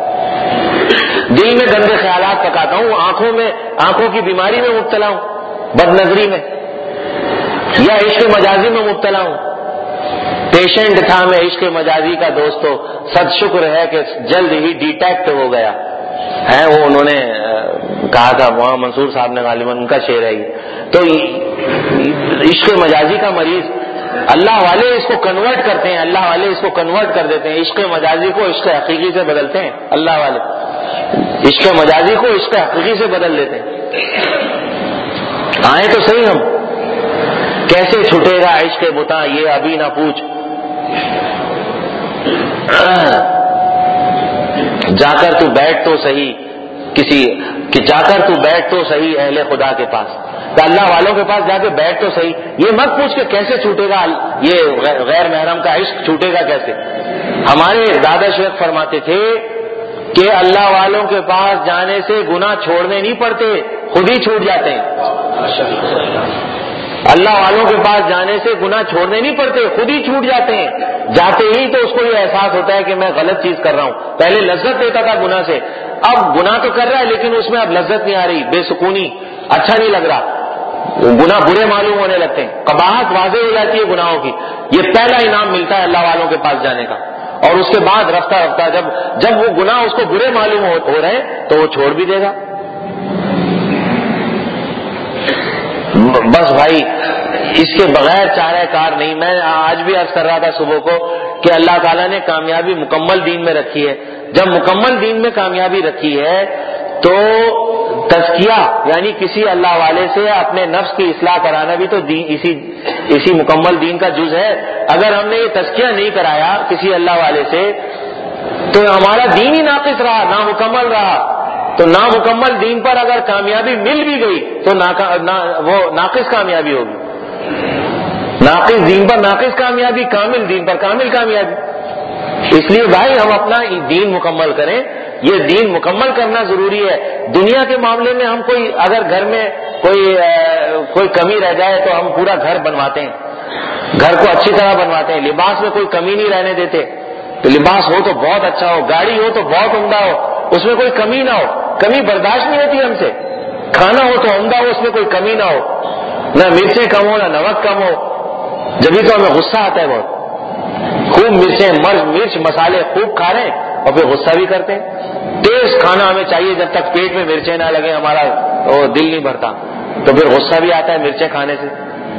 Speaker 1: دل میں گندے خیالات پکاتا ہوں، آنکھوں کی بیماری میں مبتلا ہوں، بد نظری میں یا عشق مجازی میں مبتلا ہوں، پیشنٹ تھا میں عشق مجازی کا دوستو، صد شکر ہے کہ جلد ہی ڈیٹیکٹ ہو گیا ہے. وہ انہوں نے کہا تھا، وہاں منصور صاحب نے غالباً ان کا شعر ہے. تو عشق مجازی کا مریض، اللہ والے اس کو کنورٹ کرتے ہیں، اللہ والے اس کو کنورٹ کر دیتے ہیں، عشق مجازی کو عشق حقیقی سے بدلتے ہیں. اللہ والے عشق مجازی کو عشق حقیقی سے بدل دیتے ہیں. آئیں تو صحیح ہم، کیسے چھٹے گا عشق بتا یہ ابھی نہ پوچھ، جا کر تو بیٹھ تو صحیح جا کر تو بیٹھ تو صحیح اہل خدا کے پاس. تو اللہ والوں کے پاس جا کے بیٹھ تو صحیح، یہ مت پوچھ کے کیسے چھوٹے گا یہ غیر محرم کا عشق، چھوٹے گا کیسے. ہمارے دادا شیخ فرماتے تھے کہ اللہ والوں کے پاس جانے سے گناہ چھوڑنے نہیں پڑتے، خود ہی چھوٹ جاتے ہیں. اللہ والوں کے پاس جانے سے گناہ چھوڑنے نہیں پڑتے، خود ہی چھوٹ جاتے ہیں. جاتے ہی تو اس کو یہ احساس ہوتا ہے کہ میں غلط چیز کر رہا ہوں. پہلے لذت دیتا تھا گناہ سے، اب گناہ تو کر رہا ہے لیکن اس میں اب لذت نہیں آ رہی، بے سکونی، اچھا نہیں لگ رہا، گناہ برے معلوم ہونے لگتے ہیں، قباحت واضح ہو جاتی ہے گناہوں کی. یہ پہلا انعام ملتا ہے اللہ والوں کے پاس جانے کا. اور اس کے بعد رفتہ رفتہ جب وہ گناہ اس کو برے معلوم ہو رہے ہیں تو وہ چھوڑ بھی دے گا. بس بھائی اس کے بغیر چارہ کار نہیں. میں آج بھی عرض کر رہا تھا صبح کو کہ اللہ تعالیٰ نے کامیابی مکمل دین میں رکھی ہے. جب مکمل دین میں کامیابی رکھی ہے تو تزکیہ یعنی کسی اللہ والے سے اپنے نفس کی اصلاح کرانا بھی تو اسی مکمل دین کا جز ہے. اگر ہم نے یہ تزکیہ نہیں کرایا کسی اللہ والے سے تو ہمارا دین ہی ناقص رہا، نامکمل رہا. تو نامکمل دین پر اگر کامیابی مل بھی گئی تو وہ ناقص کامیابی ہوگی. ناقص دین پر ناقص کامیابی، کامل دین پر کامل کامیابی. اس لیے بھائی ہم اپنا دین مکمل کریں، یہ دین مکمل کرنا ضروری ہے. دنیا کے معاملے میں ہم اگر گھر میں کوئی کمی رہ جائے تو ہم پورا گھر بنواتے ہیں، گھر کو اچھی طرح بنواتے ہیں. لباس میں کوئی کمی نہیں رہنے دیتے، تو لباس ہو تو بہت اچھا ہو، گاڑی ہو تو بہت عمدہ ہو، اس میں کوئی کمی نہ ہو. کمی برداشت نہیں ہوتی ہم سے. کھانا ہو تو عمدہ ہو، اس میں کوئی کمی نہ ہو، نہ مرچیں کم ہو نہ نمک کم ہو. جبھی تو ہمیں غصہ آتا ہے بہت، خوب مرچ مسالے خوب کھا رہے ہیں اور پھر غصہ بھی کرتے ہیں. تیز کھانا ہمیں چاہیے، جب تک پیٹ میں مرچیں نہ لگے ہمارا دل نہیں بھرتا. تو پھر غصہ بھی آتا ہے مرچیں کھانے سے.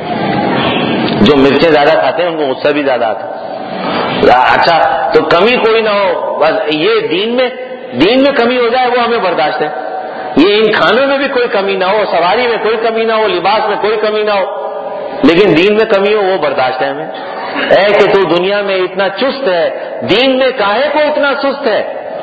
Speaker 1: جو مرچیں زیادہ کھاتے ہیں ان کو غصہ بھی زیادہ آتا ہے. اچھا تو کمی کوئی نہ ہو، بس یہ دین میں کمی ہو جائے وہ ہمیں برداشت ہے. یہ ان کھانوں میں بھی کوئی کمی نہ ہو، سواری میں کوئی کمی نہ ہو، لباس میں کوئی کمی نہ ہو، لیکن دین میں کمی ہو وہ برداشت ہے ہمیں. اے کہ تو دنیا میں اتنا چست ہے، دین میں کاہے کو اتنا سست ہے؟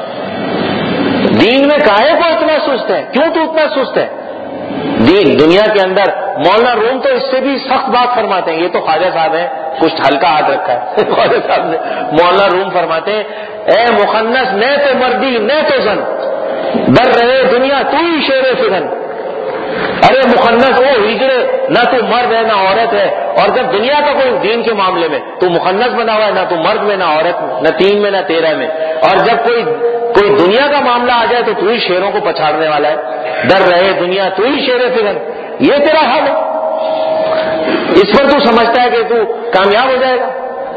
Speaker 1: دین میں کاہے کو اتنا سست ہے؟ کیوں تو اتنا سست ہے؟ دنیا کے اندر مولانا روم تو اس سے بھی سخت بات فرماتے ہیں. یہ تو خواجہ صاحب ہیں، کچھ ہلکا ہاتھ رکھا ہے خواجہ صاحب نے. مولانا روم فرماتے ہیں اے مخنث نہ تو مردی نہ تو زن، در رہے دنیا تو ہی شیر فغن. ارے مخنث وہ ہجڑے، نہ تو مرد ہے نہ عورت ہے. اور جب دنیا کا کوئی دین کے معاملے میں تو مخنث بنا ہوا ہے، نہ تو مرد میں نہ عورت میں، نہ 3 میں نہ 13 میں. اور جب کوئی دنیا کا معاملہ آ جائے تو ہی شیروں کو پچھاڑنے والا ہے. در رہے دنیا تو ہی شیر فغن. یہ تیرا حال ہے، اس پر تو سمجھتا ہے کہ تو کامیاب ہو جائے گا.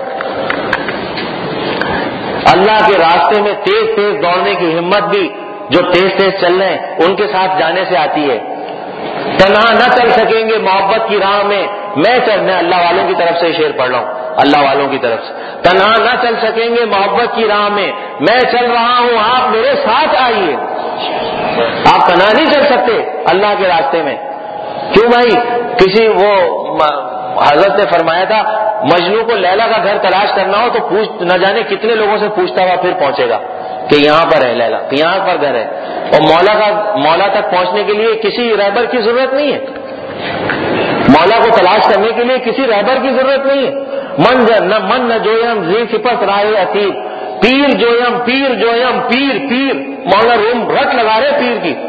Speaker 1: اللہ کے راستے میں تیز دوڑنے کی ہمت بھی جو تیز چل رہے ہیں ان کے ساتھ جانے سے آتی ہے. تنہا نہ چل سکیں گے محبت کی راہ میں، میں اللہ والوں کی طرف سے شعر پڑھ رہا ہوں، اللہ والوں کی طرف سے. تنہا نہ چل سکیں گے محبت کی راہ میں چل رہا ہوں آپ میرے ساتھ آئیے. آپ تنہا نہیں چل سکتے اللہ کے راستے میں. کیوں بھائی؟ وہ حضرت نے فرمایا تھا مجنو کو لیلا کا گھر تلاش کرنا ہو تو نہ جانے کتنے لوگوں سے پوچھتا ہوا پھر پہنچے گا کہ یہاں پر ہے لیلا، یہاں پر گھر ہے. اور مولا تک پہنچنے کے لیے کسی رہبر کی ضرورت نہیں ہے. مولا کو تلاش کرنے کے لیے کسی رہبر کی ضرورت نہیں ہے. من نہ جویم زی صفت رائے عتیق، پیر جویم پیر. مولا روم رٹ لگا رہے پیر کی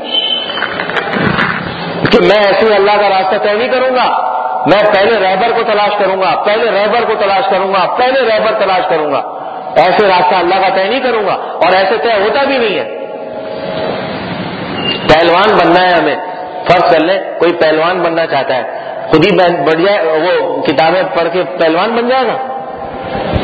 Speaker 1: کہ میں ایسے اللہ کا راستہ طے نہیں کروں گا، میں پہلے رہبر کو تلاش کروں گا، پہلے رہبر تلاش کروں گا. ایسے راستہ اللہ کا طے نہیں کروں گا، اور ایسے طے ہوتا بھی نہیں ہے. پہلوان بننا ہے ہمیں. فرض کر لیں کوئی پہلوان بننا چاہتا ہے، خود ہی بڑھ جائے، وہ کتابیں پڑھ کے پہلوان بن جائے گا؟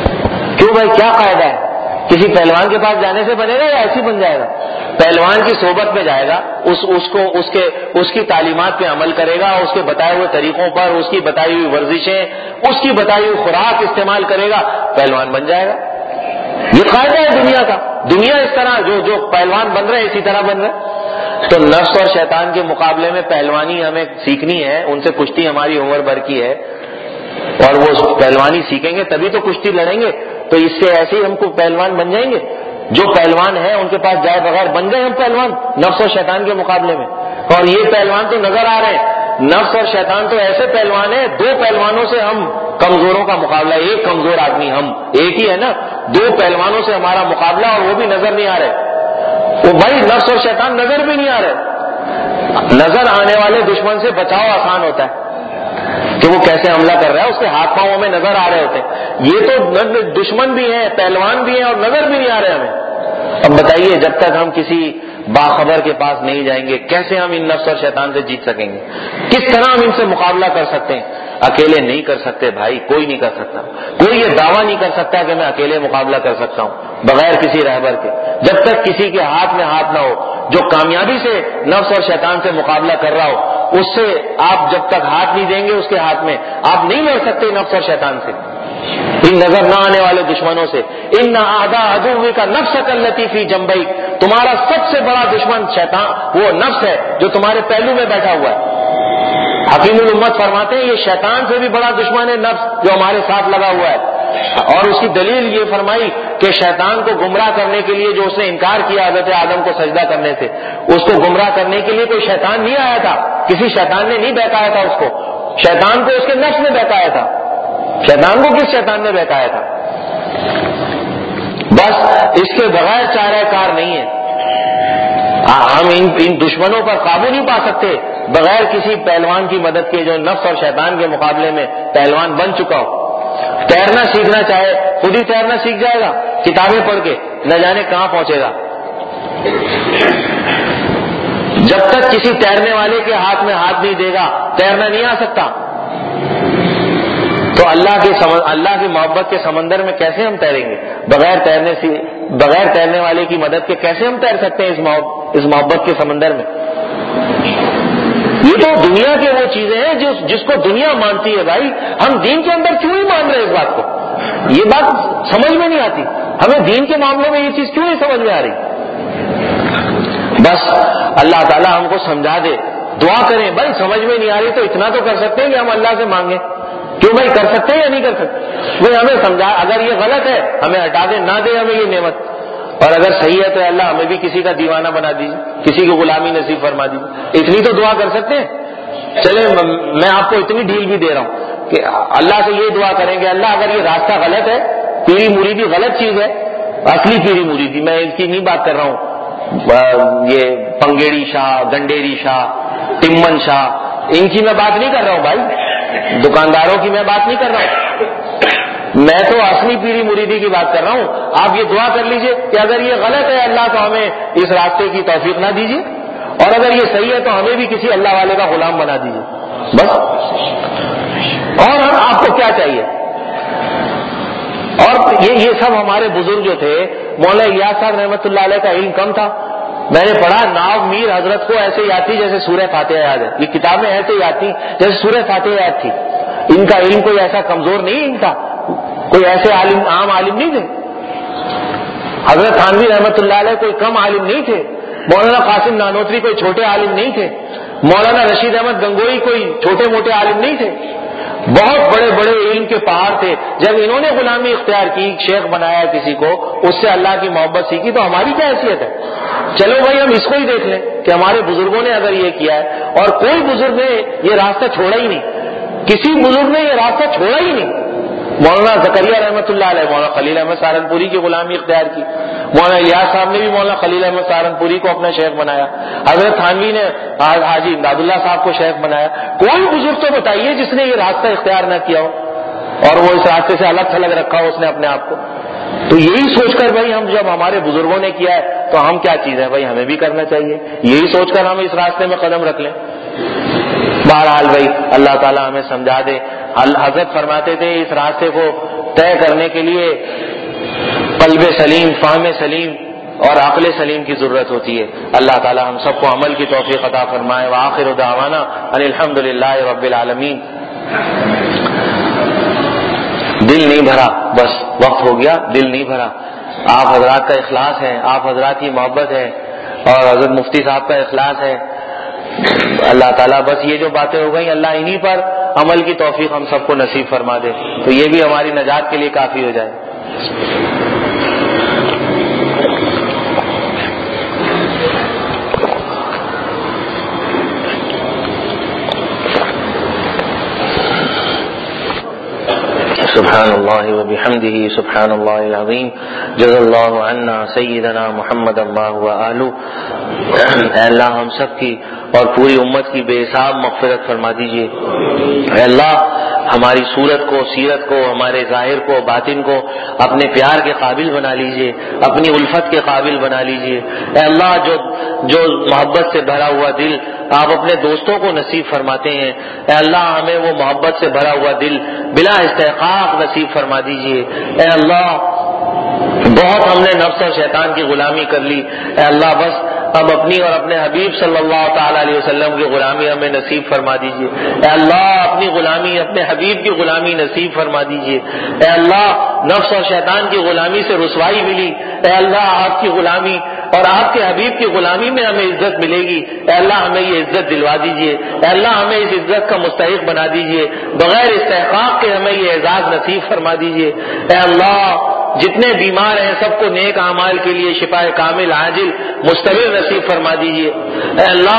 Speaker 1: کیوں بھائی کیا قاعدہ ہے؟ کسی پہلوان کے پاس جانے سے بنے گا یا ایسے بن جائے گا؟ پہلوان کی صحبت میں جائے گا، اس کی تعلیمات پہ عمل کرے گا، اس کے بتائے ہوئے طریقوں پر، اس کی بتائی ہوئی ورزشیں، اس کی بتائی ہوئی خوراک استعمال کرے گا، پہلوان بن جائے گا۔ یہ قاعدہ ہے دنیا کا۔ دنیا اس طرح جو پہلوان بن رہے اسی طرح بن رہے۔ تو نفس اور شیطان کے مقابلے میں پہلوانی ہمیں سیکھنی ہے، ان سے کشتی ہماری عمر بھر کی ہے، اور وہ پہلوانی سیکھیں گے تبھی تو کشتی لڑیں گے۔ تو اس سے ایسے ہی ہم کو پہلوان بن جائیں گے۔ جو پہلوان ہیں ان کے پاس جائے بغیر بن گئے ہم پہلوان نفس اور شیطان کے مقابلے میں۔ اور یہ پہلوان تو نظر آ رہے ہیں، نفس اور شیطان تو ایسے پہلوان ہیں، دو پہلوانوں سے ہم کمزوروں کا مقابلہ، ایک کمزور آدمی ہم ایک ہی ہے نا، دو پہلوانوں سے ہمارا مقابلہ، اور وہ بھی نظر نہیں آ رہے۔ وہ بھائی نفس اور شیطان نظر بھی نہیں آ رہے۔ نظر آنے والے دشمن سے بچاؤ آسان ہوتا ہے کہ وہ کیسے حملہ کر رہا ہے، اس کے ہاتھ پاؤں میں نظر آ رہے ہوتے ہیں۔ یہ تو دشمن بھی ہیں، پہلوان بھی ہیں، اور نظر بھی نہیں آ رہے ہمیں۔ اب بتائیے جب تک ہم کسی باخبر کے پاس نہیں جائیں گے کیسے ہم ان نفس اور شیطان سے جیت سکیں گے؟ کس طرح ہم ان سے مقابلہ کر سکتے ہیں؟ اکیلے نہیں کر سکتے بھائی، کوئی نہیں کر سکتا۔ کوئی یہ دعویٰ نہیں کر سکتا کہ میں اکیلے مقابلہ کر سکتا ہوں بغیر کسی رہبر کے۔ جب تک کسی کے ہاتھ میں ہاتھ نہ ہو، جو کامیابی سے نفس اور شیطان سے مقابلہ کر رہا ہو، اس سے آپ جب تک ہاتھ نہیں دیں گے اس کے ہاتھ میں، آپ نہیں لڑ سکتے نفس اور شیطان سے، ان نظر نہ آنے والے دشمنوں سے۔ ان اعداء عدوک نفسک التی فی جنبیک، تمہارا سب سے بڑا دشمن شیطان وہ نفس ہے جو تمہارے پہلو میں بیٹھا ہوا ہے۔ حکیم الامت فرماتے ہیں یہ شیطان سے بھی بڑا دشمن ہے نفس جو ہمارے ساتھ لگا ہوا ہے۔ اور اس کی دلیل یہ فرمائی کہ شیطان کو گمراہ کرنے کے لیے جو اس نے انکار کیا حضرت آدم کو سجدہ کرنے سے، اس کو گمراہ کرنے کے لیے کوئی شیطان نہیں آیا تھا، کسی شیطان نے نہیں بہکایا تھا اس کو، شیطان کو اس کے نفس نے بہکایا تھا۔ شیطان کو کس شیطان نے بہکایا تھا؟ بس اس کے بغیر چارہ کار نہیں ہے۔ ہم ان دشمنوں پر قابو نہیں پا سکتے بغیر کسی پہلوان کی مدد کے جو نفس اور شیطان کے مقابلے میں پہلوان بن چکا ہو۔ تیرنا سیکھنا چاہے خود ہی تیرنا سیکھ جائے گا کتابیں پڑھ کے، نہ جانے کہاں پہنچے گا۔ جب تک کسی تیرنے والے کے ہاتھ میں ہاتھ نہیں دے گا تیرنا نہیں آ سکتا۔ تو اللہ کی محبت کے سمندر میں کیسے ہم تیریں گے؟ بغیر تیرنے والے کی مدد کے کیسے ہم تیر سکتے ہیں اس محبت کے سمندر میں؟ یہ تو دنیا کے وہ چیزیں ہیں جس کو دنیا مانتی ہے بھائی، ہم دین کے اندر کیوں نہیں مان رہے اس بات کو؟ یہ بات سمجھ میں نہیں آتی، ہمیں دین کے معاملے میں یہ چیز کیوں نہیں سمجھ میں آ رہی؟ بس اللہ تعالیٰ ہم کو سمجھا دے، دعا کریں بھائی، سمجھ میں نہیں آ رہی تو اتنا تو کر سکتے ہیں کہ ہم اللہ سے مانگیں۔ کیوں بھائی کر سکتے ہیں یا نہیں کر سکتے؟ وہ ہمیں سمجھا، اگر یہ غلط ہے ہمیں ہٹا دے، نہ دے ہمیں یہ نعمت، اور اگر صحیح ہے تو اللہ ہمیں بھی کسی کا دیوانہ بنا دیجیے، کسی کی غلامی نصیب فرما دیجیے، اتنی تو دعا کر سکتے ہیں۔ چلے میں آپ کو اتنی ڈھیل بھی دے رہا ہوں کہ اللہ سے یہ دعا کریں کہ اللہ اگر یہ راستہ غلط ہے، پیری مریدی غلط چیز ہے، اصلی پیری مریدی، میں ان کی نہیں بات کر رہا ہوں، یہ پنگیڑی شاہ، گنڈیری شاہ، ٹمن شاہ، ان کی میں بات نہیں کر رہا ہوں بھائی، دکانداروں کی میں بات نہیں کر رہا ہوں، میں تو اصلی پیری مریدی کی بات کر رہا ہوں۔ آپ یہ دعا کر لیجئے کہ اگر یہ غلط ہے اللہ تو ہمیں اس راستے کی توفیق نہ دیجیے، اور اگر یہ صحیح ہے تو ہمیں بھی کسی اللہ والے کا غلام بنا دیجیے، بس۔ اور آپ کو کیا چاہیے؟ اور یہ سب ہمارے بزرگ جو تھے، مولانا الیاس صاحب رحمۃ اللہ علیہ کا علم کم تھا، میں نے پڑھا ناؤ میر حضرت کو ایسے یاد تھی جیسے سورہ فاتحہ یاد ہے، یہ کتابیں ایسے یاد تھی جیسے سورہ فاتحہ یاد تھی۔ ان کا علم کوئی ایسا کمزور نہیں تھا، کوئی ایسے عام عالم نہیں تھے۔ حضرت تھانوی رحمۃ اللہ علیہ کوئی کم عالم نہیں تھے، مولانا قاسم نانوتری کوئی چھوٹے عالم نہیں تھے، مولانا رشید احمد گنگوئی کوئی چھوٹے موٹے عالم نہیں تھے، بہت بڑے بڑے علم کے پہاڑ تھے۔ جب انہوں نے غلامی اختیار کی، شیخ بنایا کسی کو، اس سے اللہ کی محبت سیکھی، تو ہماری کیا حیثیت ہے؟ چلو بھائی ہم اس کو ہی دیکھ لیں کہ ہمارے بزرگوں نے اگر یہ کیا ہے، اور کوئی بزرگ نے یہ راستہ چھوڑا ہی نہیں، کسی بزرگ نے یہ راستہ چھوڑا ہی نہیں۔ مولانا زکریا رحمۃ اللہ علیہ مولانا خلیل احمد سہارنپوری کی غلامی اختیار کی، مولانا الیاس صاحب نے بھی مولانا خلیل احمد سہارنپوری کو اپنا شیخ بنایا، حضرت تھانوی نے حاجی امداد اللہ صاحب کو شیخ بنایا۔ کوئی بزرگ تو بتائیے جس نے یہ راستہ اختیار نہ کیا ہو اور وہ اس راستے سے الگ تھلگ رکھا ہو اس نے اپنے آپ کو۔ تو یہی سوچ کر بھائی ہم جب ہمارے بزرگوں نے کیا ہے تو ہم کیا چیز ہے بھائی، ہمیں بھی کرنا چاہیے، یہی سوچ کر ہم اس راستے میں قدم رکھ لیں۔ بہرحال بھائی اللہ تعالیٰ ہمیں سمجھا دے۔ حضرت فرماتے تھے اس راستے کو طے کرنے کے لیے قلب سلیم، فہم سلیم اور عقل سلیم کی ضرورت ہوتی ہے۔ اللہ تعالی ہم سب کو عمل کی توفیق عطا فرمائے۔ وآخر دعوانا ان الحمد للہ رب العالمین۔ دل نہیں بھرا، بس وقت ہو گیا، دل نہیں بھرا۔ آپ حضرات کا اخلاص ہے، آپ حضرات کی محبت ہے اور حضرت مفتی صاحب کا اخلاص ہے۔ اللہ تعالیٰ بس یہ جو باتیں ہو گئی اللہ انہی پر عمل کی توفیق ہم سب کو نصیب فرما دے، تو یہ بھی ہماری نجات کے لیے کافی ہو جائے۔ سبحان اللہ وبحمدہ سبحان اللہ العظیم جزا اللہ عنا سیدنا محمد اللہ وآلہ۔ اے اللہ ہم سب کی اور پوری امت کی بے حساب مغفرت فرما دیجیے۔ اے اللہ ہماری صورت کو، سیرت کو، ہمارے ظاہر کو، باطن کو اپنے پیار کے قابل بنا لیجیے، اپنی الفت کے قابل بنا لیجیے۔ اے اللہ جو محبت سے بھرا ہوا دل آپ اپنے دوستوں کو نصیب فرماتے ہیں، اے اللہ ہمیں وہ محبت سے بھرا ہوا دل بلا استحقاق نصیب فرما دیجیے۔ اے اللہ بہت ہم نے نفس اور شیطان کی غلامی کر لی، اے اللہ بس اب اپنی اور اپنے حبیب صلی اللہ تعالی علیہ وسلم کی غلامی ہمیں نصیب فرما دیجیے۔ اے اللہ اپنی غلامی، اپنے حبیب کی غلامی نصیب فرما دیجیے۔ اے اللہ نفس اور شیطان کی غلامی سے رسوائی ملی، اے اللہ آپ کی غلامی اور آپ کے حبیب کی غلامی میں ہمیں عزت ملے گی، اے اللہ ہمیں یہ عزت دلوا دیجیے۔ اے اللہ ہمیں اس عزت کا مستحق بنا دیجیے، بغیر استحقاق کے ہمیں یہ اعزاز نصیب فرما دیجیے۔ اے اللہ جتنے بیمار ہیں سب کو نیک اعمال کے لیے شفا کامل عاجل مستمر نصیب فرما دیجیے۔ اے اللہ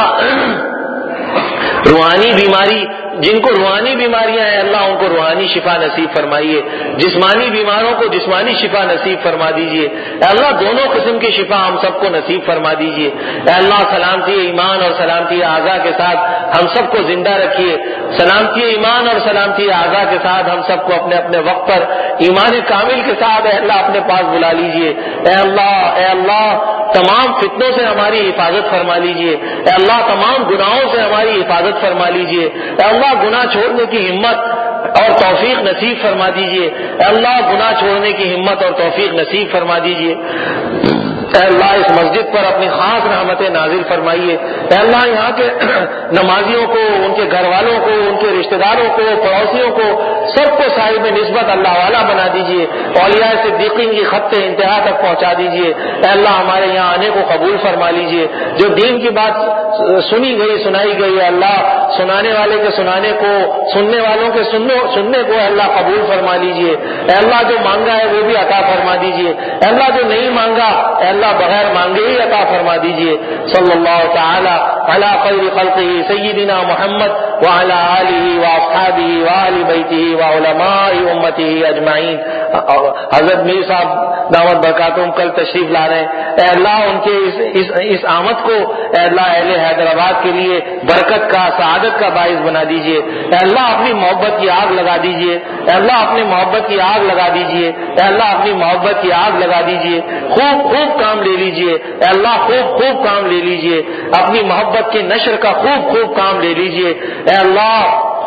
Speaker 1: روحانی بیماری، جن کو روحانی بیماریاں ہیں اللہ ان کو روحانی شفا نصیب فرمائیے، جسمانی بیماروں کو جسمانی شفا نصیب فرما دیجیے۔ اے اللہ دونوں قسم کی شفا ہم سب کو نصیب فرما دیجیے۔ اے اللہ سلامتی ایمان اور سلامتی اعضاء کے ساتھ ہم سب کو زندہ رکھیے، سلامتی ایمان اور سلامتی اعضاء کے ساتھ ہم سب کو اپنے اپنے وقت پر ایمان کامل کے ساتھ اے اللہ اپنے پاس بلا لیجیے۔ اے اللہ تمام فتنوں سے ہماری حفاظت فرما لیجیے۔ اے اللہ تمام گناہوں سے ہماری حفاظت فرما لیجیے۔ اے اللہ گناہ چھوڑنے کی ہمت اور توفیق نصیب فرما دیجیے۔ اے اللہ گناہ چھوڑنے کی ہمت اور توفیق نصیب فرما دیجیے۔ اے اللہ اس مسجد پر اپنی خاص رحمتیں نازل فرمائیے۔ اے اللہ یہاں کے نمازیوں کو، ان کے گھر والوں کو، ان کے رشتہ داروں کو، پڑوسیوں کو سب کو صاحب نسبت اللہ والا بنا دیجیے۔ اولیاء صدیقین کی خط انتہا تک پہنچا دیجیے۔ اے اللہ ہمارے یہاں آنے کو قبول فرما لیجیے۔ جو دین کی بات سنی گئی، سنائی گئی، اللہ سنانے والے کے سنانے کو، سننے والوں کے سننے کو اللہ قبول فرما لیجیے۔ اے اللہ جو مانگا ہے وہ بھی عطا فرما دیجیے۔ اے اللہ جو نہیں مانگا اے اللہ بغیر مانگے ہی عطا فرما دیجیے۔ صلی اللہ تعالی علی خیر خلقہ سیدنا محمد وعلی آلہ واصحابہ وآل بیتہ وعلماء امتہ اجمعین۔ حضرت میر صاحب دعوت برکاتہم کل تشریف لا رہے ہیں، اے اللہ ان کے اس آمد کو اے اللہ اہل حیدرآباد کے لیے برکت کا، سعادت کا باعث بنا دیجیے۔ اے اللہ اپنی محبت کی آگ لگا دیجیے۔ اے اللہ اپنی محبت کی آگ لگا دیجیے۔ اے اللہ اپنی محبت کی آگ لگا دیجیے۔ خوب خوب کام لے لیجیے۔ اے اللہ خوب خوب کام لے لیجیے، اپنی محبت کے نشر کا خوب خوب کام لے لیجیے۔ اے اللہ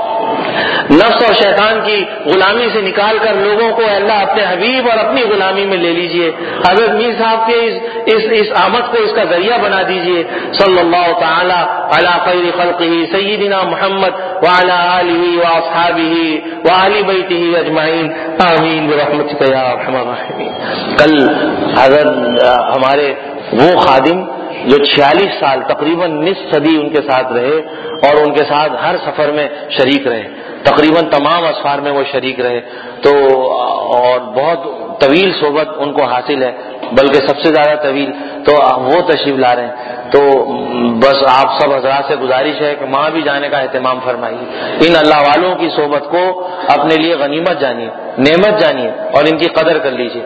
Speaker 1: نفس اور شیطان کی غلامی سے نکال کر لوگوں کو اے اللہ اپنے حبیب اور اپنی غلامی میں لے لیجیے۔ حضرت میر صاحب کے اس آمد کو اس کا ذریعہ بنا دیجیے۔ صلی اللہ تعالی علی خیر خلقہ سیدنا محمد وعلی آلہ واصحابہ وآل بیتہ اجمعین آمین برحمتک یا ارحم الراحمین۔ کل حضرت ہمارے وہ خادم جو 46 سال تقریباً نصف صدی ان کے ساتھ رہے اور ان کے ساتھ ہر سفر میں شریک رہے، تقریباً تمام اسفار میں وہ شریک رہے، تو اور بہت طویل صحبت ان کو حاصل ہے، بلکہ سب سے زیادہ طویل، تو وہ تشریف لا رہے ہیں۔ تو بس آپ سب حضرات سے گزارش ہے کہ وہاں بھی جانے کا اہتمام فرمائیے، ان اللہ والوں کی صحبت کو اپنے لیے غنیمت جانیے، نعمت جانیے اور ان کی قدر کر لیجیے۔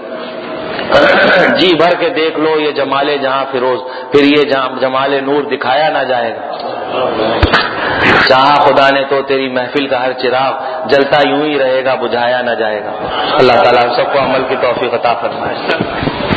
Speaker 1: جی بھر کے دیکھ لو یہ جمال جہاں فیروز، پھر یہ جمال نور دکھایا نہ جائے گا۔ چاہا خدا نے تو تیری محفل کا ہر چراغ جلتا یوں ہی رہے گا، بجھایا نہ جائے گا۔ اللہ تعالیٰ سب کو عمل کی توفیق عطا فرمائے۔